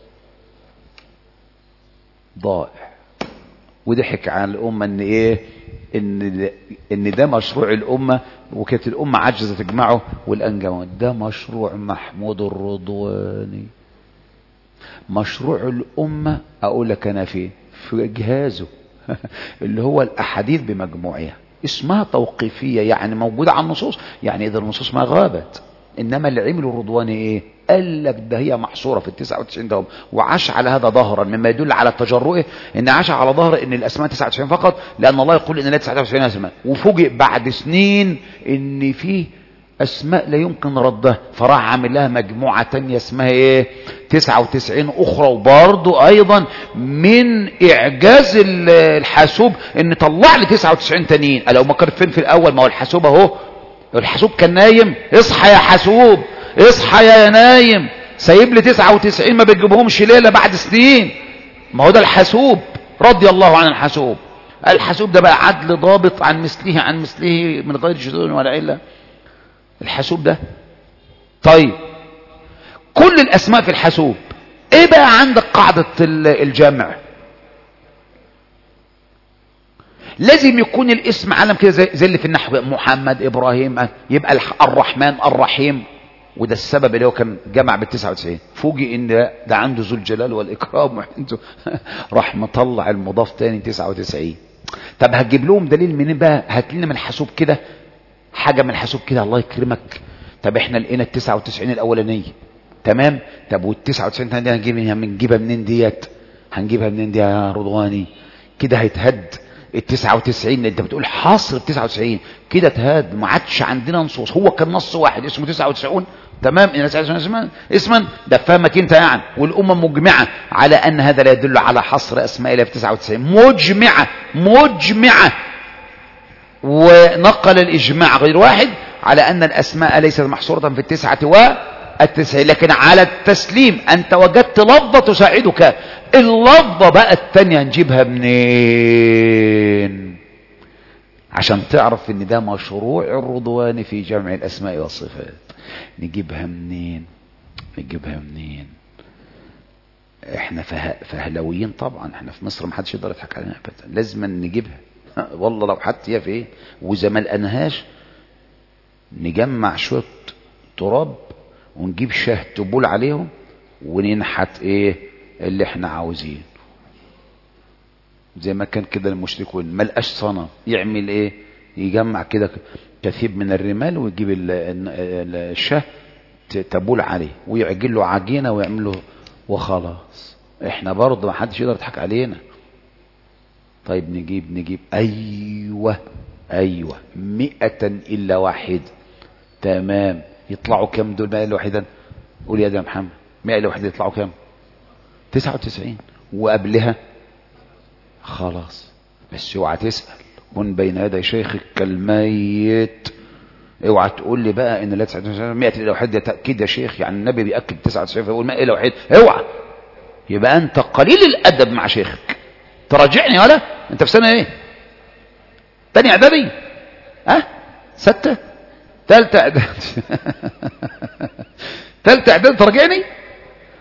ضائع. وضحك على الأمة إن إيه؟ إن إن ده مشروع الأمة، وكانت الأمة عاجزة تجمعه والآن جمعه. ده مشروع محمود الرضواني، مشروع الأمة. أقول لك أنا فين؟ في جهازه اللي هو الأحاديث بمجموعها، اسمها توقيفية، يعني موجودة على النصوص، يعني إذا النصوص ما غابت. إنما اللي عمله الرضواني إيه؟ قال لك ده هي محصورة في التسعة وتسعين دوم، وعاش على هذا ظهرا، مما يدل على تجرؤه إن عاش على ظهر إن الأسماء تسعة وتسعين فقط، لأن الله يقول إن لا تسعة وتسعين أسماء، وفوجئ بعد سنين إن فيه أسماء لا يمكن ردها، فراح عامل لها مجموعة تانية اسمها إيه؟ تسعة وتسعين أخرى. وبرضه أيضا من إعجاز الحاسوب إن طلع لي تسعة وتسعين تانيين. لو ما كان فين في الأول؟ ما هو الحاسوب أهو، الحاسوب كان نايم. اصحى يا حاسوب، اصحى يا نايم، سايب لي تسعة وتسعين ما بتجيبهمش ليلة بعد سنين. ما هو ده الحاسوب، رضي الله عن الحاسوب. الحاسوب ده بقى عدل ضابط عن مثله عن مثله من غير شذوذ ولا علة، الحاسوب ده. طيب كل الأسماء في الحاسوب، ايه بقى عندك قاعدة الجمع؟ لازم يكون الاسم علم كده زي, زي اللي في النحو، محمد، ابراهيم، يبقى الرحمن، الرحيم. وده السبب اللي هو كان جمع بالتسعة وتسعين. فوجئ ان ده, ده عنده ذو الجلال والاكرام وعنده راح مطلع المضاف تاني تسعة وتسعين. طب هتجيب لهم دليل منين بقى؟ هات لنا من الحاسوب كده حاجه من الحاسوب كده، الله يكرمك. طب احنا لقينا ال تسعة وتسعين الاولانيه تمام، طب وال تسعة وتسعين دي هنجيبها هنجيبها منين ديت؟ هنجيبها منين دي يا رضواني؟ كده هيتهد ال تسعة وتسعين. انت بتقول حصر تسعة وتسعين، كده تهاد، ما عادش عندنا نصوص. هو كان نص واحد اسمه تسعة وتسعين تمام، ان تسعة وتسعين اسما اسما ده فهمك انت يعني. والامه مجمعه على ان هذا لا يدل على حصر اسماء الله في تسعة وتسعين، مجمعه مجمعه. ونقل الاجماع غير واحد على ان الاسماء ليست محصوره في التسعه والتسعين، لكن على التسليم انت وجدت لفظه تساعدك. اللفظه بقى الثانيه نجيبها منين عشان تعرف ان ده مشروع الرضواني في جمع الاسماء والصفات؟ نجيبها منين؟ نجيبها منين؟ احنا فه... فهلويين طبعا، احنا في مصر ما حدش يقدر يضحك علينا ابدا، لازم نجيبها والله. لو حتى هي في ايه واذا ما لقناهاش نجمع شويه تراب ونجيب شاه تبول عليهم وننحت ايه اللي احنا عاوزين. زي ما كان كده المشركون ما لقاش صنم يعمل ايه؟ يجمع كده كثيب من الرمال ويجيب الشاه تبول عليه ويعجل له عجينه ويعمل له وخلاص. احنا برضه ما حدش يقدر يضحك علينا. طيب نجيب نجيب ايوه ايوه مئة الا واحد تمام. يطلعوا كم دول مئة الا واحدا؟ قول يا ده محمد، مئة الا واحد يطلعوا كم؟ تسعة وتسعين. وقبلها خلاص. بس اوعى تسأل، كن بين يدي شيخك كالميت. اوعى تقول لي بقى ان لا تسعة وتسعين مئة الا واحد ده تأكيد يا شيخ، يعني النبي بيأكد تسعة وتسعين فيقول مئة الا واحد. اوعى، يبقى انت قليل الادب مع شيخك. تراجعني ولا انت في سنه ايه؟ تاني اعدادي؟ ها؟ ستة؟ تالتة اعدادي؟ تالتة اعدادي تراجعني؟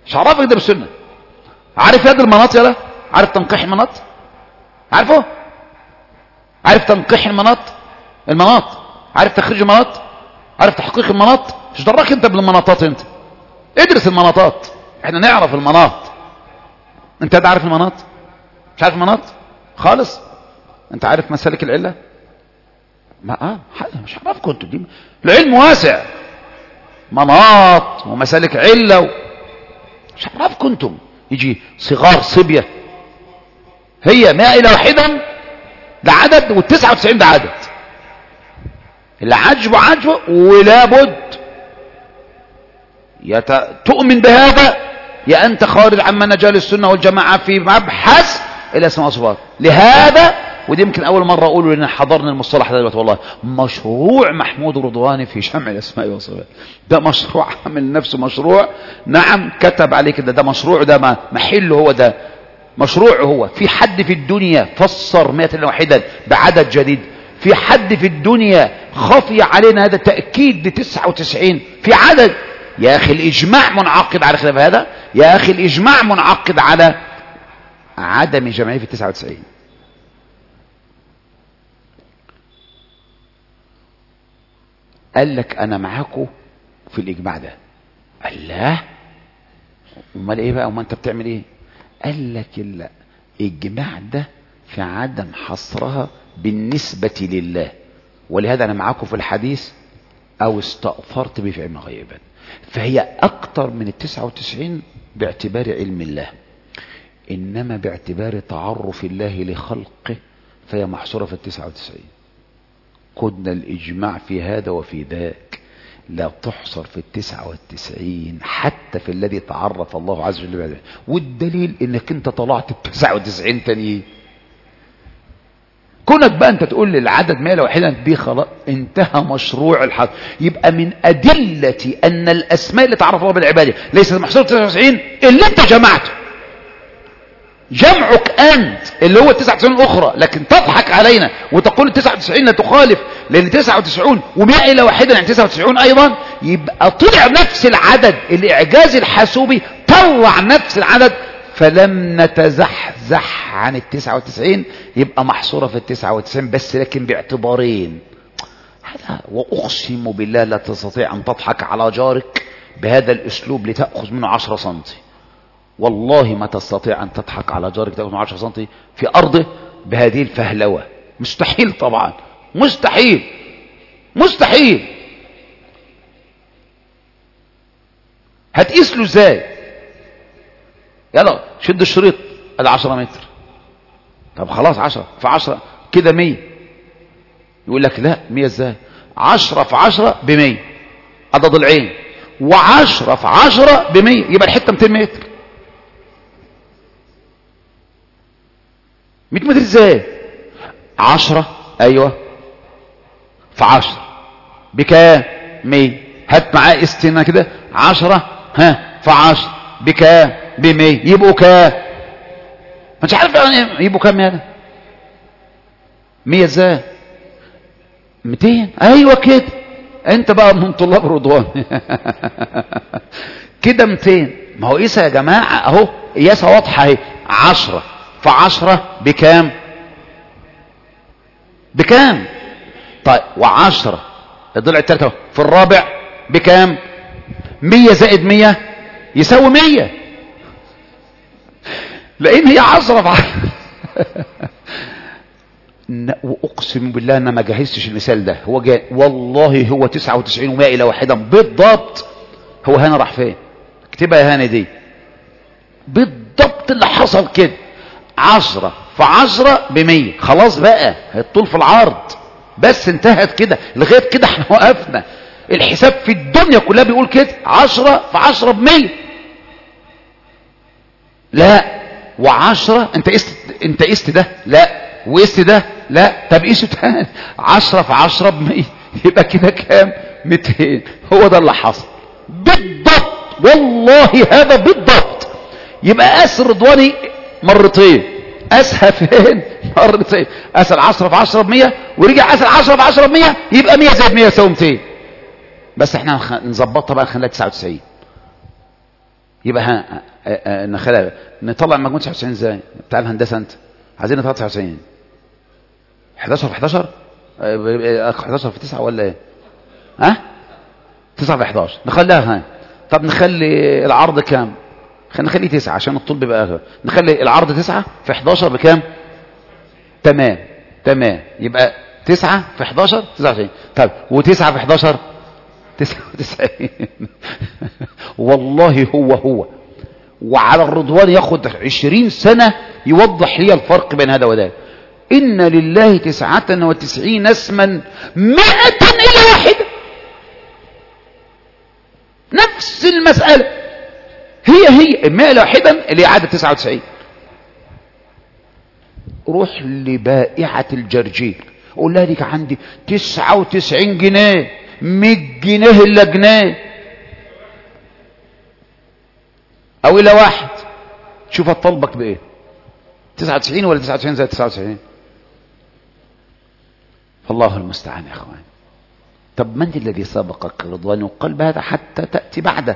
مش عرفك ده بالسنة. عارف يد المناط يلا؟ عارف تنقيح المناط؟ عارفه؟ عارف تنقيح المناط؟ المناط عارف تخريج المناط؟ عارف تحقيق المناط؟ مش دراك انت بالمناطات؟ انت ادرس المناطات، احنا نعرف المناط. انت ده عارف المناط؟ مش عارف المناط خالص؟ انت عارف مسالك العلة؟ ما اه حاجة مش عارفكم انتوا دي. العلم واسع، مناط ومسالك علة و... مش عارفكم انتم. يجي صغار صبية، هي مائة إلى واحدا ده عدد والتسعة وتسعين ده عدد. اللي عجبه عجبه ولا بد يت... تؤمن بهذا يا أنت خارج عن منهج السنة والجماعة في مبحث الأسماء والصفات. لهذا ودي يمكن أول مرة أقوله لأن حضرنا المصطلح ده والله، مشروع محمود رضواني في جمع الأسماء والصفات ده مشروع عمل نفسه مشروع. نعم كتب عليه كده، ده مشروع، ده ما محله هو، ده مشروع. هو في حد في الدنيا فسر مائة إلا واحدا بعدد جديد؟ في حد في الدنيا خفي علينا هذا تأكيد لتسعة وتسعين في عدد؟ يا أخي الإجماع منعقد على خلاف هذا، يا أخي الإجماع منعقد على عدم جمعيه في التسعة وتسعين. قال لك أنا معاكم في الإجماع ده. الله، امال ايه بقى؟ وما انت بتعمل ايه؟ قال لك الإجماع ده في عدم حصرها بالنسبة لله، ولهذا أنا معاكم في الحديث أو استأثرت به في علم غيبا، فهي أكتر من التسعة وتسعين باعتبار علم الله، إنما باعتبار تعرف الله لخلقه فهي محصورة في التسعة وتسعين. كنا الإجماع في هذا وفي ذاك، لا تحصر في التسعة والتسعين حتى في الذي تعرف الله عز وجل بعده. والدليل إنك أنت طلعت التسعة وتسعين تانيين. كونك بقى أنت تقول للعدد مائة واحدا دي خلاص انتهى مشروع الحد. يبقى من أدلة أن الأسماء اللي تعرف الله بالعبادة ليست محصورة في التسعة وتسعين اللي أنت جمعته. جمعك أنت اللي هو التسعة وتسعين الأخرى، لكن تضحك علينا وتقول التسعة وتسعين لا تخالف، لأن تسعة وتسعين ومائة إلى واحدة يعني تسعة وتسعين أيضا. يبقى طلع نفس العدد، الإعجاز الحاسوبي طلع نفس العدد، فلم نتزحزح عن التسعة وتسعين، يبقى محصورة في التسعة وتسعين بس، لكن باعتبارين. هذا وأقسم بالله لا تستطيع أن تضحك على جارك بهذا الأسلوب لتأخذ منه عشرة سنتي. والله ما تستطيع أن تضحك على جارك تأخذ منه عشرة سنتي في أرضه بهذه الفهلوة. مستحيل طبعا، مستحيل مستحيل. هتقيس له ازاي؟ يلا شد الشريط ادي عشرة متر. طب خلاص عشرة في عشرة كده مية. يقول لك لا مية ازاي؟ عشرة في عشرة بمية ادي ضلعين، وعشرة في عشرة بمية يبقى الحتة ميتين متر. مية متر ازاي؟ عشرة ايوه في عشرة بكام؟ مية. هات معاه استنى كده عشرة ها في عشرة بكام؟ بمية. يبقوا كام؟ مش عارف يعني يبقوا كام هذا؟ مية ازاي؟ ميتين ايوه كده. انت بقى من طلاب رضوان كده ميتين. ما هو قيسها يا جماعه اهو، قياسها واضحه اهي. عشرة في عشرة بكام؟ بكام؟ طيب وعشرة الضلع الثالثة في الرابع بكام؟ مية زائد مية يساوي مية، لان هي عشرة في عشرة واقسم بالله انا ما جهزتش المثال ده، هو جاي والله هو تسعة وتسعين ومائة الى واحدا بالضبط. هو هنا راح فين؟ اكتبها يا هاني دي بالضبط اللي حصل كده. عشرة في عشرة بمية. خلاص بقى الطول في العرض بس انتهت كده، لغاية كده احنا وقفنا. الحساب في الدنيا كلها بيقول كده عشرة في عشرة بمية. لا وعشرة انت قست انت قست ده لا وقست ده لا. طب قيسه تاني عشرة في عشرة بمية يبقى كده كام؟ ميتين. هو ده اللي حصل بالضبط والله هذا بالضبط. يبقى قاس رضواني مرتين، قاسها فين؟ مرتين. قاس العشرة في عشرة بمية ورجع قاس العشرة في عشرة بمية يبقى مية زائد مية يساوي ميتين. بس احنا نظبطها بقى نخليها تسعة وتسعين. يبقى ها نخلق نطلع مجموع تسعة وتسعين ازاي؟ بتاع الهندسه انت عايزين نطلع تسعة وتسعين حداشر في حداشر حداشر في تسعة ولا ايه؟ ها تسعة في حداشر نخليها ها. طب نخلي العرض كام؟ نخليه تسعة عشان الطول بيبقى اغلى. نخلي العرض تسعة في حداشر بكام؟ تمام تمام. يبقى تسعة في حداشر تسعة وتسعين. طيب وتسعة في حداشر تسعة وتسعين. والله هو هو. وعلى الرضوان ياخد عشرين سنة يوضح لي الفرق بين هذا وذاك. إن لله تسعة وتسعين اسما مائة إلا واحدة. نفس المسألة هي هي مائة إلا واحدة اللي عادة تسعة وتسعين. روح لبائعة الجرجير قول لها ليك عندي تسعة وتسعين جنيه مية جنيه إلا جنيه أو إلى واحد شوف هتطلبك بإيه تسعة وتسعين ولا تسعة وتسعين زي تسعة وتسعين. فالله المستعان يا أخوان. طب من الذي سبقك رضوان وقلب هذا حتى تأتي بعده؟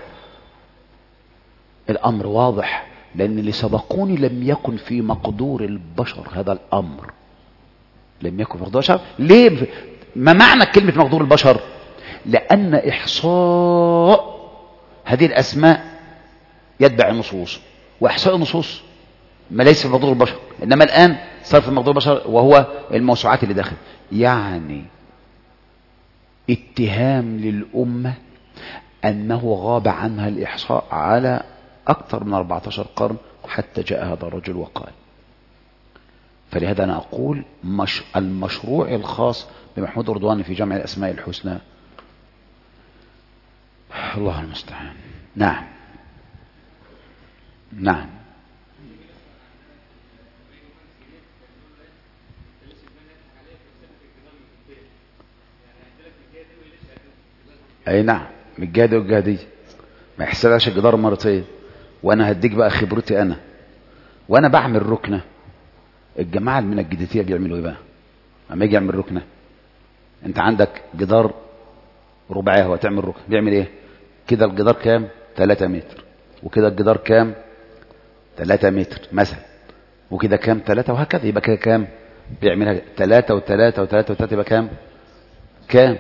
الأمر واضح لأن اللي سبقوني لم يكن في مقدور البشر هذا الأمر. لم يكن في مقدور البشر. ليه؟ ما معنى كلمة مقدور البشر؟ لأن إحصاء هذه الأسماء يتبع النصوص وإحصاء النصوص ما ليس في مقدور البشر. إنما الآن صار في مقدور البشر وهو الموسوعات اللي داخل. يعني اتهام للأمة أنه غاب عنها الإحصاء على أكثر من أربعة عشر قرن حتى جاء هذا الرجل وقال. فلهذا أنا أقول مش المشروع الخاص بمحمود رضوان في جمع الأسماء الحسنى الله المستعان. نعم نعم أي نعم من الجهة والجهة ما يحسبهاش الجدار مرتين. وانا هديك بقى خبرتي انا وانا بعمل ركنه. الجماعه المنجدتيه بيعملوا ايه بقى لما يجي يعمل ركنه؟ انت عندك جدار رباعي هو تعمل ركنه بيعمل ايه كده؟ الجدار كام؟ ثلاثة متر. وكده الجدار كام؟ ثلاثة متر مثلا. وكده كام؟ ثلاثة وهكذا. يبقى كده كام؟ بيعملها ثلاثة وثلاثة وثلاثة وثلاثة يبقى كام؟ كام؟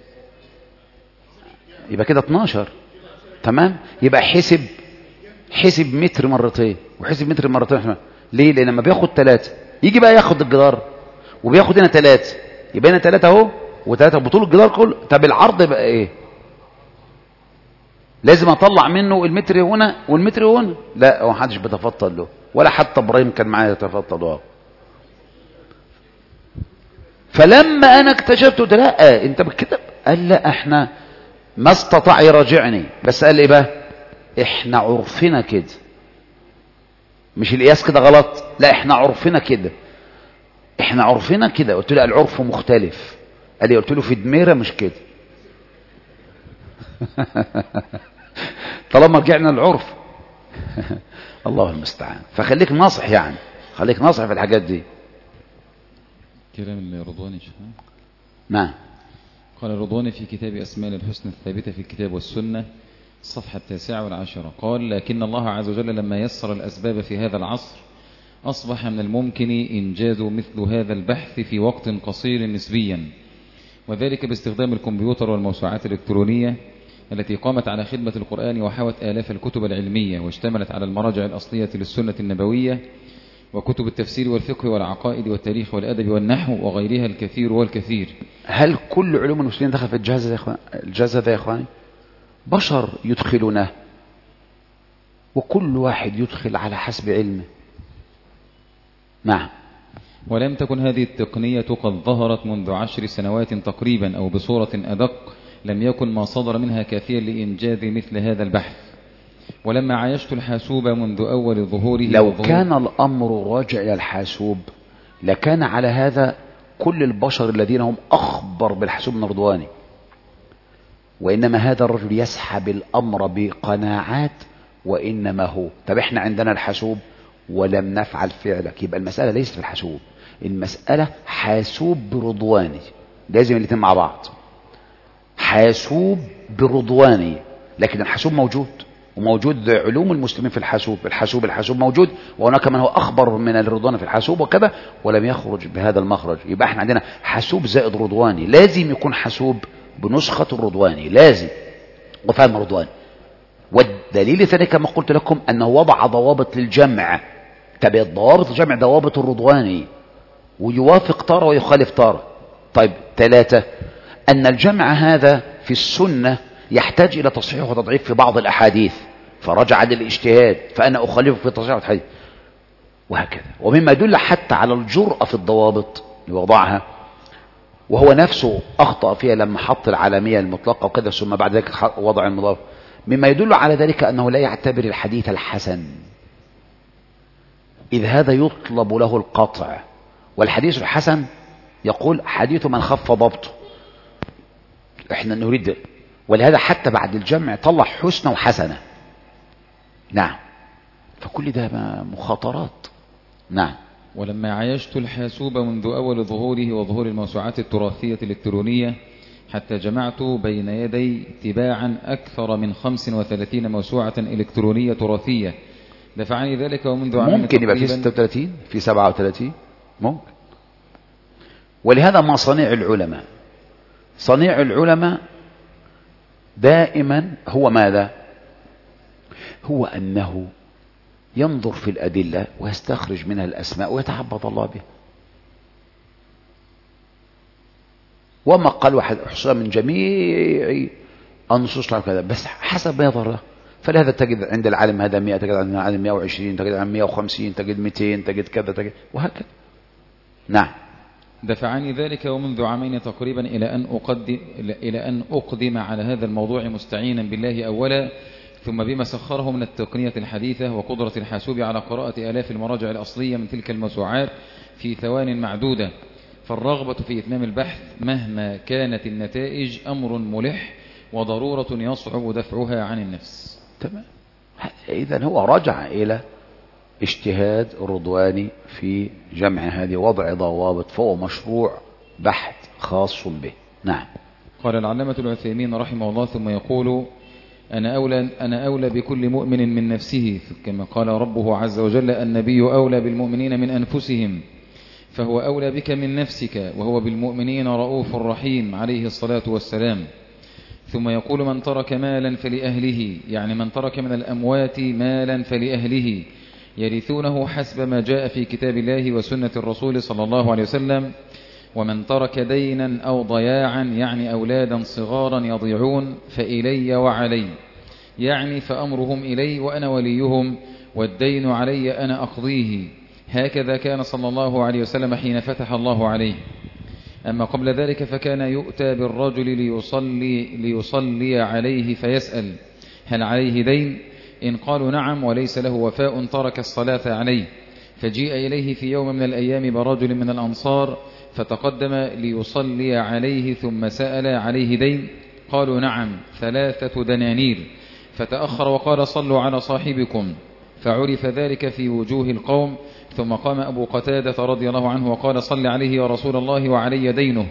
يبقى كده اتناشر. تمام. يبقى حسب حسب متر مرتين وحسب متر مرتين. ليه؟ لان لما بياخد ثلاثة يجي بقى ياخد الجدار وبياخد هنا ثلاثة يبقى هنا ثلاثة اهو وثلاثة بطول الجدار كله. طب العرض يبقى ايه؟ لازم اطلع منه المتر هنا والمتر هنا. لا هو محدش بيتفضل له ولا حتى ابراهيم كان معايا يتفضل له. فلما انا اكتشفت ده لا انت بكده قال لا احنا ما استطاع يراجعني بس قال ايه بقى؟ احنا عرفنا كده مش القياس كده غلط. لا احنا عرفنا كده احنا عرفنا كده. قلت له العرف مختلف. قال لي قلت له في دميرة مش كده. طالما رجعنا للعرف. الله المستعان. فخليك ناصح يعني خليك ناصح في الحاجات دي. كلام الرضواني شفنا. نعم. قال الرضواني في كتاب أسماء الحسنى الثابتة في الكتاب والسنة الصفحة التاسعة والعشرة قال لكن الله عز وجل لما يسر الأسباب في هذا العصر أصبح من الممكن إنجاز مثل هذا البحث في وقت قصير نسبيا وذلك باستخدام الكمبيوتر والموسوعات الإلكترونية التي قامت على خدمة القرآن وحوت آلاف الكتب العلمية واشتملت على المراجع الأصلية للسنة النبوية وكتب التفسير والفقه والعقائد والتاريخ والأدب والنحو وغيرها الكثير والكثير. هل كل علوم المسلمين دخل في الجهاز ده يا اخوان؟ الجهاز ده يا اخواني بشر يدخلونه وكل واحد يدخل على حسب علمه. نعم. ولم تكن هذه التقنية قد ظهرت منذ عشر سنوات تقريبا أو بصورة أدق لم يكن ما صدر منها كافيا لإنجاز مثل هذا البحث. ولما عايشت الحاسوب منذ أول ظهوره لو كان الأمر راجع إلى الحاسوب لكان على هذا كل البشر الذين هم أخبر بالحاسوب من رضواني. وإنما هذا الرجل يسحب الأمر بقناعات وإنما هو طب إحنا عندنا الحاسوب ولم نفعل فعلك. يبقى المسألة ليست في الحاسوب. المسألة حاسوب برضواني. لازم الاثنين مع بعض. حاسوب برضواني لكن الحاسوب موجود وموجود علوم المسلمين في الحاسوب الحاسوب الحاسوب موجود، وهناك من هو أخبر من الرضواني في الحاسوب وكذا، ولم يخرج بهذا المخرج. يبقى احنا عندنا حاسوب زائد رضواني، لازم يكون حاسوب بنسخة الرضواني، لازم وفهم رضواني. والدليل الثاني كما قلت لكم أنه وضع ضوابط للجمع، تبقى ضوابط الجمع ضوابط الرضواني، ويوافق تارة ويخالف تارة. طيب ثلاثة، أن الجمع هذا في السنة يحتاج إلى تصحيح وتضعيف في بعض الأحاديث، فرجع للاجتهاد فأنا أخالفه في تصحيح الحديث، وهكذا. ومما يدل حتى على الجرأة في الضوابط وضعها، وهو نفسه أخطأ فيها لما حط العالمية المطلقة وكذا، ثم بعد ذلك وضع المضاف. مما يدل على ذلك أنه لا يعتبر الحديث الحسن، إذ هذا يطلب له القطع. والحديث الحسن يقول حديث من خف ضبطه، احنا نريد، ولهذا حتى بعد الجمع طلع حسنة وحسنة. نعم، فكل ده مخاطرات. نعم. ولما عايشت الحاسوب منذ أول ظهوره وظهور الموسوعات التراثية الإلكترونية حتى جمعت بين يدي تباعا أكثر من خمس وثلاثين موسوعة إلكترونية تراثية، دفعني ذلك ومنذ عام ممكن يبقى في ستة وثلاثين، في سبعة وثلاثين ممكن. ولهذا ما صنيع العلماء، صنيع العلماء دائما هو ماذا؟ هو أنه ينظر في الأدلة ويستخرج منها الأسماء ويتعبد الله بها. وما قال واحد أحصى من جميع النصوص كذا، بس حسب ما يظهر له. فلهذا تجد عند العالم هذا مئة، تجد عند العالم مئة وعشرين، تجد عند مئة وخمسين، تجد مئتين، تجد كذا تجد وهكذا. نعم. دفعني ذلك ومنذ عامين تقريبا إلى أن أقدم إلى أن أقدم على هذا الموضوع مستعينا بالله أولا، ثم بما سخره من التقنية الحديثة وقدرة الحاسوب على قراءة آلاف المراجع الأصلية من تلك الموسوعات في ثوان معدودة. فالرغبة في إتمام البحث مهما كانت النتائج أمر ملح وضرورة يصعب دفعها عن النفس. تمام. إذن هو رجع إلى اجتهاد الرضواني في جمع هذه، وضع ضوابط، فهو مشروع بحث خاص به. نعم. قال العلامة العثيمين رحمه الله ثم يقول: أنا أولى, أنا أولى بكل مؤمن من نفسه، كما قال ربه عز وجل: النبي أولى بالمؤمنين من أنفسهم، فهو أولى بك من نفسك، وهو بالمؤمنين رؤوف رحيم عليه الصلاة والسلام. ثم يقول: من ترك مالا فلأهله، يعني من ترك من الأموات مالا فلأهله يرثونه حسب ما جاء في كتاب الله وسنة الرسول صلى الله عليه وسلم. ومن ترك دينا أو ضياعا، يعني أولادا صغارا يضيعون، فإلي وعلي، يعني فأمرهم إلي وأنا وليهم، والدين علي أنا أقضيه. هكذا كان صلى الله عليه وسلم حين فتح الله عليه. أما قبل ذلك فكان يؤتى بالرجل ليصلي, ليصلي عليه فيسأل: هل عليه دين؟ إن قالوا نعم وليس له وفاء ترك الصلاة عليه. فجيء إليه في يوم من الأيام برجل من الأنصار فتقدم ليصلي عليه، ثم سأل: عليه دين؟ قالوا نعم، ثلاثة دنانير. فتأخر وقال: صلوا على صاحبكم. فعرف ذلك في وجوه القوم. ثم قام أبو قتادة رضي الله عنه وقال: صل عليه يا رسول الله وعلي دينه.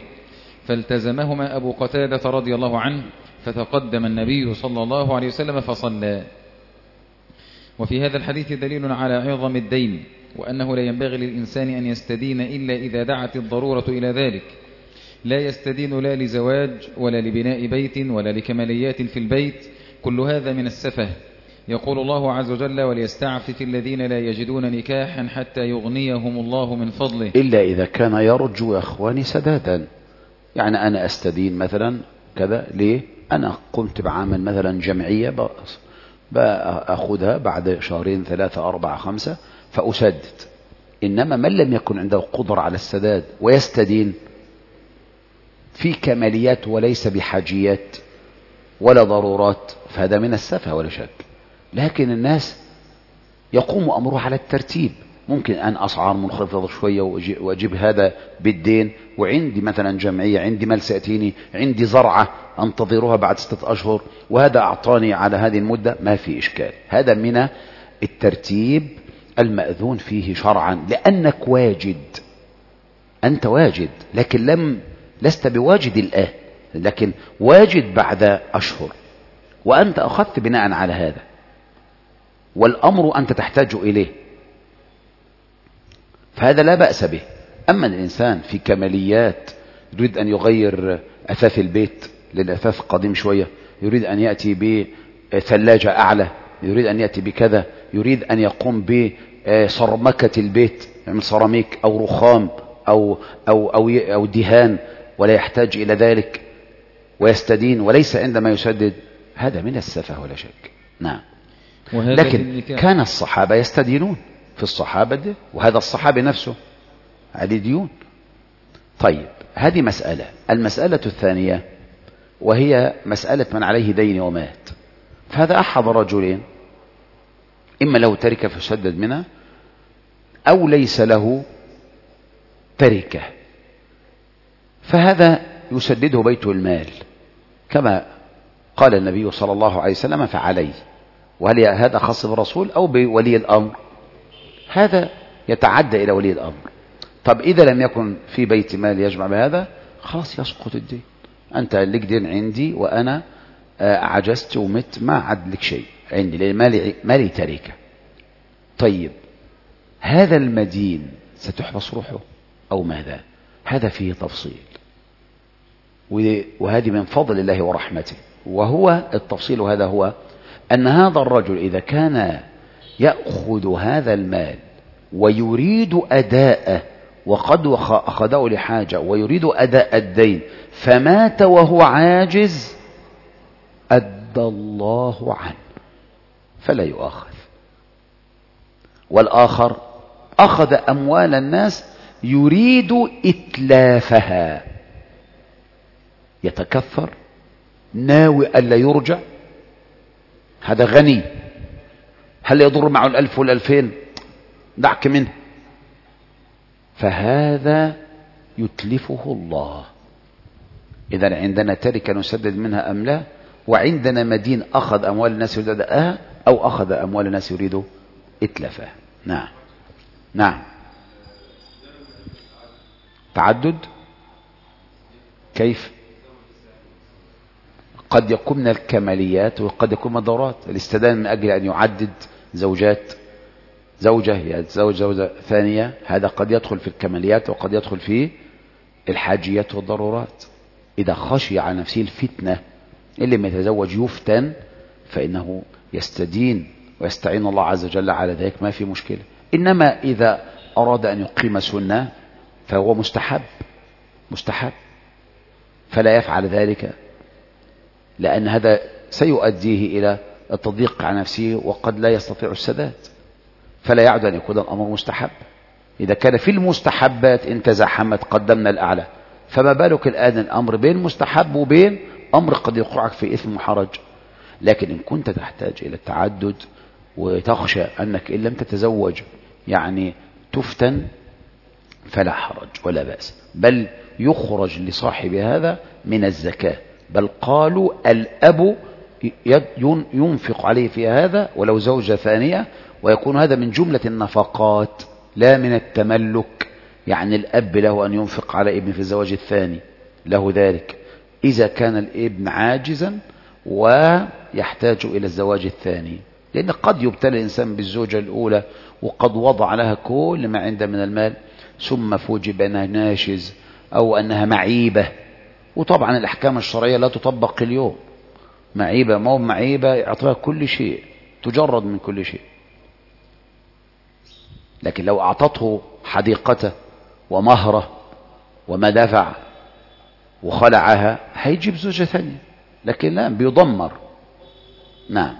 فالتزمهما أبو قتادة رضي الله عنه، فتقدم النبي صلى الله عليه وسلم فصلى. وفي هذا الحديث دليل على عظم الدين، وأنه لا ينبغي للإنسان أن يستدين إلا إذا دعت الضرورة إلى ذلك. لا يستدين لا لزواج ولا لبناء بيت ولا لكماليات في البيت، كل هذا من السفه. يقول الله عز وجل: وليستعفف الذين لا يجدون نكاحا حتى يغنيهم الله من فضله. إلا إذا كان يرجو يا أخواني سدادا. يعني أنا أستدين مثلا كذا، ليه؟ أنا قمت بعمل مثلا جمعية بأخذها بعد شهرين ثلاثة أربعة خمسة فأسدد. إنما من لم يكن عنده قدرة على السداد ويستدين في كماليات وليس بحاجيات ولا ضرورات، فهذا من السفه ولا شك. لكن الناس يقوم أمره على الترتيب. ممكن أن أسعار منخفضة شوية وأجيب هذا بالدين، وعندي مثلا جمعية، عندي مال سيأتيني، عندي زرعة أنتظرها بعد ستة أشهر، وهذا أعطاني على هذه المدة، ما في إشكال. هذا من الترتيب المأذون فيه شرعا، لأنك واجد، أنت واجد، لكن لم لست بواجد الآن، لكن واجد بعد أشهر، وأنت أخذت بناء على هذا. والأمر أنت تحتاج إليه، فهذا لا بأس به. أما الإنسان في كماليات يريد أن يغير أثاث البيت للأثاث قديم شوية، يريد أن يأتي بثلاجة أعلى، يريد أن يأتي بكذا، يريد أن يقوم بصرمكة البيت من سيراميك أو رخام أو, أو, أو, أو دهان، ولا يحتاج إلى ذلك ويستدين وليس عندما يسدد، هذا من السفه ولا شك. نعم. لكن كان الصحابة يستدينون في الصحابة دي، وهذا الصحابي نفسه عليه ديون. طيب هذه مسألة. المسألة الثانية وهي مسألة من عليه دين ومات، فهذا أحد رجلين، إما له تركة فسدد منها، أو ليس له تركة، فهذا يسدده بيت المال كما قال النبي صلى الله عليه وسلم فعليه. وهل هذا خاص بالرسول أو بولي الأمر؟ هذا يتعدى إلى ولي الأمر. طب إذا لم يكن في بيت مال يجمع بهذا، خلاص يسقط الدين. أنت لك دين عندي وأنا عجزت ومت، ما عد لك شيء عندي لأن مالي, مالي تركة. طيب هذا المدين ستحبس روحه أو ماذا؟ هذا فيه تفصيل، وهذه من فضل الله ورحمته. وهو التفصيل هذا هو أن هذا الرجل إذا كان يأخذ هذا المال ويريد أداءه، وقد أخذه لحاجة ويريد أداء الدين، فمات وهو عاجز، أدى الله عنه فلا يؤاخذ. والآخر أخذ أموال الناس يريد إتلافها، يتكثر ناوي ألا يرجع، هذا غني، هل يضر معه الألف والألفين؟ دعك منه، فهذا يتلفه الله. إذا عندنا تركة نسدد منها أم لا؟ وعندنا مدين أخذ أموال الناس يريد أداءها أو أخذ أموال الناس يريد إتلافها. نعم. نعم. تعدد كيف؟ قد يكون من الكماليات وقد يكون من الضرورات. الاستدان من أجل أن يعدد زوجات، زوجة يتزوج زوجة ثانية، هذا قد يدخل في الكماليات وقد يدخل في الحاجيات والضرورات. إذا خشي على نفسه الفتنة، اللي ما يتزوج يفتن، فإنه يستدين ويستعين الله عز وجل على ذلك، ما في مشكلة. إنما إذا أراد أن يقيم سنة فهو مستحب مستحب فلا يفعل ذلك، لأن هذا سيؤديه إلى التضييق على نفسه وقد لا يستطيع السداد، فلا يعد أن يكون الأمر مستحب. إذا كان في المستحبات إن تزاحمت قدمنا الأعلى، فما بالك الآن الأمر بين مستحب وبين أمر قد يقعك في إثم وحرج. لكن إن كنت تحتاج إلى التعدد وتخشى أنك إن لم تتزوج يعني تفتن، فلا حرج ولا بأس، بل يخرج لصاحب هذا من الزكاة. بل قالوا الأب ينفق عليه في هذا ولو زوجة ثانية، ويكون هذا من جملة النفقات لا من التملك. يعني الأب له أن ينفق على ابن في الزواج الثاني، له ذلك إذا كان الابن عاجزا ويحتاج إلى الزواج الثاني، لأن قد يبتلى الإنسان بالزوجة الأولى وقد وضع لها كل ما عنده من المال، ثم فوجئ بأنها ناشز أو أنها معيبة. وطبعا الأحكام الشرعية لا تطبق اليوم. معيبة ما هو معيبة يعطيها كل شيء، تجرد من كل شيء. لكن لو أعطته حديقته ومهره وما دفع وخلعها هيجيب زوجة ثانية، لكن لا بيضمر. نعم.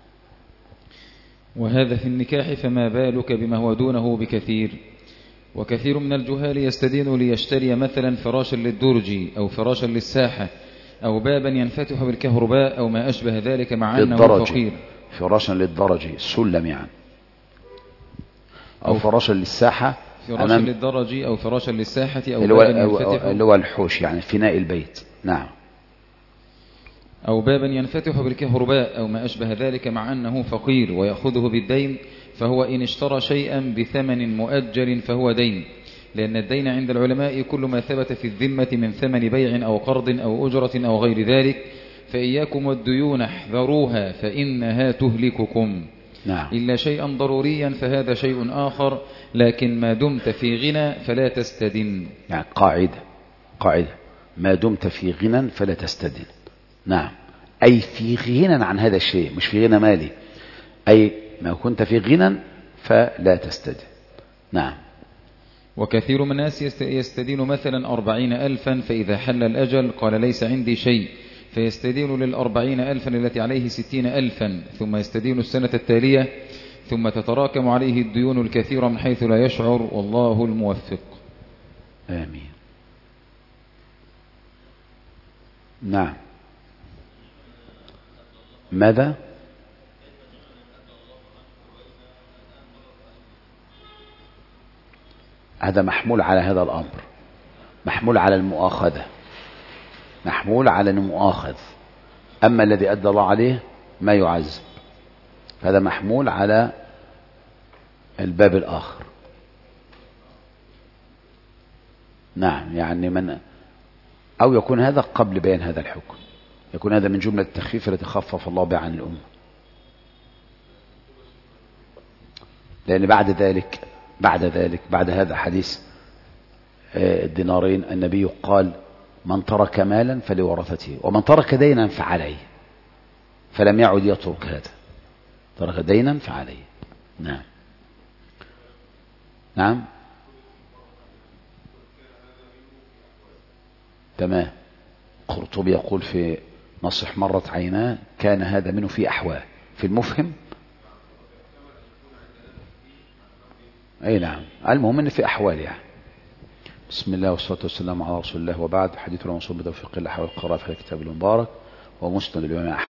وهذا في النكاح، فما بالك بما هو دونه بكثير. وكثير من الجهال يستدين ليشتري مثلا فراشا للدرج أو فراشا للساحة أو بابا ينفتح بالكهرباء أو ما أشبه ذلك، مع أنه فقير. فراشا للدرج السلم يعني، أو, أو فراشا للساحة، فراشا للدرج أو فراشا للساحة أو اللي بابا ينفتح اللي هو الحوش يعني فناء البيت. نعم. أو بابا ينفتح بالكهرباء أو ما أشبه ذلك، مع أنه فقير ويأخذه بالدين، فهو إن اشترى شيئا بثمن مؤجل فهو دين، لأن الدين عند العلماء كل ما ثبت في الذمة من ثمن بيع أو قرض أو أجرة أو غير ذلك، فإياكم والديون احذروها فإنها تهلككم. نعم. إلا شيئا ضروريا فهذا شيء آخر، لكن ما دمت في غنى فلا تستدن. يعني قاعدة قاعدة ما دمت في غنى فلا تستدن. نعم، أي في غنى عن هذا الشيء، مش في غنى مالي، أي ما كنت في غنى فلا تستدن. نعم. وكثير من الناس يستدين مثلا أربعين ألفا، فإذا حل الأجل قال ليس عندي شيء، فيستدين للأربعين ألفا التي عليه ستين ألفا، ثم يستدين السنة التالية، ثم تتراكم عليه الديون الكثيرة من حيث لا يشعر، والله الموفق. آمين. نعم. ماذا؟ هذا محمول على هذا الأمر، محمول على المؤاخذة، محمول على المؤاخذ. أما الذي أدى الله عليه ما يعذب، هذا محمول على الباب الآخر. نعم، يعني من أو يكون هذا قبل بيان هذا الحكم، يكون هذا من جملة التخفيف التي خفف الله بها عن الأمة. لأن بعد ذلك بعد ذلك بعد هذا حديث الدينارين النبي قال: من ترك مالا فلورثته، ومن ترك دينا فعليه، فلم يعد يترك هذا، ترك دينا فعليه. نعم. نعم تمام. قرطبي يقول في نصح مرت عيناه كان هذا منه في أحوال، في المفهم. أي نعم، المهم أن في أحوال يعني. بسم الله والصلاة والسلام على رسول الله، وبعد. حديث المنصوب بتوفيق الله والقراءة في الكتاب المبارك ومسند الإمام أحمد.